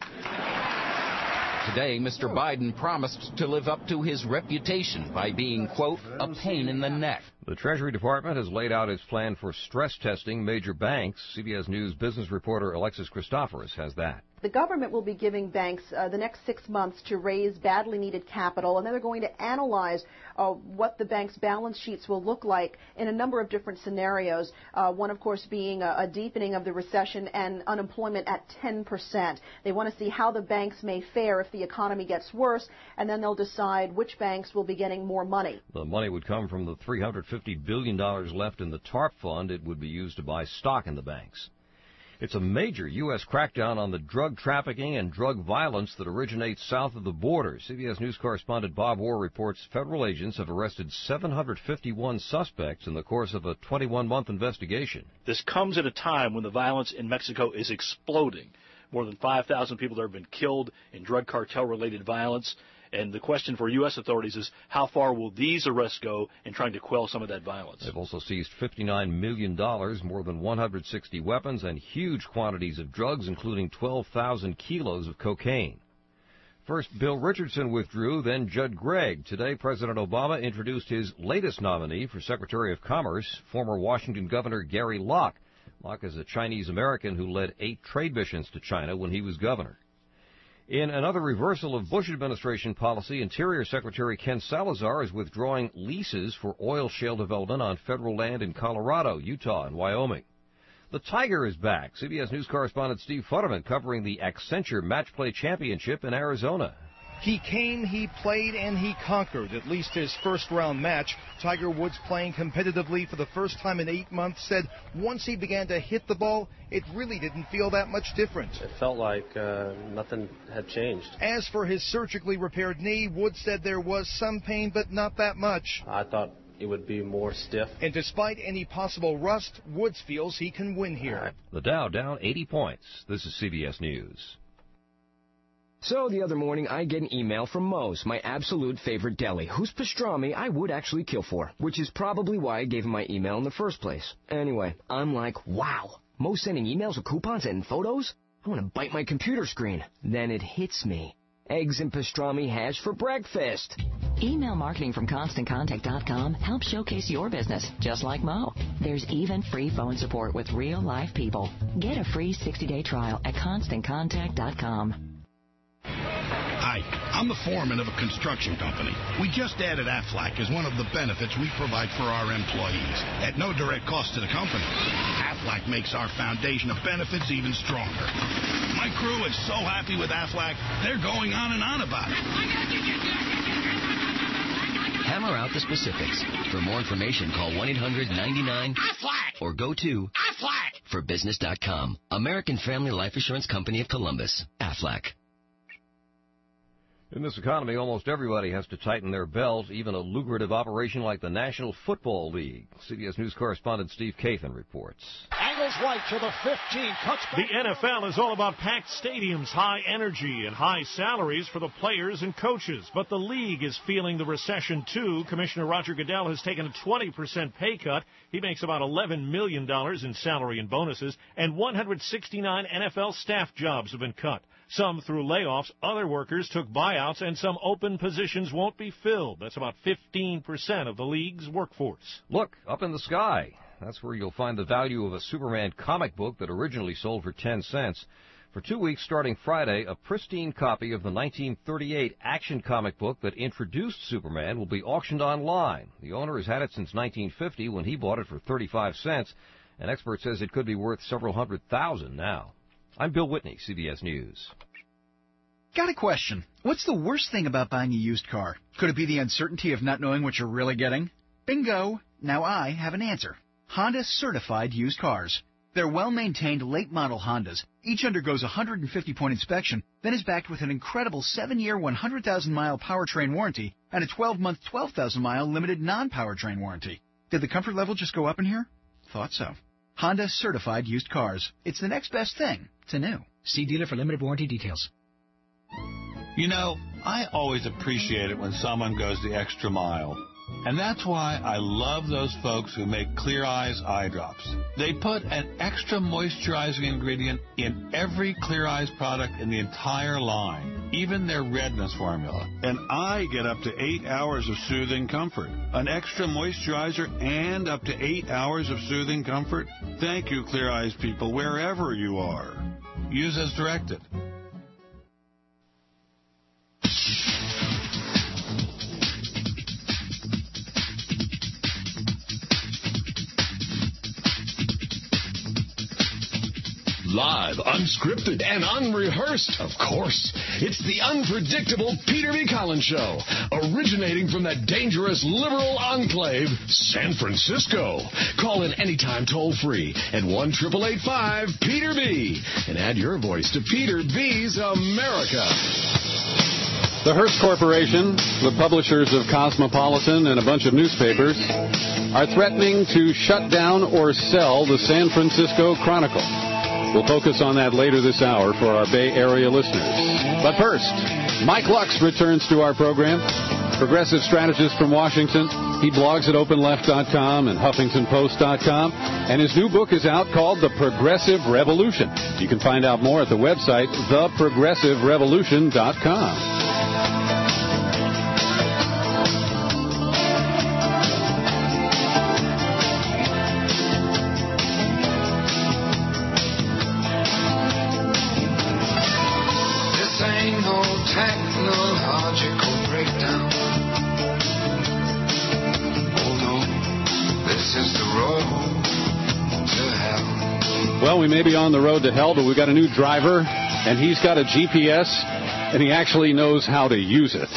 Today, Mister Biden promised to live up to his reputation by being, quote, a pain in the neck. The Treasury Department has laid out its plan for stress testing major banks. C B S News business reporter Alexis Christoforous has that. The government will be giving banks uh, the next six months to raise badly needed capital, and then they're going to analyze uh, what the bank's balance sheets will look like in a number of different scenarios, uh, one, of course, being a, a deepening of the recession and unemployment at ten percent. They want to see how the banks may fare if the economy gets worse, and then they'll decide which banks will be getting more money. The money would come from the three hundred fifty billion dollars left in the TARP fund. It would be used to buy stock in the banks. It's a major U S crackdown on the drug trafficking and drug violence that originates south of the border. C B S News correspondent Bob Orr reports federal agents have arrested seven hundred fifty-one suspects in the course of a twenty-one month investigation. This comes at a time when the violence in Mexico is exploding. More than five thousand people there have been killed in drug cartel-related violence. And the question for U S authorities is how far will these arrests go in trying to quell some of that violence? They've also seized fifty-nine million dollars, more than one hundred sixty weapons, and huge quantities of drugs, including twelve thousand kilos of cocaine. First, Bill Richardson withdrew, then Judd Gregg. Today, President Obama introduced his latest nominee for Secretary of Commerce, former Washington Governor Gary Locke. Locke is a Chinese-American who led eight trade missions to China when he was governor. In another reversal of Bush administration policy, Interior Secretary Ken Salazar is withdrawing leases for oil shale development on federal land in Colorado, Utah, and Wyoming. The Tiger is back. C B S News correspondent Steve Futterman covering the Accenture Match Play Championship in Arizona. He came, he played, and he conquered, at least his first-round match. Tiger Woods, playing competitively for the first time in eight months, said once he began to hit the ball, it really didn't feel that much different. It felt like uh, nothing had changed. As for his surgically repaired knee, Woods said there was some pain, but not that much. I thought it would be more stiff. And despite any possible rust, Woods feels he can win here. The Dow down eighty points. This is C B S News. So the other morning, I get an email from Moe's, my absolute favorite deli, whose pastrami I would actually kill for, which is probably why I gave him my email in the first place. Anyway, I'm like, wow, Moe's sending emails with coupons and photos? I want to bite my computer screen. Then it hits me. Eggs and pastrami hash for breakfast. Email marketing from Constant Contact dot com helps showcase your business, just like Mo. There's even free phone support with real live people. Get a free sixty-day trial at Constant Contact dot com. Hi, I'm the foreman of a construction company. We just added Aflac as one of the benefits we provide for our employees at no direct cost to the company. Aflac makes our foundation of benefits even stronger. My crew is so happy with Aflac, they're going on and on about it. Hammer out the specifics. For more information, call one eight hundred ninety-nine Aflac or go to Aflac for business dot com. American Family Life Assurance Company of Columbus. Aflac. In this economy, almost everybody has to tighten their belt, even a lucrative operation like the National Football League. C B S News correspondent Steve Kathan reports. Angles right to the fifteen. Cuts back. The N F L is all about packed stadiums, high energy, and high salaries for the players and coaches. But the league is feeling the recession, too. Commissioner Roger Goodell has taken a twenty percent pay cut. He makes about eleven million dollars in salary and bonuses, and one hundred sixty-nine N F L staff jobs have been cut. Some through layoffs, other workers took buyouts, and some open positions won't be filled. That's about fifteen percent of the league's workforce. Look, up in the sky. That's where you'll find the value of a Superman comic book that originally sold for ten cents. For two weeks starting Friday, a pristine copy of the nineteen thirty-eight action comic book that introduced Superman will be auctioned online. The owner has had it since nineteen fifty when he bought it for thirty-five cents. An expert says it could be worth several hundred thousand now. I'm Bill Whitney, C B S News. Got a question. What's the worst thing about buying a used car? Could it be the uncertainty of not knowing what you're really getting? Bingo! Now I have an answer. Honda Certified Used Cars. They're well-maintained late-model Hondas. Each undergoes a one hundred fifty point inspection, then is backed with an incredible seven-year, one hundred thousand mile powertrain warranty and a twelve-month, twelve thousand mile limited non-powertrain warranty. Did the comfort level just go up in here? Thought so. Honda Certified Used Cars. It's the next best thing to new. See dealer for limited warranty details. You know, I always appreciate it when someone goes the extra mile. And that's why I love those folks who make Clear Eyes eye drops. They put an extra moisturizing ingredient in every Clear Eyes product in the entire line, even their redness formula. And I get up to eight hours of soothing comfort. An extra moisturizer and up to eight hours of soothing comfort. Thank you, Clear Eyes people, wherever you are. Use as directed. Live, unscripted, and unrehearsed, of course. It's the unpredictable Peter B. Collins Show, originating from that dangerous liberal enclave, San Francisco. Call in anytime toll-free at one eight eight five Peter B. and add your voice to Peter B's America. The Hearst Corporation, the publishers of Cosmopolitan and a bunch of newspapers, are threatening to shut down or sell the San Francisco Chronicle. We'll focus on that later this hour for our Bay Area listeners. But first, Mike Lux returns to our program. Progressive strategist from Washington. He blogs at open left dot com and huffington post dot com. And his new book is out called The Progressive Revolution. You can find out more at the website the progressive revolution dot com. Technological breakdown. Oh no, this is the road to hell. Well, we may be on the road to hell, but we've got a new driver, and he's got a G P S, and he actually knows how to use it.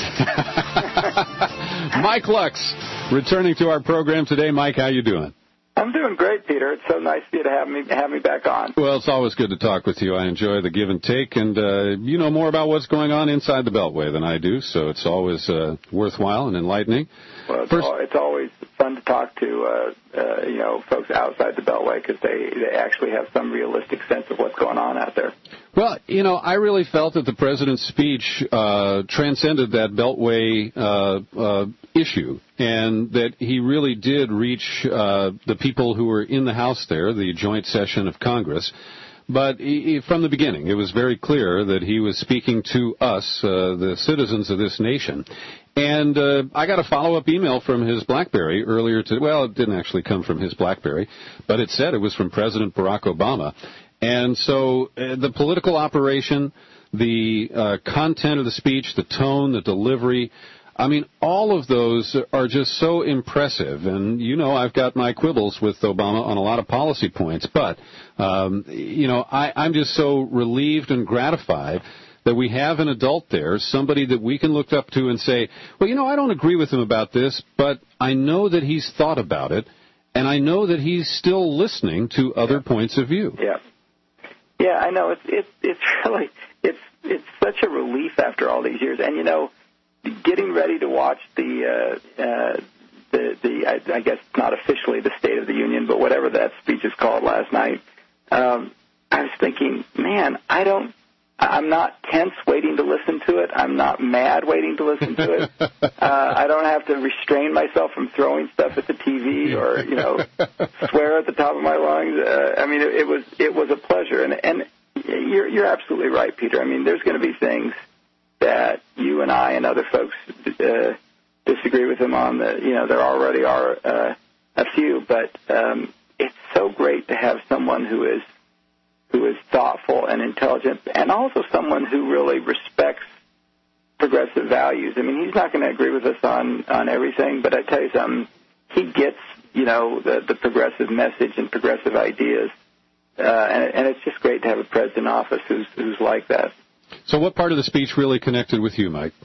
Mike Lux, returning to our program today. Mike, how you doing? I'm doing great, Peter. It's so nice of you to have me have me back on. Well, it's always good to talk with you. I enjoy the give and take, and uh, you know more about what's going on inside the Beltway than I do, so it's always uh, worthwhile and enlightening. Well, it's, First, all, it's always fun to talk to uh, uh, you know folks outside the Beltway because they they actually have some realistic sense of what's going on out there. Well, you know, I really felt that the president's speech uh, transcended that Beltway uh, uh, issue, and that he really did reach uh, the people who were in the House there, the joint session of Congress. But he, from the beginning, it was very clear that he was speaking to us, uh, the citizens of this nation. And uh, I got a follow-up email from his BlackBerry earlier today. Well, it didn't actually come from his BlackBerry, but it said it was from President Barack Obama. And so uh, the political operation, the uh, content of the speech, the tone, the delivery, I mean, all of those are just so impressive. And, you know, I've got my quibbles with Obama on a lot of policy points. But, um, you know, I, I'm just so relieved and gratified that we have an adult there, somebody that we can look up to and say, well, you know, I don't agree with him about this, but I know that he's thought about it, and I know that he's still listening to other points of view. Yeah. Yeah, I know. It's it's it's really it's it's such a relief after all these years, and you know, getting ready to watch the uh, uh, the the I, I guess not officially the State of the Union, but whatever that speech is called last night. Um, I was thinking, man, I don't. I'm not tense waiting to listen to it. I'm not mad waiting to listen to it. Uh, I don't have to restrain myself from throwing stuff at the T V or, you know, swear at the top of my lungs. Uh, I mean, it, it was it was a pleasure. And, and you're, you're absolutely right, Peter. I mean, there's going to be things that you and I and other folks uh, disagree with him on. That, you know, there already are uh, a few. But um, it's so great to have someone who is who is thoughtful and intelligent, and also someone who really respects progressive values. I mean, he's not going to agree with us on, on everything, but I tell you something, he gets, you know, the, the progressive message and progressive ideas, uh, and, and it's just great to have a president in office who's, who's like that. So what part of the speech really connected with you, Mike?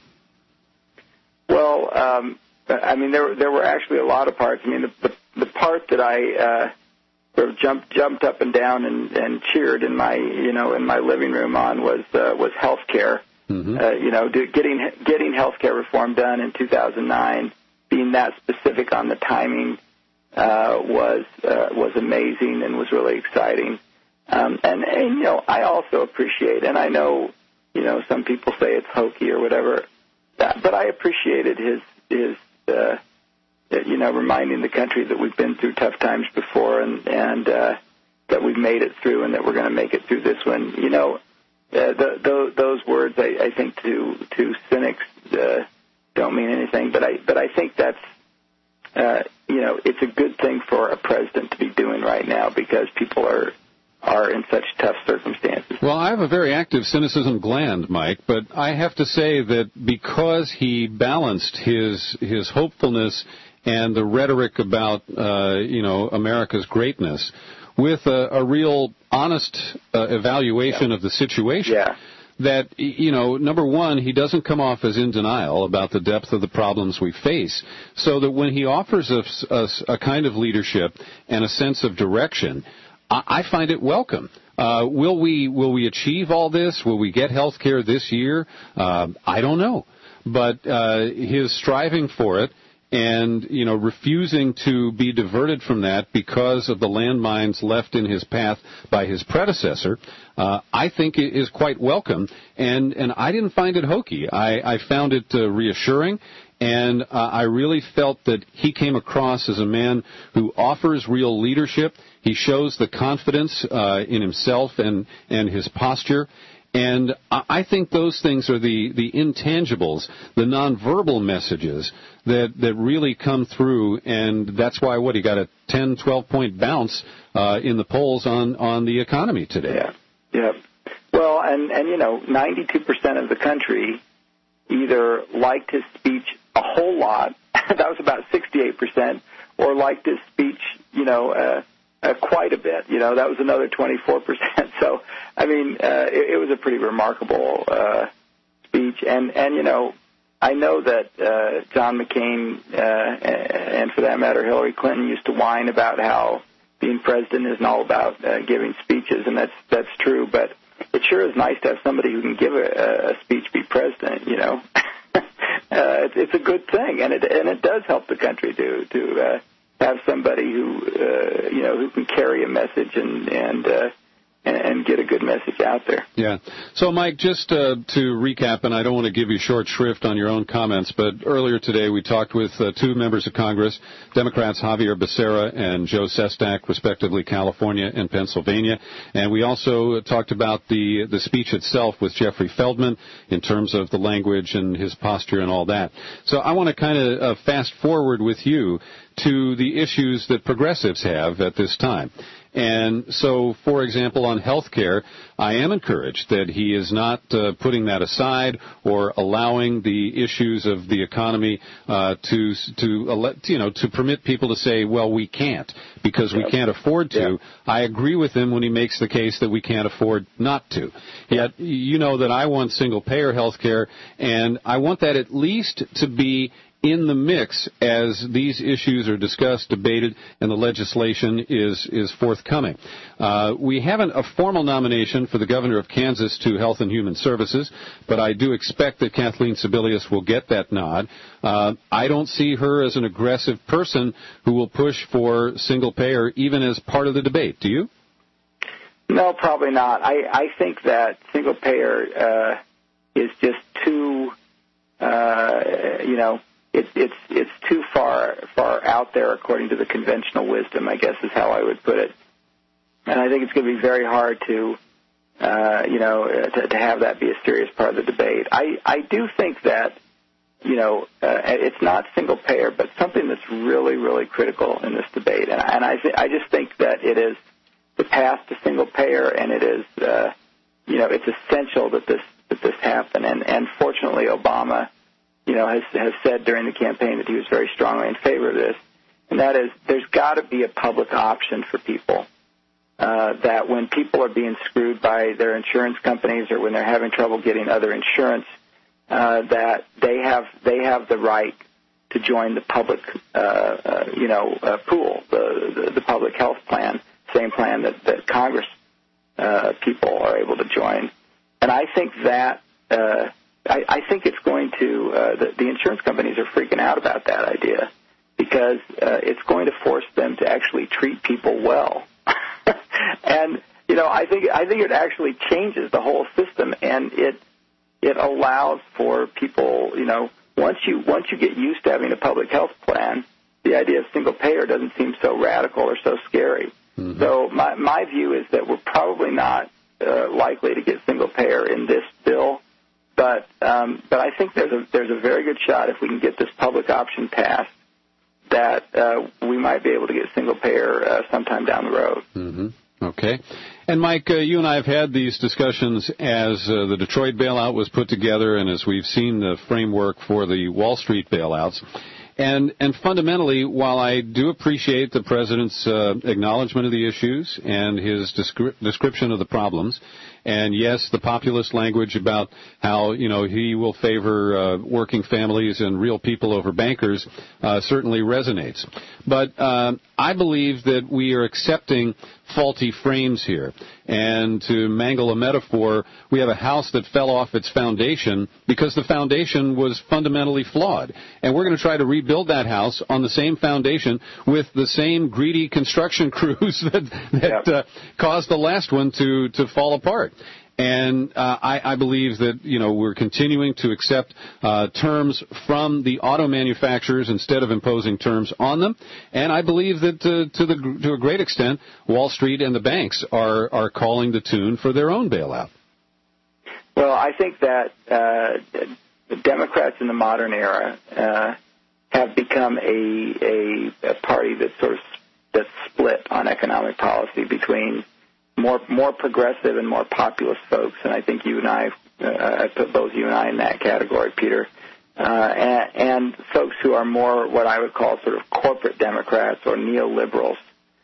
Well, um, I mean, there, there were actually a lot of parts. I mean, the, the, the part that I... Uh, Sort of jumped jumped up and down and, and cheered in my you know in my living room on was uh, was health care. Mm-hmm. Uh, you know, do, getting getting health care reform done in two thousand nine, being that specific on the timing uh, was uh, was amazing and was really exciting. Um, and, and you know, I also appreciate, and I know you know some people say it's hokey or whatever, but I appreciated his his. Uh, you know, reminding the country that we've been through tough times before and, and uh, that we've made it through and that we're going to make it through this one. You know, uh, the, the, those words, I, I think, to to cynics uh, don't mean anything. But I but I think that's, uh, you know, it's a good thing for a president to be doing right now because people are are in such tough circumstances. Well, I have a very active cynicism gland, Mike, but I have to say that because he balanced his his hopefulness and the rhetoric about, uh, you know, America's greatness with a, a real honest uh, evaluation yeah. of the situation. Yeah. That, you know, number one, he doesn't come off as in denial about the depth of the problems we face, so that when he offers us, us a kind of leadership and a sense of direction, I, I find it welcome. Uh, will we will we achieve all this? Will we get health care this year? Uh, I don't know. But uh, his striving for it, and, you know, refusing to be diverted from that because of the landmines left in his path by his predecessor, uh, I think it is quite welcome, and, and I didn't find it hokey. I, I found it uh, reassuring, and uh, I really felt that he came across as a man who offers real leadership. He shows the confidence uh, in himself and, and his posture. And I think those things are the, the intangibles, the nonverbal messages that, that really come through, and that's why, what, he got a ten, twelve-point bounce uh, in the polls on, on the economy today. Yeah, yeah. Well, and, and, you know, ninety-two percent of the country either liked his speech a whole lot, that was about sixty-eight percent, or liked his speech, you know, uh, Uh, quite a bit, you know, that was another twenty-four percent. So, I mean, uh, it, it was a pretty remarkable uh, speech. And, and, you know, I know that uh, John McCain uh, and, for that matter, Hillary Clinton used to whine about how being president isn't all about uh, giving speeches, and that's that's true. But it sure is nice to have somebody who can give a, a speech be president, you know. uh, it's, it's a good thing, and it and it does help the country to to. Uh, have somebody who, uh, you know, who can carry a message and and, uh, and and get a good message out there. Yeah. So, Mike, just uh, to recap, and I don't want to give you short shrift on your own comments, but earlier today we talked with uh, two members of Congress, Democrats Javier Becerra and Joe Sestak, respectively, California and Pennsylvania. And we also talked about the, the speech itself with Jeffrey Feldman in terms of the language and his posture and all that. So I want to kind of uh, fast forward with you to the issues that progressives have at this time. And so, for example, on health care, I am encouraged that he is not uh, putting that aside or allowing the issues of the economy uh, to, to, you know, to permit people to say, well, we can't because we can't afford to. Yeah. I agree with him when he makes the case that we can't afford not to. Yet, you know that I want single-payer health care, and I want that at least to be in the mix as these issues are discussed, debated, and the legislation is is forthcoming. Uh, we haven't a formal nomination for the governor of Kansas to Health and Human Services, but I do expect that Kathleen Sebelius will get that nod. Uh, I don't see her as an aggressive person who will push for single payer even as part of the debate. Do you? No, probably not. I, I think that single payer uh, is just too, uh, you know, It's it's it's too far far out there according to the conventional wisdom, I guess is how I would put it. And I think it's going to be very hard to, uh, you know, to, to have that be a serious part of the debate. I, I do think that, you know, uh, it's not single payer, but something that's really really critical in this debate. And, and I th- I just think that it is the path to single payer, and it is, uh, you know, it's essential that this that this happen. And and fortunately, Obama, you know, has, has said during the campaign that he was very strongly in favor of this, and that is there's got to be a public option for people, uh, that when people are being screwed by their insurance companies or when they're having trouble getting other insurance, uh, that they have they have the right to join the public, uh, uh, you know, uh, pool, the, the, the public health plan, same plan that, that Congress uh, people are able to join. And I think that uh, I, I think it's going to, uh, the, the insurance companies are freaking out about that idea because uh, it's going to force them to actually treat people well. And, you know, I think I think it actually changes the whole system, and it it allows for people, you know, once you once you get used to having a public health plan, the idea of single payer doesn't seem so radical or so scary. Mm-hmm. So my my view is that we're probably not uh, likely to get single payer in this bill. But um, but I think there's a there's a very good shot if we can get this public option passed that uh, we might be able to get single payer uh, sometime down the road. Mm-hmm. Okay. And, Mike, uh, you and I have had these discussions as uh, the Detroit bailout was put together and as we've seen the framework for the Wall Street bailouts. And and fundamentally, while I do appreciate the President's uh, acknowledgement of the issues and his descri- description of the problems, and yes, the populist language about how, you know, he will favor uh, working families and real people over bankers uh, certainly resonates. But uh, I believe that we are accepting faulty frames here. And to mangle a metaphor, we have a house that fell off its foundation because the foundation was fundamentally flawed. And we're going to try to rebuild rebuild that house on the same foundation with the same greedy construction crews that, that yep. uh, caused the last one to, to fall apart. And uh, I, I believe that, you know, we're continuing to accept uh, terms from the auto manufacturers instead of imposing terms on them. And I believe that uh, to the to a great extent, Wall Street and the banks are, are calling the tune for their own bailout. Well, I think that uh, the Democrats in the modern era uh, have become a, a, a party that's sort of that's split on economic policy between more more progressive and more populist folks, and I think you and I, uh, I put both you and I in that category, Peter, uh, and, and folks who are more what I would call sort of corporate Democrats or neoliberals.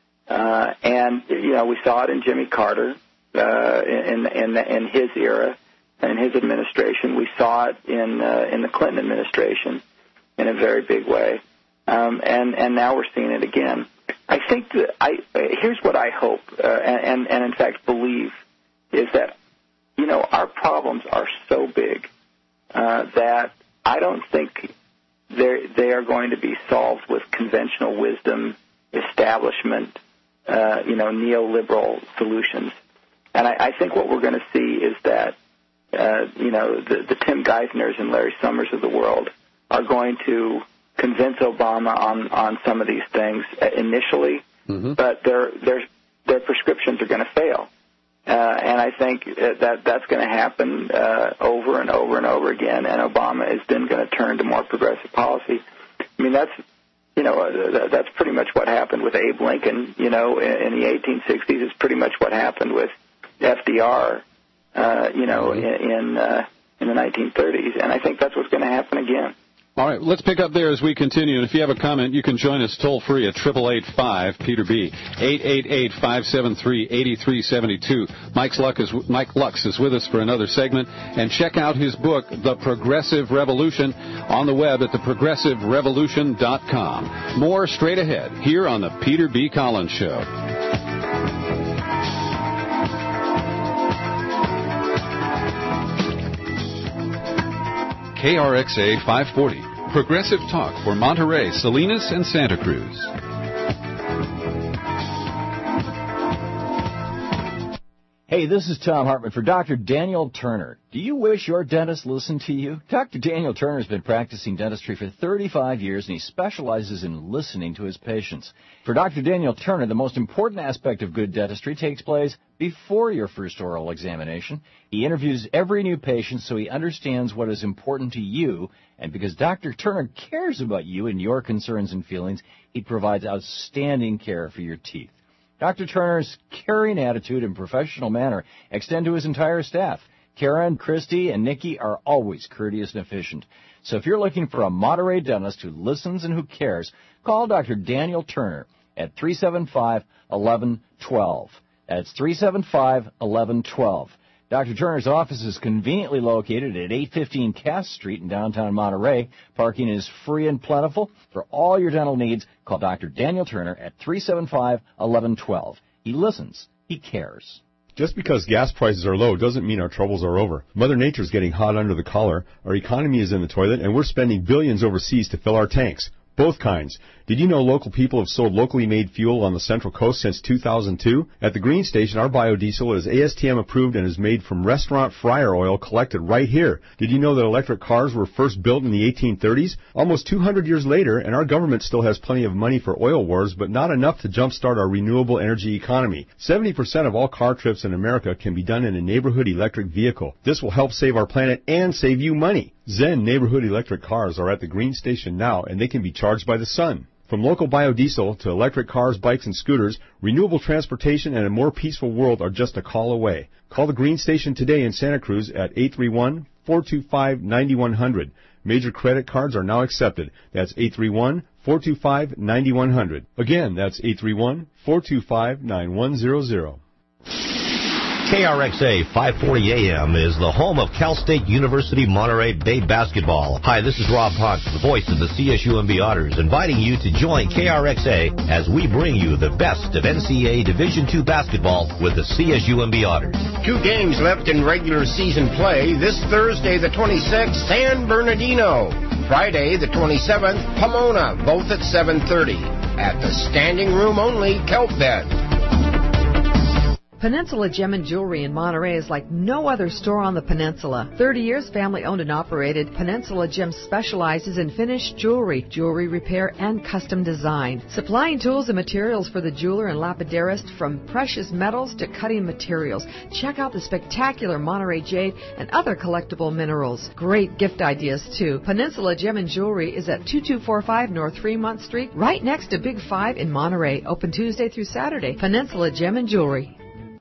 Uh, and, you know, we saw it in Jimmy Carter uh, in, in, in his era, in his administration. We saw it in, uh, in the Clinton administration in a very big way, um, and, and now we're seeing it again. I think that I here's what I hope uh, and, and in fact believe is that, you know, our problems are so big uh, that I don't think they they are going to be solved with conventional wisdom, establishment, uh, you know, neoliberal solutions. And I, I think what we're going to see is that, uh, you know, the, the Tim Geithners and Larry Summers of the world are going to convince Obama on, on some of these things initially, mm-hmm. but their their their prescriptions are going to fail, uh, and I think that that's going to happen uh, over and over and over again. And Obama is then going to turn to more progressive policy. I mean, that's you know uh, that's pretty much what happened with Abe Lincoln. You know, in, in the eighteen sixties, it's pretty much what happened with F D R. Uh, you know, mm-hmm. in in, uh, in the nineteen thirties, and I think that's what's going to happen again. All right, let's pick up there as we continue. And if you have a comment, you can join us toll-free at eight eight eight five Peter B, eight eight eight, five seven three, eight three seven two. Mike's Luck is, Mike Lux is with us for another segment. And check out his book, The Progressive Revolution, on the web at the progressive revolution dot com. More straight ahead here on the Peter B. Collins Show. K R X A five forty, Progressive Talk for Monterey, Salinas, and Santa Cruz. Hey, this is Tom Hartman for Doctor Daniel Turner. Do you wish your dentist listened to you? Doctor Daniel Turner has been practicing dentistry for thirty-five years, and he specializes in listening to his patients. For Doctor Daniel Turner, the most important aspect of good dentistry takes place before your first oral examination. He interviews every new patient so he understands what is important to you, and because Doctor Turner cares about you and your concerns and feelings, he provides outstanding care for your teeth. Doctor Turner's caring attitude and professional manner extend to his entire staff. Karen, Christy, and Nikki are always courteous and efficient. So if you're looking for a Monterey dentist who listens and who cares, call Doctor Daniel Turner at three seven five, one one one two. That's three seven five, one one one two. Doctor Turner's office is conveniently located at eight fifteen Cass Street in downtown Monterey. Parking is free and plentiful. For all your dental needs, call Doctor Daniel Turner at three seven five, one one one two. He listens. He cares. Just because gas prices are low doesn't mean our troubles are over. Mother Nature's getting hot under the collar, our economy is in the toilet, and we're spending billions overseas to fill our tanks. Both kinds. Did you know local people have sold locally made fuel on the Central Coast since two thousand two? At the Green Station, our biodiesel is A S T M approved and is made from restaurant fryer oil collected right here. Did you know that electric cars were first built in the eighteen thirties? Almost two hundred years later, and our government still has plenty of money for oil wars, but not enough to jumpstart our renewable energy economy. seventy percent of all car trips in America can be done in a neighborhood electric vehicle. This will help save our planet and save you money. Zen neighborhood electric cars are at the Green Station now, and they can be charged by the sun. From local biodiesel to electric cars, bikes, and scooters, renewable transportation and a more peaceful world are just a call away. Call the Green Station today in Santa Cruz at eight three one, four two five, nine one zero zero. Major credit cards are now accepted. That's eight three one, four two five, nine one zero zero. Again, that's eight three one, four two five, nine one zero zero. K R X A five forty A M is the home of Cal State University Monterey Bay basketball. Hi, this is Rob Hunt, the voice of the C S U M B Otters, inviting you to join K R X A as we bring you the best of N C A A Division two basketball with the C S U M B Otters. Two games left in regular season play. This Thursday, the twenty-sixth, San Bernardino Friday, the twenty-seventh, Pomona, both at seven thirty. At the standing room only Kelp Bed. Peninsula Gem and Jewelry in Monterey is like no other store on the peninsula. thirty years family owned and operated, Peninsula Gem specializes in finished jewelry, jewelry repair, and custom design. Supplying tools and materials for the jeweler and lapidarist, from precious metals to cutting materials. Check out the spectacular Monterey jade and other collectible minerals. Great gift ideas too. Peninsula Gem and Jewelry is at two two four five North Fremont Street, right next to Big Five in Monterey. Open Tuesday through Saturday. Peninsula Gem and Jewelry.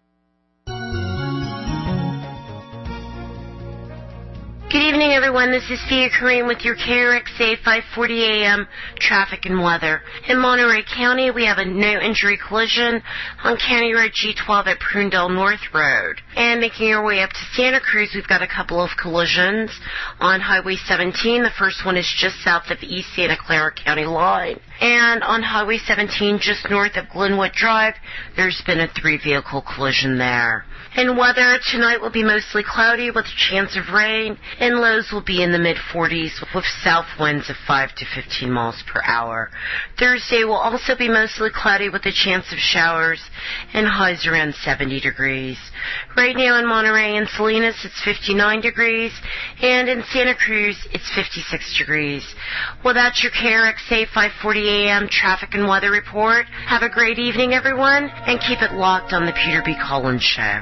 Good evening, everyone. This is Thea Kareem with your K R X A five forty A M traffic and weather. In Monterey County, we have a no-injury collision on County Road G twelve at Prunedale North Road. And making our way up to Santa Cruz, we've got a couple of collisions on Highway seventeen. The first one is just south of East Santa Clara County line. And on Highway seventeen, just north of Glenwood Drive, there's been a three-vehicle collision there. And weather tonight will be mostly cloudy with a chance of rain, and lows will be in the mid forties with south winds of five to fifteen miles per hour. Thursday will also be mostly cloudy with a chance of showers, and highs around seventy degrees. Right now in Monterey and Salinas, it's fifty-nine degrees, and in Santa Cruz, it's fifty-six degrees. Well, that's your K R X A five forty A M traffic and weather report. Have a great evening, everyone, and keep it locked on the Peter B. Collins Show.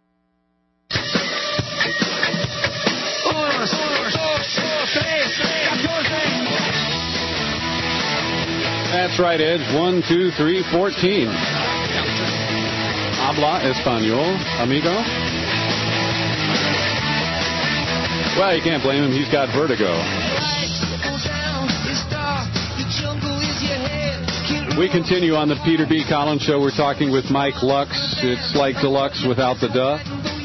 That's right, Ed. One, two, three, fourteen. Habla español, amigo. Well, you can't blame him. He's got vertigo. We continue on the Peter B. Collins Show. We're talking with Mike Lux. It's like deluxe without the duh.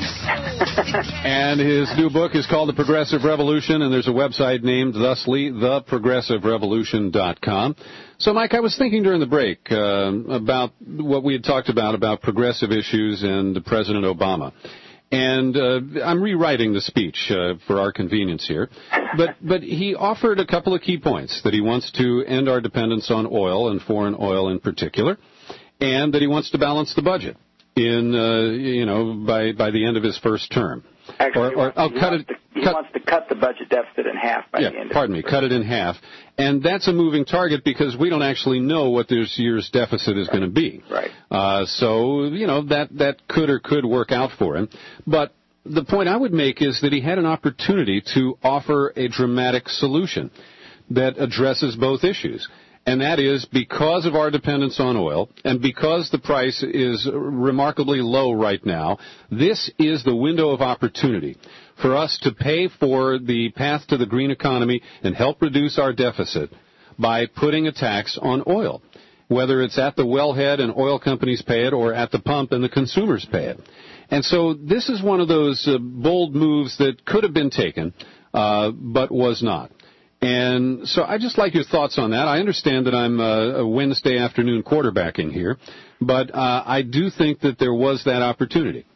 And his new book is called The Progressive Revolution, and there's a website named thusly, the progressive revolution dot com. So, Mike, I was thinking during the break uh, about what we had talked about, about progressive issues and President Obama. And uh, I'm rewriting the speech uh, for our convenience here. But but he offered a couple of key points, that he wants to end our dependence on oil, and foreign oil in particular, and that he wants to balance the budget in, uh, you know, by, by the end of his first term. Actually, or, or, he, wants, oh, he, cut wants it, to, he cut, wants to cut the budget deficit in half by yeah, the end of pardon me, cut it in half. And that's a moving target because we don't actually know what this year's deficit is right. going to be. Right. Uh, so, you know, that, that could or could work out for him. But the point I would make is that he had an opportunity to offer a dramatic solution that addresses both issues. And that is, because of our dependence on oil, and because the price is remarkably low right now, this is the window of opportunity for us to pay for the path to the green economy and help reduce our deficit by putting a tax on oil, whether it's at the wellhead and oil companies pay it, or at the pump and the consumers pay it. And so this is one of those uh, bold moves that could have been taken, uh, but was not. And so I'd just like your thoughts on that. I understand that I'm uh, a Wednesday afternoon quarterbacking here, but uh, I do think that there was that opportunity.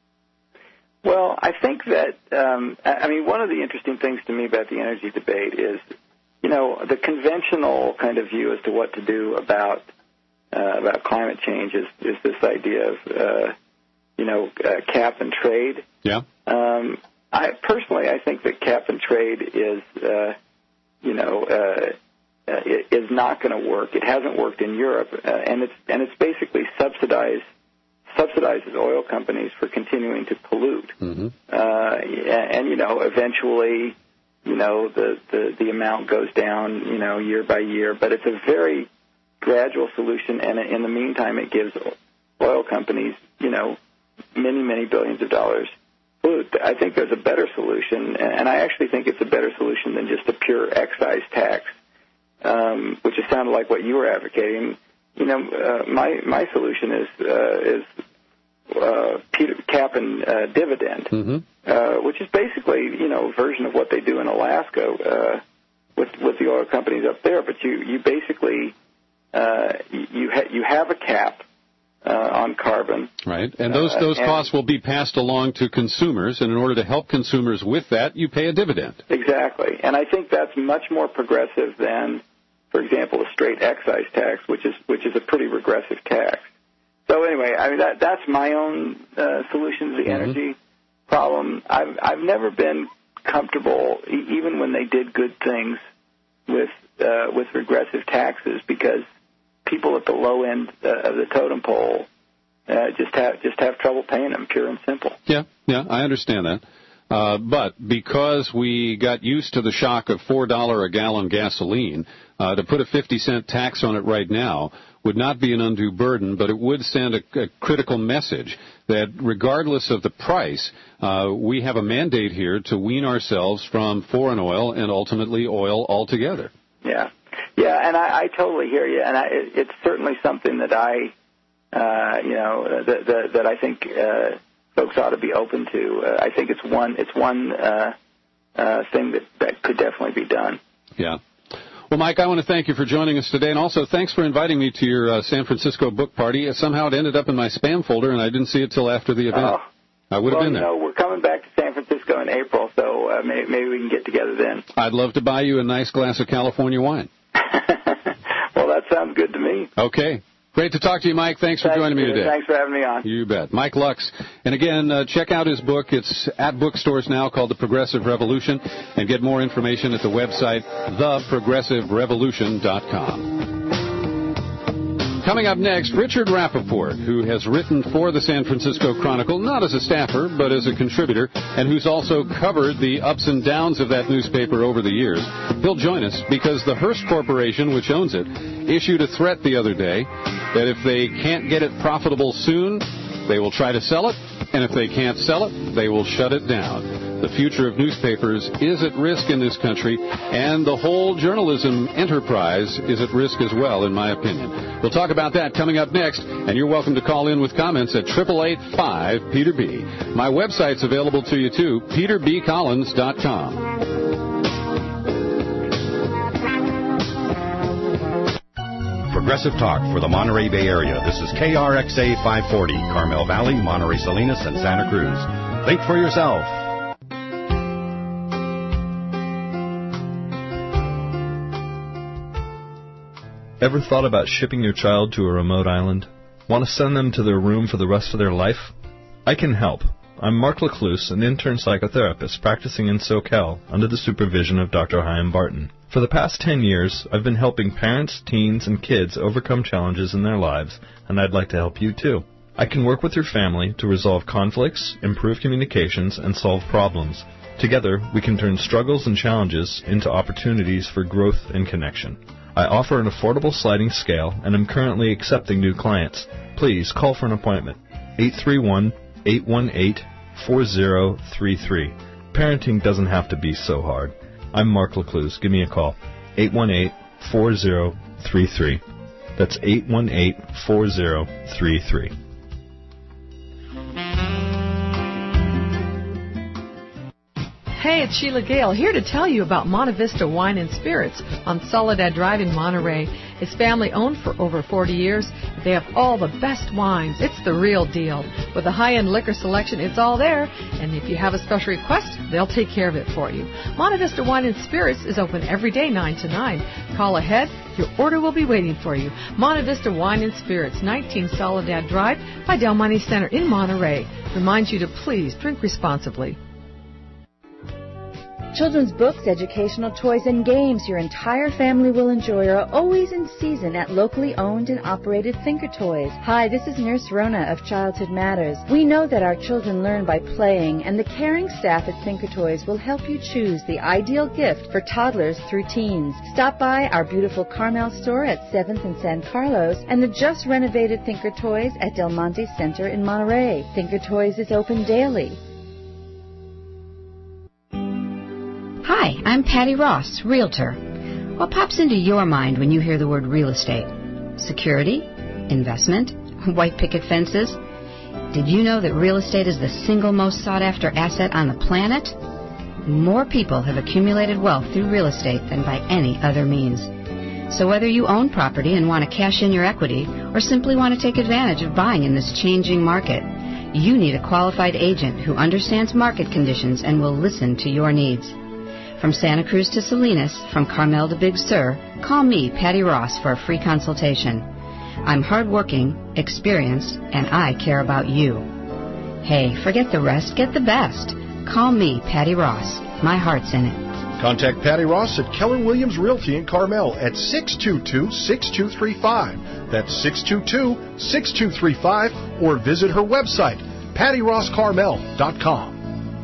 Well, I think that, um, I mean, one of the interesting things to me about the energy debate is, you know, the conventional kind of view as to what to do about uh, about climate change is, is this idea of, uh, you know, uh, cap and trade. Yeah. Um, I personally, I think that cap and trade is, uh, you know, uh, uh, is not going to work. It hasn't worked in Europe, uh, and it's and it's basically subsidized subsidizes oil companies for continuing to pollute. Mm-hmm. Uh, and, and you know, eventually, you know, the, the the amount goes down, you know, year by year. But it's a very gradual solution, and in the meantime, it gives oil companies, you know, many many billions of dollars. I think there's a better solution, and I actually think it's a better solution than just a pure excise tax, um, which is sounded like what you were advocating. You know, uh, my my solution is uh, is uh, cap and uh, dividend, mm-hmm. uh, which is basically, you know, a version of what they do in Alaska uh, with with the oil companies up there. But you you basically uh, you ha- you have a cap uh, on carbon. Right, and those Uh, those and- costs will be passed along to consumers, and in order to help consumers with that, you pay a dividend. Exactly, and I think that's much more progressive than, for example, a straight excise tax, which is which is a pretty regressive tax. So anyway, I mean that that's my own uh, solution to the Mm-hmm. energy problem. I've I've never been comfortable, e- even when they did good things, with uh, with regressive taxes, because people at the low end uh, of the totem pole uh, just have just have trouble paying them, pure and simple. Yeah, yeah, I understand that. Uh, but because we got used to the shock of four dollars a gallon gasoline, uh, to put a fifty cent tax on it right now would not be an undue burden, but it would send a, a critical message that regardless of the price, uh, we have a mandate here to wean ourselves from foreign oil and ultimately oil altogether. Yeah, yeah, and I, I totally hear you, and I, it, it's certainly something that I, uh, you know, that, that, that I think uh, folks ought to be open to. Uh, I think it's one, it's one uh, uh, thing that, that could definitely be done. Yeah. Well, Mike, I want to thank you for joining us today, and also thanks for inviting me to your uh, San Francisco book party. Somehow it ended up in my spam folder, and I didn't see it till after the event. Oh. I would have well, been there. You know, we're coming back to San Francisco in April, so uh, maybe, maybe we can get together then. I'd love to buy you a nice glass of California wine. Well, that sounds good to me. Okay. Great to talk to you, Mike. Thanks for Thanks, joining me Peter. today. Thanks for having me on. You bet. Mike Lux. And again, uh, check out his book. It's at bookstores now, called The Progressive Revolution, and get more information at the website the progressive revolution dot com. Coming up next, Richard Rappaport, who has written for the San Francisco Chronicle, not as a staffer, but as a contributor, and who's also covered the ups and downs of that newspaper over the years. He'll join us because the Hearst Corporation, which owns it, issued a threat the other day that if they can't get it profitable soon, they will try to sell it, and if they can't sell it, they will shut it down. The future of newspapers is at risk in this country, and the whole journalism enterprise is at risk as well, in my opinion. We'll talk about that coming up next, and you're welcome to call in with comments at eight eight eight, five, Peter B. My website's available to you, too, peter b collins dot com. Progressive Talk for the Monterey Bay Area. This is K R X A five forty, Carmel Valley, Monterey Salinas, and Santa Cruz. Think for yourself. Ever thought about shipping your child to a remote island? Want to send them to their room for the rest of their life? I can help. I'm Mark Lecluse, an intern psychotherapist practicing in SoCal under the supervision of Doctor Chaim Barton. For the past ten years, I've been helping parents, teens, and kids overcome challenges in their lives, and I'd like to help you too. I can work with your family to resolve conflicts, improve communications, and solve problems. Together, we can turn struggles and challenges into opportunities for growth and connection. I offer an affordable sliding scale, and am currently accepting new clients. Please call for an appointment. eight three one, eight one eight, four zero three three. Parenting doesn't have to be so hard. I'm Mark Lecluse. Give me a call. eight one eight, four zero three three. That's eight one eight, four zero three three. Hey, it's Sheila Gale here to tell you about Monte Vista Wine and Spirits on Soledad Drive in Monterey. It's family owned for over forty years. They have all the best wines. It's the real deal. With a high-end liquor selection, it's all there. And if you have a special request, they'll take care of it for you. Monte Vista Wine and Spirits is open every day nine to nine. Call ahead. Your order will be waiting for you. Monte Vista Wine and Spirits, nineteen Soledad Drive by Del Monte Center in Monterey. Reminds you to please drink responsibly. Children's books, educational toys, and games your entire family will enjoy are always in season at locally owned and operated Thinker Toys. Hi, this is Nurse Rona of Childhood Matters. We know that our children learn by playing, and the caring staff at Thinker Toys will help you choose the ideal gift for toddlers through teens. Stop by our beautiful Carmel store at seventh and San Carlos and the just renovated Thinker Toys at Del Monte Center in Monterey. Thinker Toys is open daily. Hi, I'm Patty Ross, Realtor. What pops into your mind when you hear the word real estate? Security? Investment? White picket fences? Did you know that real estate is the single most sought-after asset on the planet? More people have accumulated wealth through real estate than by any other means. So whether you own property and want to cash in your equity or simply want to take advantage of buying in this changing market, you need a qualified agent who understands market conditions and will listen to your needs. From Santa Cruz to Salinas, from Carmel to Big Sur, call me, Patty Ross, for a free consultation. I'm hardworking, experienced, and I care about you. Hey, forget the rest, get the best. Call me, Patty Ross. My heart's in it. Contact Patty Ross at Keller Williams Realty in Carmel at six two two, six two three five. That's six two two, six two three five, or visit her website, patty ross carmel dot com.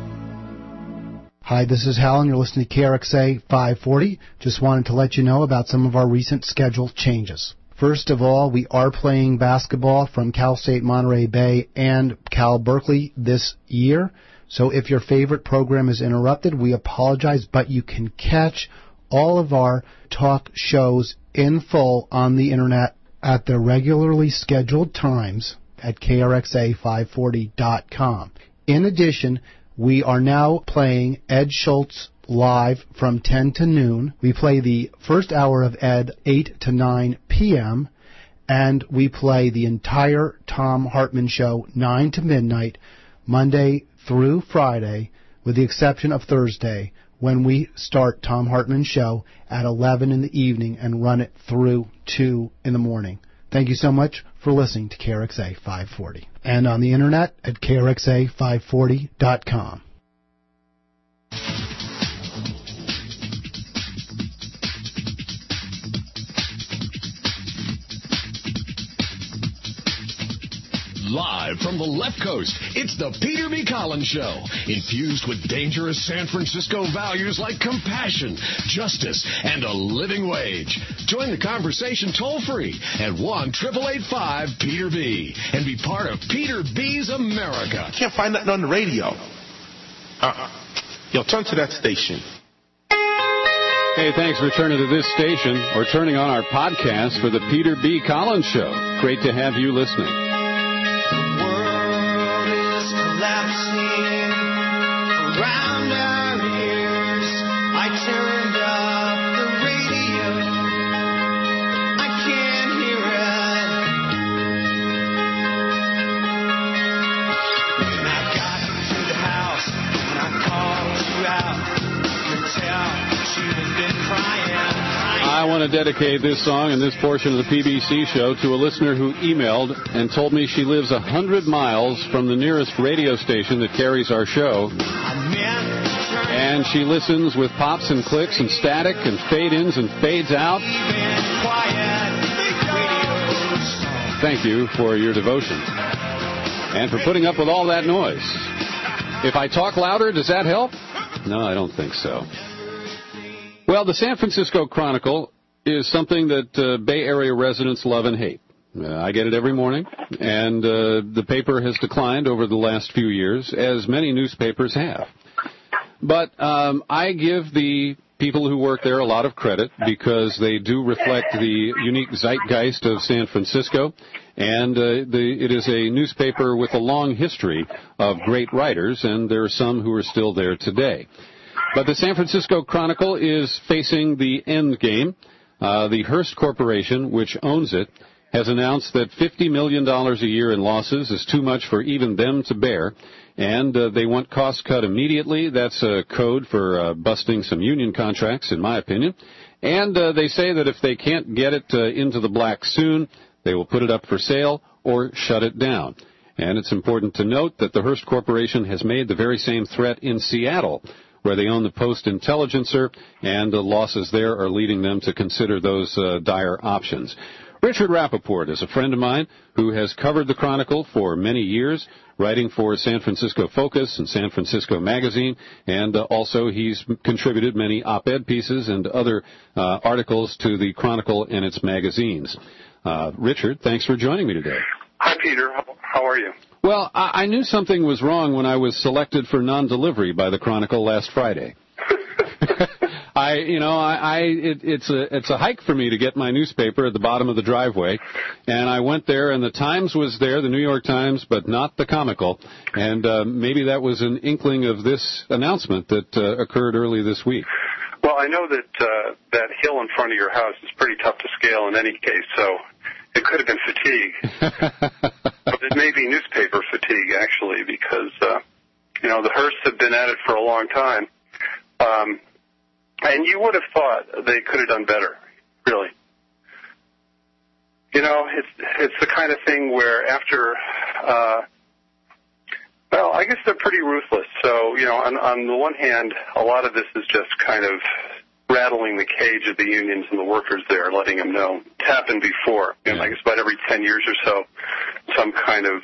Hi, this is Hal, and you're listening to K R X A five forty. Just wanted to let you know about some of our recent schedule changes. First of all, we are playing basketball from Cal State Monterey Bay and Cal Berkeley this year. So if your favorite program is interrupted, we apologize, but you can catch all of our talk shows in full on the Internet at their regularly scheduled times at K R X A five forty dot com. In addition, we are now playing Ed Schultz live from ten to noon. We play the first hour of Ed eight to nine p.m., and we play the entire Thom Hartmann show nine to midnight, Monday through Friday, with the exception of Thursday, when we start Thom Hartmann's show at eleven in the evening and run it through two in the morning. Thank you so much for listening to K R X A five forty. And on the Internet at K R X A five forty dot com. Live from the left coast, it's the Peter B. Collins Show, infused with dangerous San Francisco values like compassion, justice, and a living wage. Join the conversation toll-free at one eight eight five Peter B. and be part of Peter B's America. Can't find nothing on the radio. Uh-uh. Yo, turn to that station. Hey, thanks for turning to this station or turning on our podcast for the Peter B. Collins Show. Great to have you listening. Collapsing around our ears. I turned up the radio. I can't hear it. When I got to the house, when I called you out, you could tell she had been crying. I want to dedicate this song and this portion of the P B C show to a listener who emailed and told me she lives one hundred miles from the nearest radio station that carries our show. And she listens with pops and clicks and static and fade-ins and fades out. Thank you for your devotion and for putting up with all that noise. If I talk louder, does that help? No, I don't think so. Well, the San Francisco Chronicle is something that uh, Bay Area residents love and hate. Uh, I get it every morning, and uh, the paper has declined over the last few years, as many newspapers have. But um, I give the people who work there a lot of credit because they do reflect the unique zeitgeist of San Francisco, and uh, the, it is a newspaper with a long history of great writers, and there are some who are still there today. But the San Francisco Chronicle is facing the end game. Uh, the Hearst Corporation, which owns it, has announced that fifty million dollars a year in losses is too much for even them to bear, and uh, they want costs cut immediately. That's a code for uh, busting some union contracts, in my opinion. And uh, they say that if they can't get it uh, into the black soon, they will put it up for sale or shut it down. And it's important to note that the Hearst Corporation has made the very same threat in Seattle, where they own the Post-Intelligencer, and the losses there are leading them to consider those uh, dire options. Richard Rappaport is a friend of mine who has covered the Chronicle for many years, writing for San Francisco Focus and San Francisco Magazine, and uh, also he's contributed many op-ed pieces and other uh, articles to the Chronicle and its magazines. Uh, Richard, thanks for joining me today. Hi, Peter. How, how are you? Well, I, I knew something was wrong when I was selected for non-delivery by the Chronicle last Friday. I, you know, I, I it, it's a it's a hike for me to get my newspaper at the bottom of the driveway, and I went there, and the Times was there, the New York Times, but not the Comical, and uh, maybe that was an inkling of this announcement that uh, occurred early this week. Well, I know that uh, that hill in front of your house is pretty tough to scale in any case, so it could have been fatigue. But it may be newspaper fatigue, actually, because, uh, you know, the Hearsts have been at it for a long time. Um, and you would have thought they could have done better, really. You know, it's it's the kind of thing where after, uh, well, I guess they're pretty ruthless. So, you know, on, on the one hand, a lot of this is just kind of rattling the cage of the unions and the workers there, letting them know. It's happened before. You know, I guess about every ten years or so, some kind of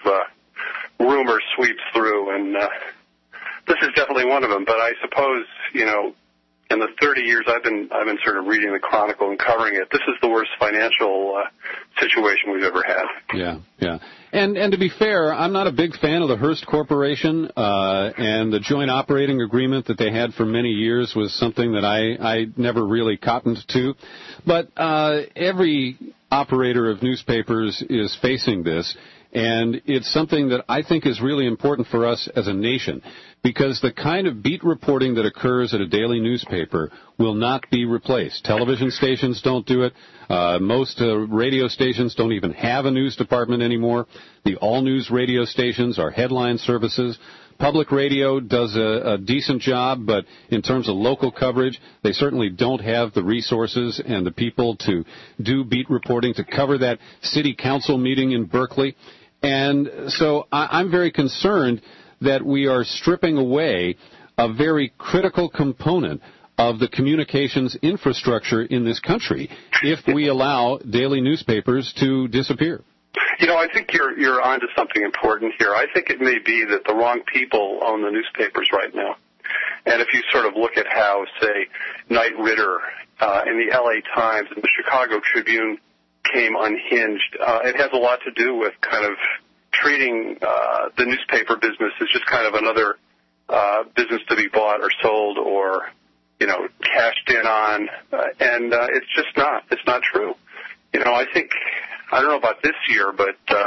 uh, rumor sweeps through, and uh, this is definitely one of them. But I suppose, you know, in the thirty years I've been I've been sort of reading the Chronicle and covering it, this is the worst financial uh, situation we've ever had. Yeah, yeah. And and to be fair, I'm not a big fan of the Hearst Corporation, uh, and the joint operating agreement that they had for many years was something that I, I never really cottoned to. But uh, every operator of newspapers is facing this, and it's something that I think is really important for us as a nation, because the kind of beat reporting that occurs at a daily newspaper will not be replaced. Television stations don't do it. Uh, most uh, radio stations don't even have a news department anymore. The all-news radio stations are headline services. Public radio does a, a decent job, but in terms of local coverage, they certainly don't have the resources and the people to do beat reporting, to cover that city council meeting in Berkeley. And so I, I'm very concerned that we are stripping away a very critical component of the communications infrastructure in this country if we allow daily newspapers to disappear. You know, I think you're you're onto something important here. I think it may be that the wrong people own the newspapers right now. And if you sort of look at how, say, Knight Ridder uh, in the L A Times and the Chicago Tribune came unhinged, uh, it has a lot to do with kind of treating uh, the newspaper business as just kind of another uh, business to be bought or sold or, you know, cashed in on. Uh, and uh, it's just not. It's not true. You know, I think, I don't know about this year, but uh,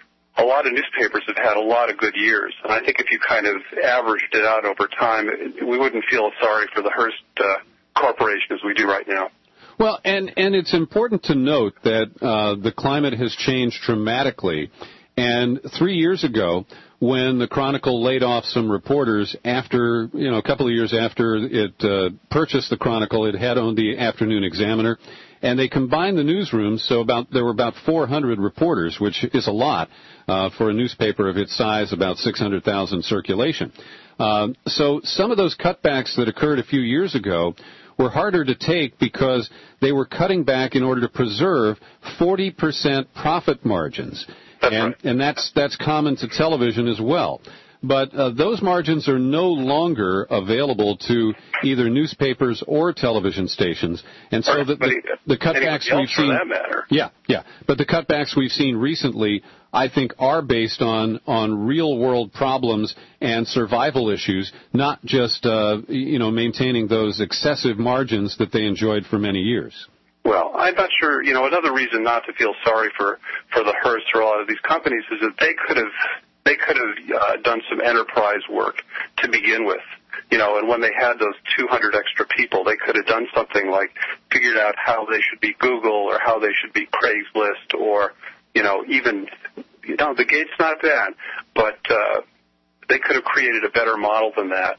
a lot of newspapers have had a lot of good years. And I think if you kind of averaged it out over time, we wouldn't feel as sorry for the Hearst uh, Corporation as we do right now. Well, and, and it's important to note that uh, the climate has changed dramatically. And three years ago, when the Chronicle laid off some reporters after, you know, a couple of years after it uh, purchased the Chronicle, it had owned the Afternoon Examiner, and they combined the newsrooms, so about there were about four hundred reporters, which is a lot uh, for a newspaper of its size, about six hundred thousand circulation. Uh, so some of those cutbacks that occurred a few years ago were harder to take because they were cutting back in order to preserve forty percent profit margins. That's and, right. and that's that's common to television as well. But uh, those margins are no longer available to either newspapers or television stations, and so the, the, the cutbacks we've seen. For that matter. Yeah, yeah. But the cutbacks we've seen recently, I think, are based on on real world problems and survival issues, not just uh, you know maintaining those excessive margins that they enjoyed for many years. Well, I'm not sure, you know, another reason not to feel sorry for, for the Hearst or a lot of these companies is that they could have they could have uh, done some enterprise work to begin with. You know, and when they had those two hundred extra people, they could have done something like figured out how they should be Google or how they should be Craigslist or, you know, even, you know, the gate's not bad, but uh, they could have created a better model than that.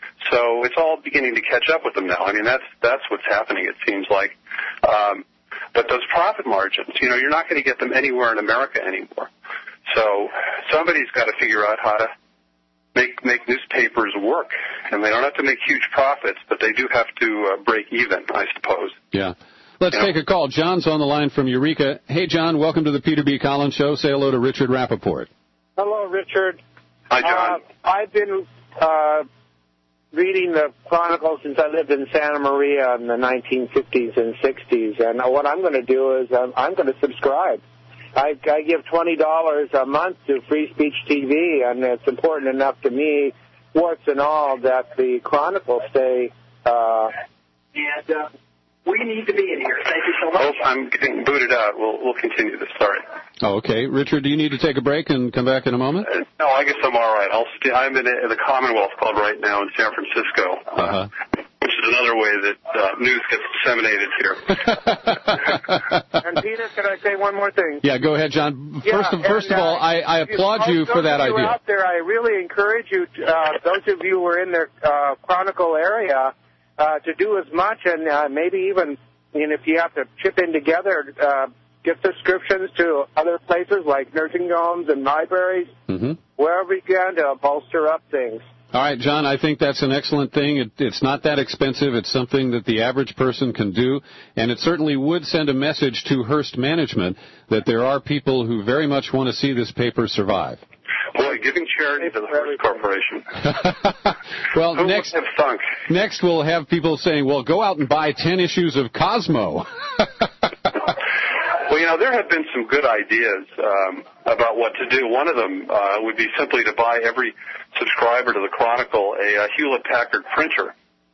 So it's all beginning to catch up with them now. I mean, that's that's what's happening, it seems like. Um, but those profit margins, you know, you're not going to get them anywhere in America anymore. So somebody's got to figure out how to make make newspapers work. And they don't have to make huge profits, but they do have to uh, break even, I suppose. Yeah. Let's you take know? a call. John's on the line from Eureka. Hey, John, welcome to the Peter B. Collins Show. Say hello to Richard Rappaport. Hello, Richard. Hi, John. Uh, I've been uh, reading the Chronicle since I lived in Santa Maria in the nineteen fifties and sixties, and what I'm going to do is I'm, I'm going to subscribe. I, I give twenty dollars a month to Free Speech T V, and it's important enough to me, warts and all, that the Chronicle stay. Uh, and uh, we need to be in here. Thank you so much. Oh, I'm getting booted out. We'll, we'll continue this. Sorry. Oh, okay. Richard, do you need to take a break and come back in a moment? Uh, no, I guess I'm all right. I'll st- I'm in, a, in the Commonwealth Club right now in San Francisco, uh, uh-huh. which is is another way that uh, news gets disseminated here. And Peter, can I say one more thing? Yeah, go ahead, John. Yeah, First, of, first and, of all, uh, I, I applaud you for that those of you idea. out there, I really encourage you, to, uh, those of you who are in the uh, Chronicle area, uh, to do as much, and uh, maybe even, and if you have to chip in together, uh, get subscriptions to other places like nursing homes and libraries, Mm-hmm. wherever you can to bolster up things. All right, John, I think that's an excellent thing. It, it's not that expensive. It's something that the average person can do, and it certainly would send a message to Hearst management that there are people who very much want to see this paper survive. Boy, giving charity to the Hearst Corporation. Well, Who next, would have thunk? next we'll have people saying, well, go out and buy ten issues of Cosmo. Well, you know, there have been some good ideas um, about what to do. One of them uh, would be simply to buy every subscriber to the Chronicle a, a Hewlett-Packard printer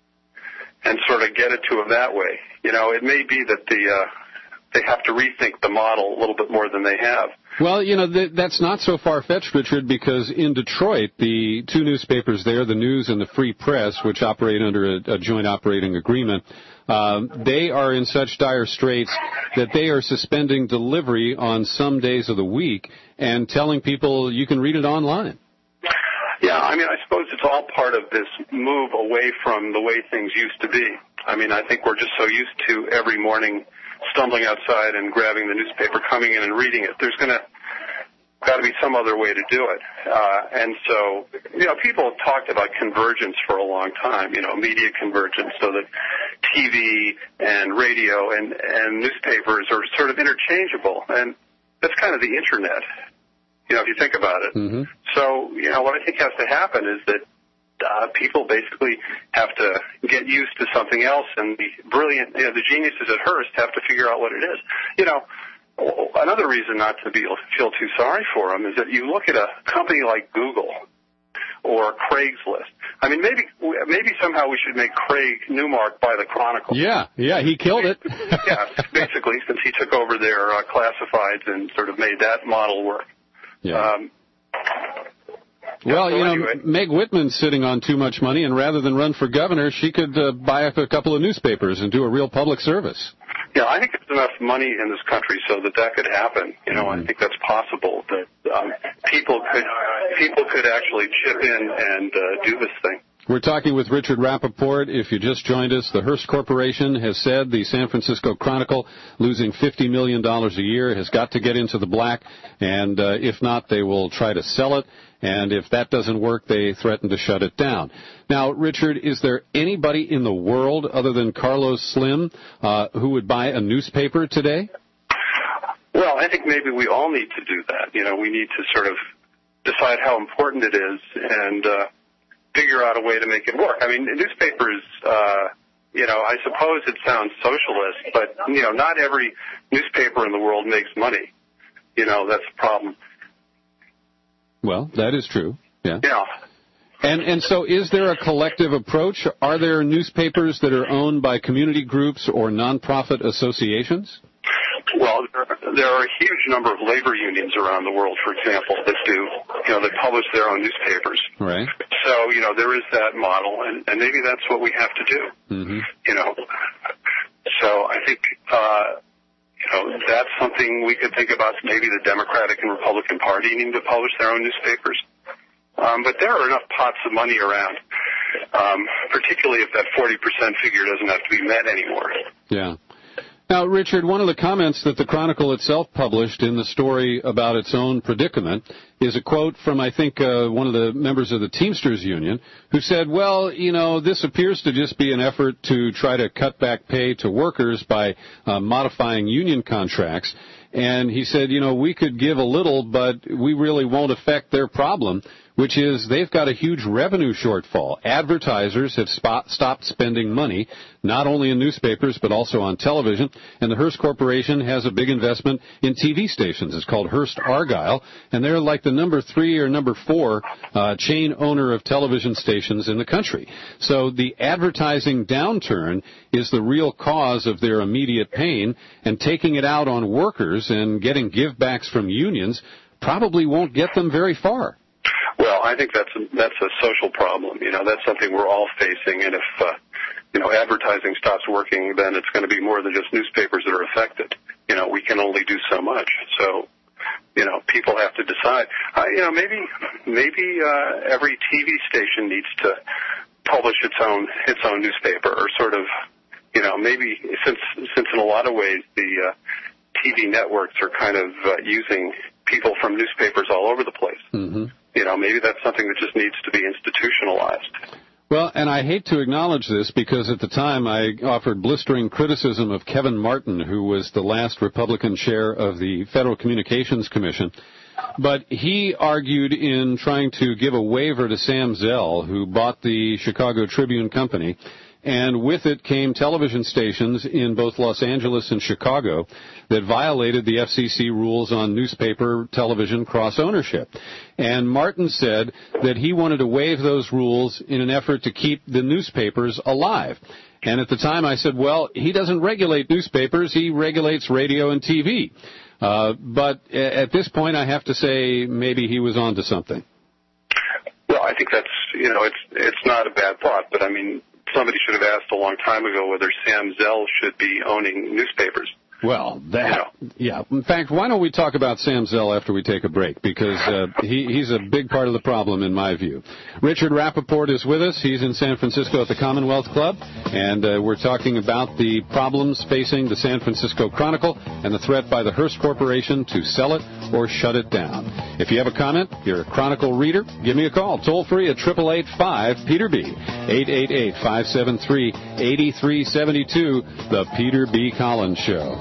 and sort of get it to them that way. You know, it may be that the uh, they have to rethink the model a little bit more than they have. Well, you know, th- that's not so far-fetched, Richard, because in Detroit, the two newspapers there, the News and the Free Press, which operate under a, a joint operating agreement, um, they are in such dire straits that they are suspending delivery on some days of the week and telling people you can read it online. Yeah, I mean, I suppose it's all part of this move away from the way things used to be. I mean, I think we're just so used to every morning stumbling outside and grabbing the newspaper, coming in and reading it. There's going to got to be some other way to do it. Uh, and so, you know, people have talked about convergence for a long time, you know, media convergence, so that T V and radio and, and newspapers are sort of interchangeable. And that's kind of the Internet, you know, if you think about it. Mm-hmm. So, you know, what I think has to happen is that uh, people basically have to get used to something else, and the brilliant, you know, the geniuses at Hearst have to figure out what it is. You know, another reason not to be feel too sorry for them is that you look at a company like Google or Craigslist. I mean, maybe maybe somehow we should make Craig Newmark buy the Chronicle. Yeah, yeah, he killed it. Yeah, basically, since he took over their uh, classifieds and sort of made that model work. Yeah. Um, Well, so you know, anyway. Meg Whitman's sitting on too much money, and rather than run for governor, she could uh, buy up a couple of newspapers and do a real public service. Yeah, I think there's enough money in this country so that that could happen. You know, Mm-hmm. I think that's possible. That um, people could people could actually chip in and uh, do this thing. We're talking with Richard Rappaport. If you just joined us, the Hearst Corporation has said the San Francisco Chronicle, losing fifty million dollars a year, has got to get into the black, and uh, if not, they will try to sell it. And if that doesn't work, they threaten to shut it down. Now, Richard, is there anybody in the world other than Carlos Slim uh, who would buy a newspaper today? Well, I think maybe we all need to do that. You know, we need to sort of decide how important it is and uh, figure out a way to make it work. I mean, newspapers, uh, you know, I suppose it sounds socialist, but, you know, not every newspaper in the world makes money. You know, that's the problem. Well, that is true. Yeah. Yeah. And and so is there a collective approach? Are there newspapers that are owned by community groups or nonprofit associations? Well, there, there are a huge number of labor unions around the world, for example, that do, you know, that publish their own newspapers. Right. So, you know, there is that model, and, and maybe that's what we have to do. Mm-hmm. You know, so I think, uh, you know, that's something we could think about. Maybe the Democratic and Republican Party needing to publish their own newspapers. Um, but there are enough pots of money around, um, particularly if that forty percent figure doesn't have to be met anymore. Yeah. Now, Richard, one of the comments that the Chronicle itself published in the story about its own predicament is a quote from, I think, uh, one of the members of the Teamsters Union, who said, well, you know, this appears to just be an effort to try to cut back pay to workers by uh, modifying union contracts. And he said, you know, we could give a little, but we really won't affect their problem, which is they've got a huge revenue shortfall. Advertisers have spot, stopped spending money, not only in newspapers, but also on television. And the Hearst Corporation has a big investment in T V stations. It's called Hearst Argyle, and they're like the number three or number four uh, chain owner of television stations in the country. So the advertising downturn is the real cause of their immediate pain, and taking it out on workers and getting givebacks from unions probably won't get them very far. Well, I think that's a, that's a social problem. You know, that's something we're all facing. And if uh, you know, advertising stops working, then it's going to be more than just newspapers that are affected. You know, we can only do so much. So, you know, people have to decide. Uh, you know, maybe maybe uh, every T V station needs to publish its own its own newspaper, or sort of, you know, maybe since since in a lot of ways the uh, T V networks are kind of uh, using people from newspapers all over the place. Mm-hmm. You know, maybe that's something that just needs to be institutionalized. Well, and I hate to acknowledge this because at the time I offered blistering criticism of Kevin Martin, who was the last Republican chair of the Federal Communications Commission. But he argued in trying to give a waiver to Sam Zell, who bought the Chicago Tribune Company, and with it came television stations in both Los Angeles and Chicago that violated the F C C rules on newspaper television cross-ownership. And Martin said that he wanted to waive those rules in an effort to keep the newspapers alive. And at the time I said, well, he doesn't regulate newspapers, he regulates radio and T V. Uh, but at this point I have to say maybe he was onto something. Well, I think that's, you know, it's it's not a bad thought, but I mean, somebody should have asked a long time ago whether Sam Zell should be owning newspapers. Well, that, yeah. In fact, why don't we talk about Sam Zell after we take a break, because uh, he, he's a big part of the problem in my view. Richard Rappaport is with us. He's in San Francisco at the Commonwealth Club, and uh, we're talking about the problems facing the San Francisco Chronicle and the threat by the Hearst Corporation to sell it or shut it down. If you have a comment, you're a Chronicle reader, give me a call. Toll free at eight eight eight five Peter B, eight eight eight, five seven three, eight three seven two, The Peter B. Collins Show.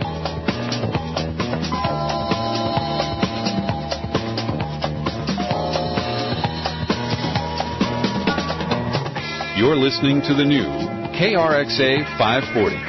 You're listening to the new K R X A five forty.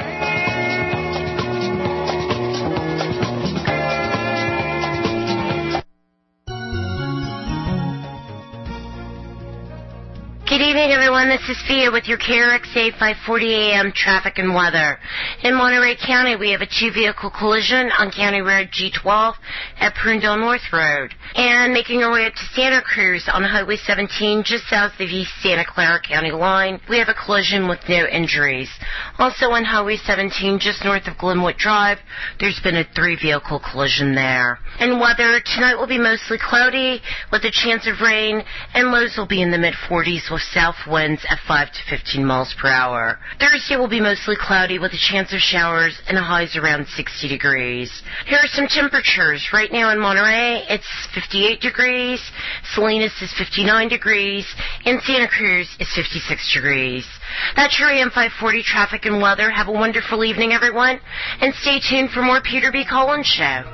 Good evening, everyone. This is Fia with your K R X A five forty A M traffic and weather. In Monterey County, we have a two-vehicle collision on County Road G twelve at Prunedale North Road. And making our way up to Santa Cruz on Highway seventeen, just south of East Santa Clara County line, we have a collision with no injuries. Also on Highway seventeen, just north of Glenwood Drive, there's been a three-vehicle collision there. And weather, tonight will be mostly cloudy with a chance of rain, and lows will be in the mid-forties with south winds at five to fifteen miles per hour. Thursday will be mostly cloudy with a chance of showers and highs around sixty degrees. Here are some temperatures. Right now in Monterey, it's fifty-eight degrees, Salinas is fifty-nine degrees, and Santa Cruz is fifty-six degrees. That's your A M five forty traffic and weather. Have a wonderful evening, everyone, and stay tuned for more Peter B. Collins Show.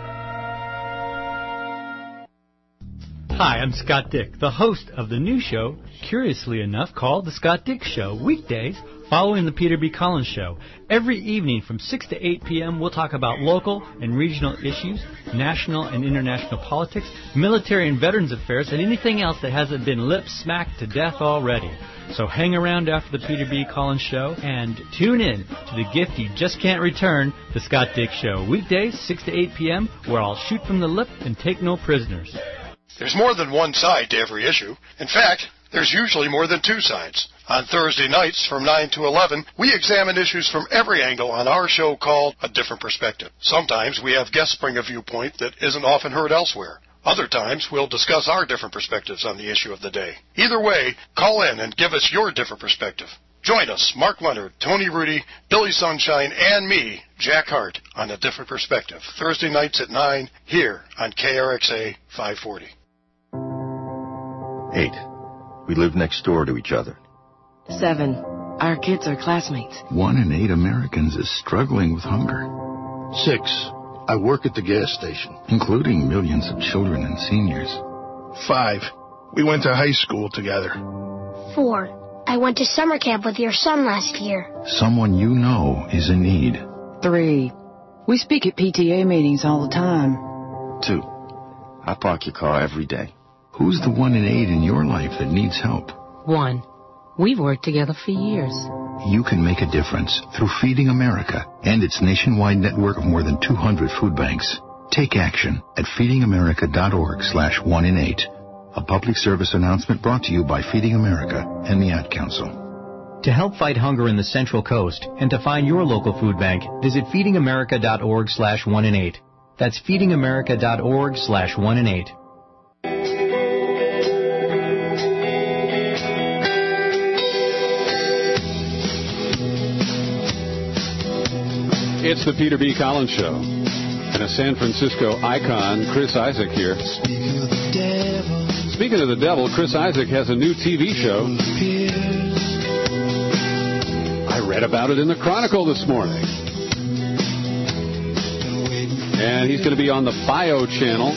Hi, I'm Scott Dick, the host of the new show, curiously enough, called The Scott Dick Show, weekdays following the Peter B. Collins Show. Every evening from six to eight p.m., we'll talk about local and regional issues, national and international politics, military and veterans affairs, and anything else that hasn't been lip-smacked to death already. So hang around after the Peter B. Collins Show and tune in to the gift you just can't return, The Scott Dick Show, weekdays, six to eight p.m., where I'll shoot from the lip and take no prisoners. There's more than one side to every issue. In fact, there's usually more than two sides. On Thursday nights from nine to eleven, we examine issues from every angle on our show called A Different Perspective. Sometimes we have guests bring a viewpoint that isn't often heard elsewhere. Other times, we'll discuss our different perspectives on the issue of the day. Either way, call in and give us your different perspective. Join us, Mark Leonard, Tony Rudy, Billy Sunshine, and me, Jack Hart, on A Different Perspective. Thursday nights at nine, here on K R X A five forty. Eight. We live next door to each other. Seven. Our kids are classmates. One in eight Americans is struggling with hunger. Six. I work at the gas station. Including millions of children and seniors. Five. We went to high school together. Four. I went to summer camp with your son last year. Someone you know is in need. Three. We speak at P T A meetings all the time. Two. I park your car every day. Who's the one in eight in your life that needs help? One. We've worked together for years. You can make a difference through Feeding America and its nationwide network of more than two hundred food banks. Take action at feedingamerica.org slash one in eight. A public service announcement brought to you by Feeding America and the Ad Council. To help fight hunger in the Central Coast and to find your local food bank, visit feedingamerica.org slash one in eight. That's feedingamerica.org slash one in eight. It's the Peter B. Collins Show. And a San Francisco icon, Chris Isaak here. Speaking of the devil, Chris Isaak has a new T V show. I read about it in the Chronicle this morning. And he's going to be on the Bio channel.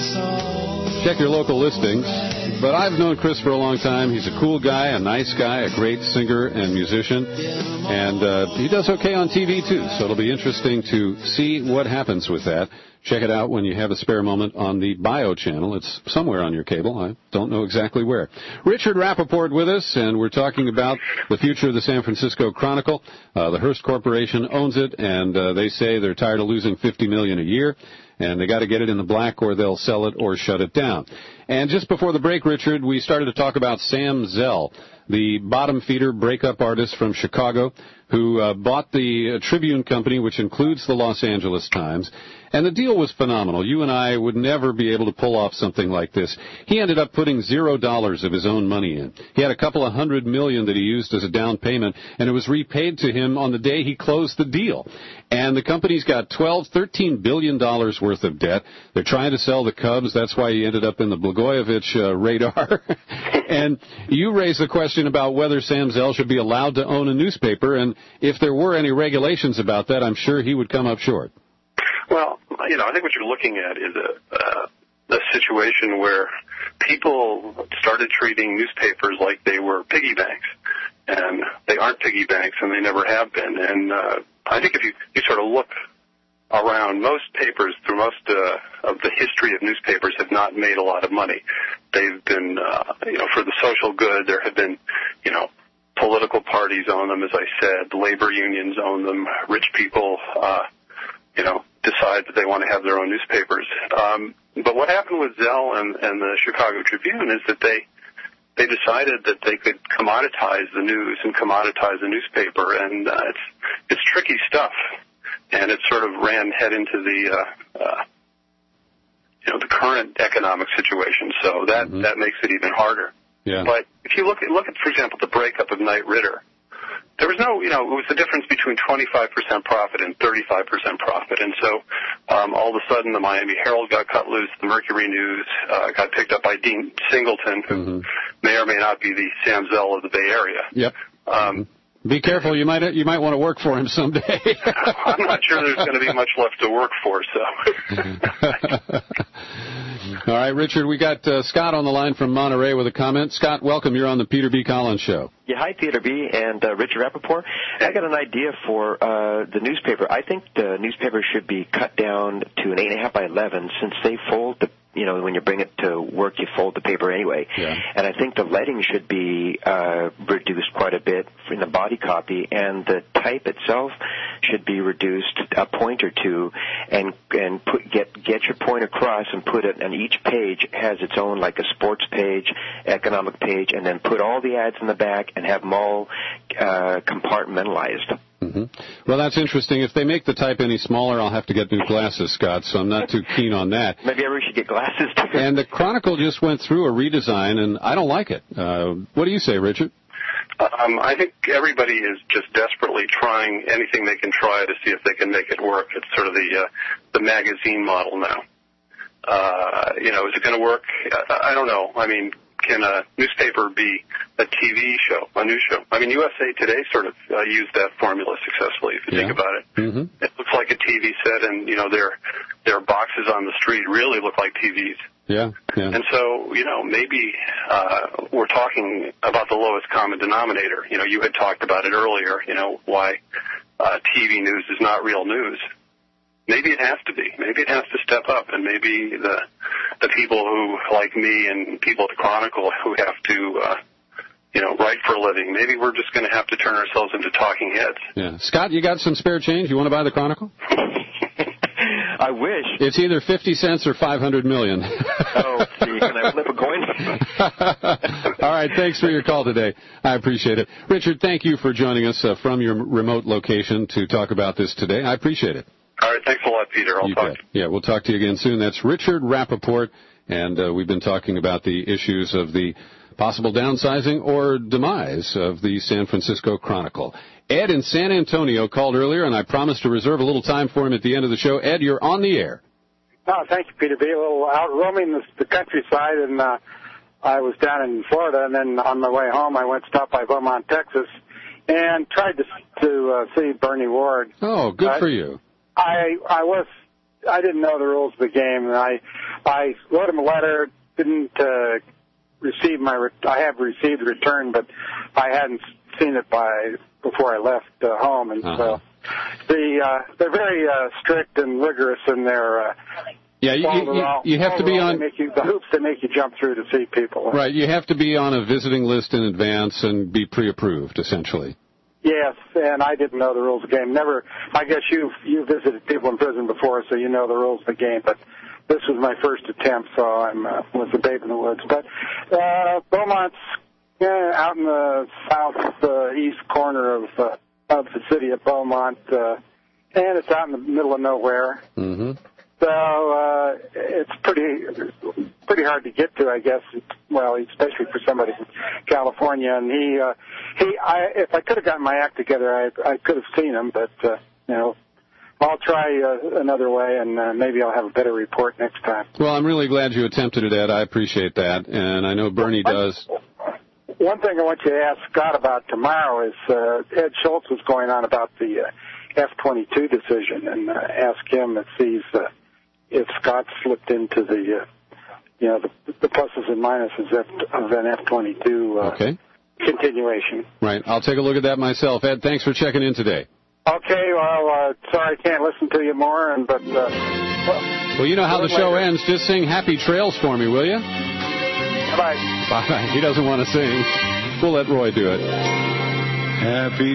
Check your local listings. But I've known Chris for a long time. He's a cool guy, a nice guy, a great singer and musician. And uh, he does okay on T V, too. So it'll be interesting to see what happens with that. Check it out when you have a spare moment on the Bio channel. It's somewhere on your cable. I don't know exactly where. Richard Rappaport with us, and we're talking about the future of the San Francisco Chronicle. Uh, the Hearst Corporation owns it, and uh, they say they're tired of losing fifty million dollars a year, and they got to get it in the black or they'll sell it or shut it down. And just before the break, Richard, we started to talk about Sam Zell, the bottom feeder breakup artist from Chicago, who uh, bought the uh, Tribune Company, which includes the Los Angeles Times. And the deal was phenomenal. You and I would never be able to pull off something like this. He ended up putting zero dollars of his own money in. He had a couple of hundred million that he used as a down payment, and it was repaid to him on the day he closed the deal. And the company's got twelve, thirteen billion dollars worth of debt. They're trying to sell the Cubs. That's why he ended up in the Blagojevich uh, radar. And you raised the question about whether Sam Zell should be allowed to own a newspaper, and if there were any regulations about that, I'm sure he would come up short. Well, you know, I think what you're looking at is a, uh, a situation where people started treating newspapers like they were piggy banks, and they aren't piggy banks, and they never have been. And uh, I think if you, you sort of look around, most papers through most uh, of the history of newspapers have not made a lot of money. They've been, uh, you know, for the social good. There have been, you know, political parties own them, as I said. Labor unions own them. Rich people, uh, you know, decide that they want to have their own newspapers. Um, but what happened with Zell and, and the Chicago Tribune is that they they decided that they could commoditize the news and commoditize the newspaper, and uh, it's it's tricky stuff. And it sort of ran head into the uh, uh, you know the current economic situation. So that mm-hmm. that makes it even harder. Yeah. But if you look at look at for example the breakup of Knight Ridder. There was no, you know, it was the difference between twenty-five percent profit and thirty-five percent profit. And so um, all of a sudden the Miami Herald got cut loose, the Mercury News uh, got picked up by Dean Singleton, who mm-hmm. may or may not be the Sam Zell of the Bay Area. Yep. Um, Be careful, you might you might want to work for him someday. I'm not sure there's going to be much left to work for, so. All right, Richard, we got uh, Scott on the line from Monterey with a comment. Scott, welcome. You're on the Peter B. Collins Show. Yeah, hi, Peter B. and uh, Richard Rappaport. I got an idea for uh, the newspaper. I think the newspaper should be cut down to an eight and a half by eleven, since they fold the, you know, when you bring it to work, you fold the paper anyway. Yeah. And I think the leading should be uh, reduced quite a bit in the body copy, and the type itself should be reduced a point or two, and and put get get your point across and put it. And each page has its own, like a sports page, economic page, and then put all the ads in the back and have them all uh, compartmentalized. Mm-hmm. Well, that's interesting. If they make the type any smaller, I'll have to get new glasses, Scott, so I'm not too keen on that. Maybe I should get glasses, too. And the Chronicle just went through a redesign, and I don't like it. Uh, what do you say, Richard? Um, I think everybody is just desperately trying anything they can try to see if they can make it work. It's sort of the uh, the magazine model now. Uh, you know, is it going to work? I, I don't know. I mean, can a newspaper be a T V show, a news show? I mean, U S A Today sort of uh, used that formula successfully, if you yeah. think about it. Mm-hmm. It looks like a T V set, and, you know, their their boxes on the street really look like T Vs. Yeah, yeah. And so, you know, maybe uh, we're talking about the lowest common denominator. You know, you had talked about it earlier, you know, why uh, T V news is not real news. Maybe it has to be. Maybe it has to step up, and maybe the the people who, like me and people at the Chronicle, who have to, uh, you know, write for a living, maybe we're just going to have to turn ourselves into talking heads. Yeah. Scott, you got some spare change? You want to buy the Chronicle? I I wish. It's either fifty cents or five hundred million. Oh, gee, can I flip a coin? All right, thanks for your call today. I appreciate it. Richard, thank you for joining us uh, from your remote location to talk about this today. I appreciate it. All right, thanks a lot, Peter. I'll You talk. bet. Yeah, we'll talk to you again soon. That's Richard Rappaport, and uh, we've been talking about the issues of the possible downsizing or demise of the San Francisco Chronicle. Ed in San Antonio called earlier, and I promised to reserve a little time for him at the end of the show. Ed, you're on the air. Oh, thank you, Peter B. A little out roaming the, the countryside, and uh, I was down in Florida, and then on my way home, I went stop by Beaumont, Texas, and tried to to uh, see Bernie Ward. Oh, good uh, for you. I I was I didn't know the rules of the game, and I I wrote him a letter. Didn't uh, receive my re- I have received a return, but I hadn't seen it by before I left uh, home, and uh-huh. so the uh, they're very uh, strict and rigorous in their. Uh, Yeah, you, you, you, you have to be on make you, the hoops that make you jump through to see people. Right, you have to be on a visiting list in advance and be pre-approved, essentially. Yes, and I didn't know the rules of the game. Never, I guess you you visited people in prison before, so you know the rules of the game. But this was my first attempt, so I'm uh, was a babe in the woods. But uh, Beaumont's yeah, out in the southeast uh, corner of uh, of the city of Beaumont, uh, and it's out in the middle of nowhere. Mm-hmm. So uh, it's pretty pretty hard to get to, I guess. Well, especially for somebody from California. And he uh, he, I, if I could have gotten my act together, I I could have seen him. But uh, you know, I'll try uh, another way, and uh, maybe I'll have a better report next time. Well, I'm really glad you attempted it, Ed. I appreciate that, and I know Bernie does. One thing I want you to ask Scott about tomorrow is uh, Ed Schultz was going on about the uh, F twenty-two decision, and uh, ask him if he's uh, if Scott slipped into the, uh, you know, the, the pluses and minuses of, of an F twenty-two uh, okay. continuation. Right. I'll take a look at that myself. Ed, thanks for checking in today. Okay. Well, uh, sorry I can't listen to you more, and but uh, well, well, you know how the show later. ends. Just sing Happy Trails for me, will you? Bye. Bye. He doesn't want to sing. We'll let Roy do it. Happy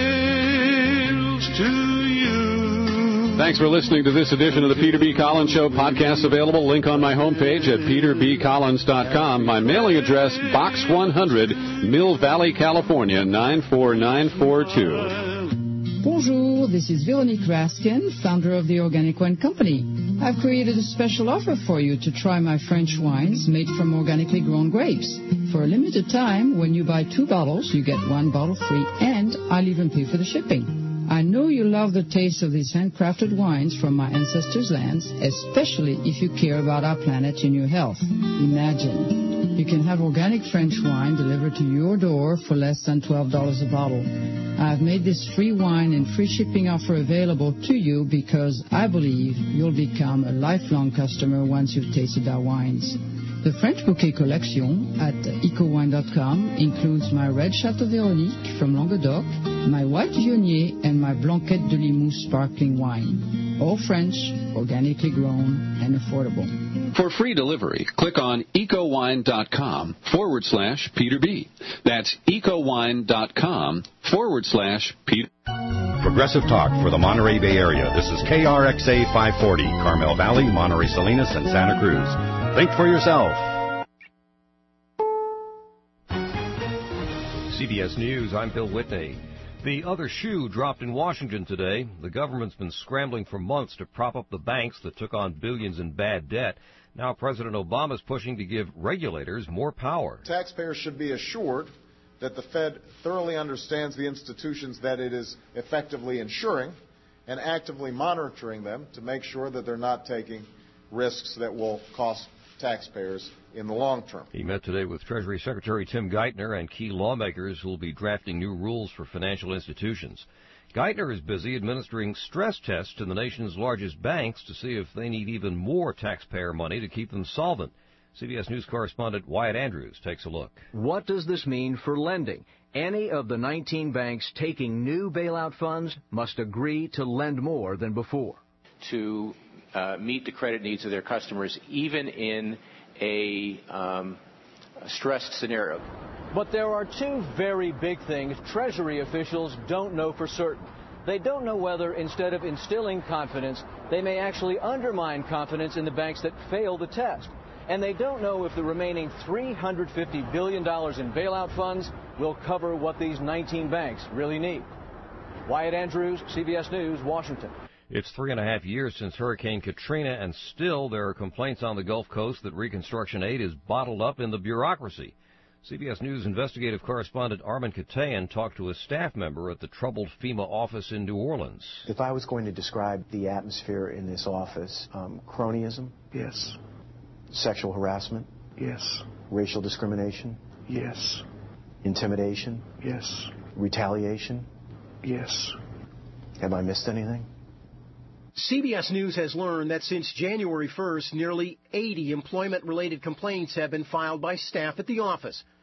trails to Thanks for listening to this edition of the Peter B. Collins Show. Podcast available. Link on my homepage at peter b collins dot com. My mailing address, Box one hundred, Mill Valley, California, nine four nine four two. Bonjour, this is Veronique Raskin, founder of the Organic Wine Company. I've created a special offer for you to try my French wines made from organically grown grapes. For a limited time, when you buy two bottles, you get one bottle free, and I'll even pay for the shipping. I know you love the taste of these handcrafted wines from my ancestors' lands, especially if you care about our planet and your health. Imagine, you can have organic French wine delivered to your door for less than twelve dollars a bottle. I've made this free wine and free shipping offer available to you because I believe you'll become a lifelong customer once you've tasted our wines. The French Bouquet Collection at eco wine dot com includes my red Chateau Véronique from Languedoc, my white Viognier, and my Blanquette de Limoux sparkling wine. All French, organically grown, and affordable. For free delivery, click on eco wine dot com forward slash Peter B. That's eco wine dot com forward slash Peter. Progressive Talk for the Monterey Bay Area. This is K R X A five forty, Carmel Valley, Monterey Salinas, and Santa Cruz. Think for yourself. C B S News, I'm Bill Whitney. The other shoe dropped in Washington today. The government's been scrambling for months to prop up the banks that took on billions in bad debt. Now President Obama's pushing to give regulators more power. Taxpayers should be assured that the Fed thoroughly understands the institutions that it is effectively insuring and actively monitoring them to make sure that they're not taking risks that will cost taxpayers in the long term. He met today with Treasury Secretary Tim Geithner and key lawmakers who will be drafting new rules for financial institutions. Geithner is busy administering stress tests to the nation's largest banks to see if they need even more taxpayer money to keep them solvent. C B S News correspondent Wyatt Andrews takes a look. What does this mean for lending? Any of the nineteen banks taking new bailout funds must agree to lend more than before. To uh, meet the credit needs of their customers, even in a, um, a stressed scenario. But there are two very big things Treasury officials don't know for certain. They don't know whether, instead of instilling confidence, they may actually undermine confidence in the banks that fail the test. And they don't know if the remaining three hundred fifty billion dollars in bailout funds will cover what these nineteen banks really need. Wyatt Andrews, C B S News, Washington. It's three and a half years since Hurricane Katrina, and still there are complaints on the Gulf Coast that reconstruction aid is bottled up in the bureaucracy. C B S News investigative correspondent Armin Katayan talked to a staff member at the troubled FEMA office in New Orleans. If I was going to describe the atmosphere in this office, um, cronyism? Yes. Sexual harassment? Yes. Racial discrimination? Yes. Intimidation? Yes. Retaliation? Yes. Have I missed anything? C B S News has learned that since January first, nearly eighty employment-related complaints have been filed by staff at the office.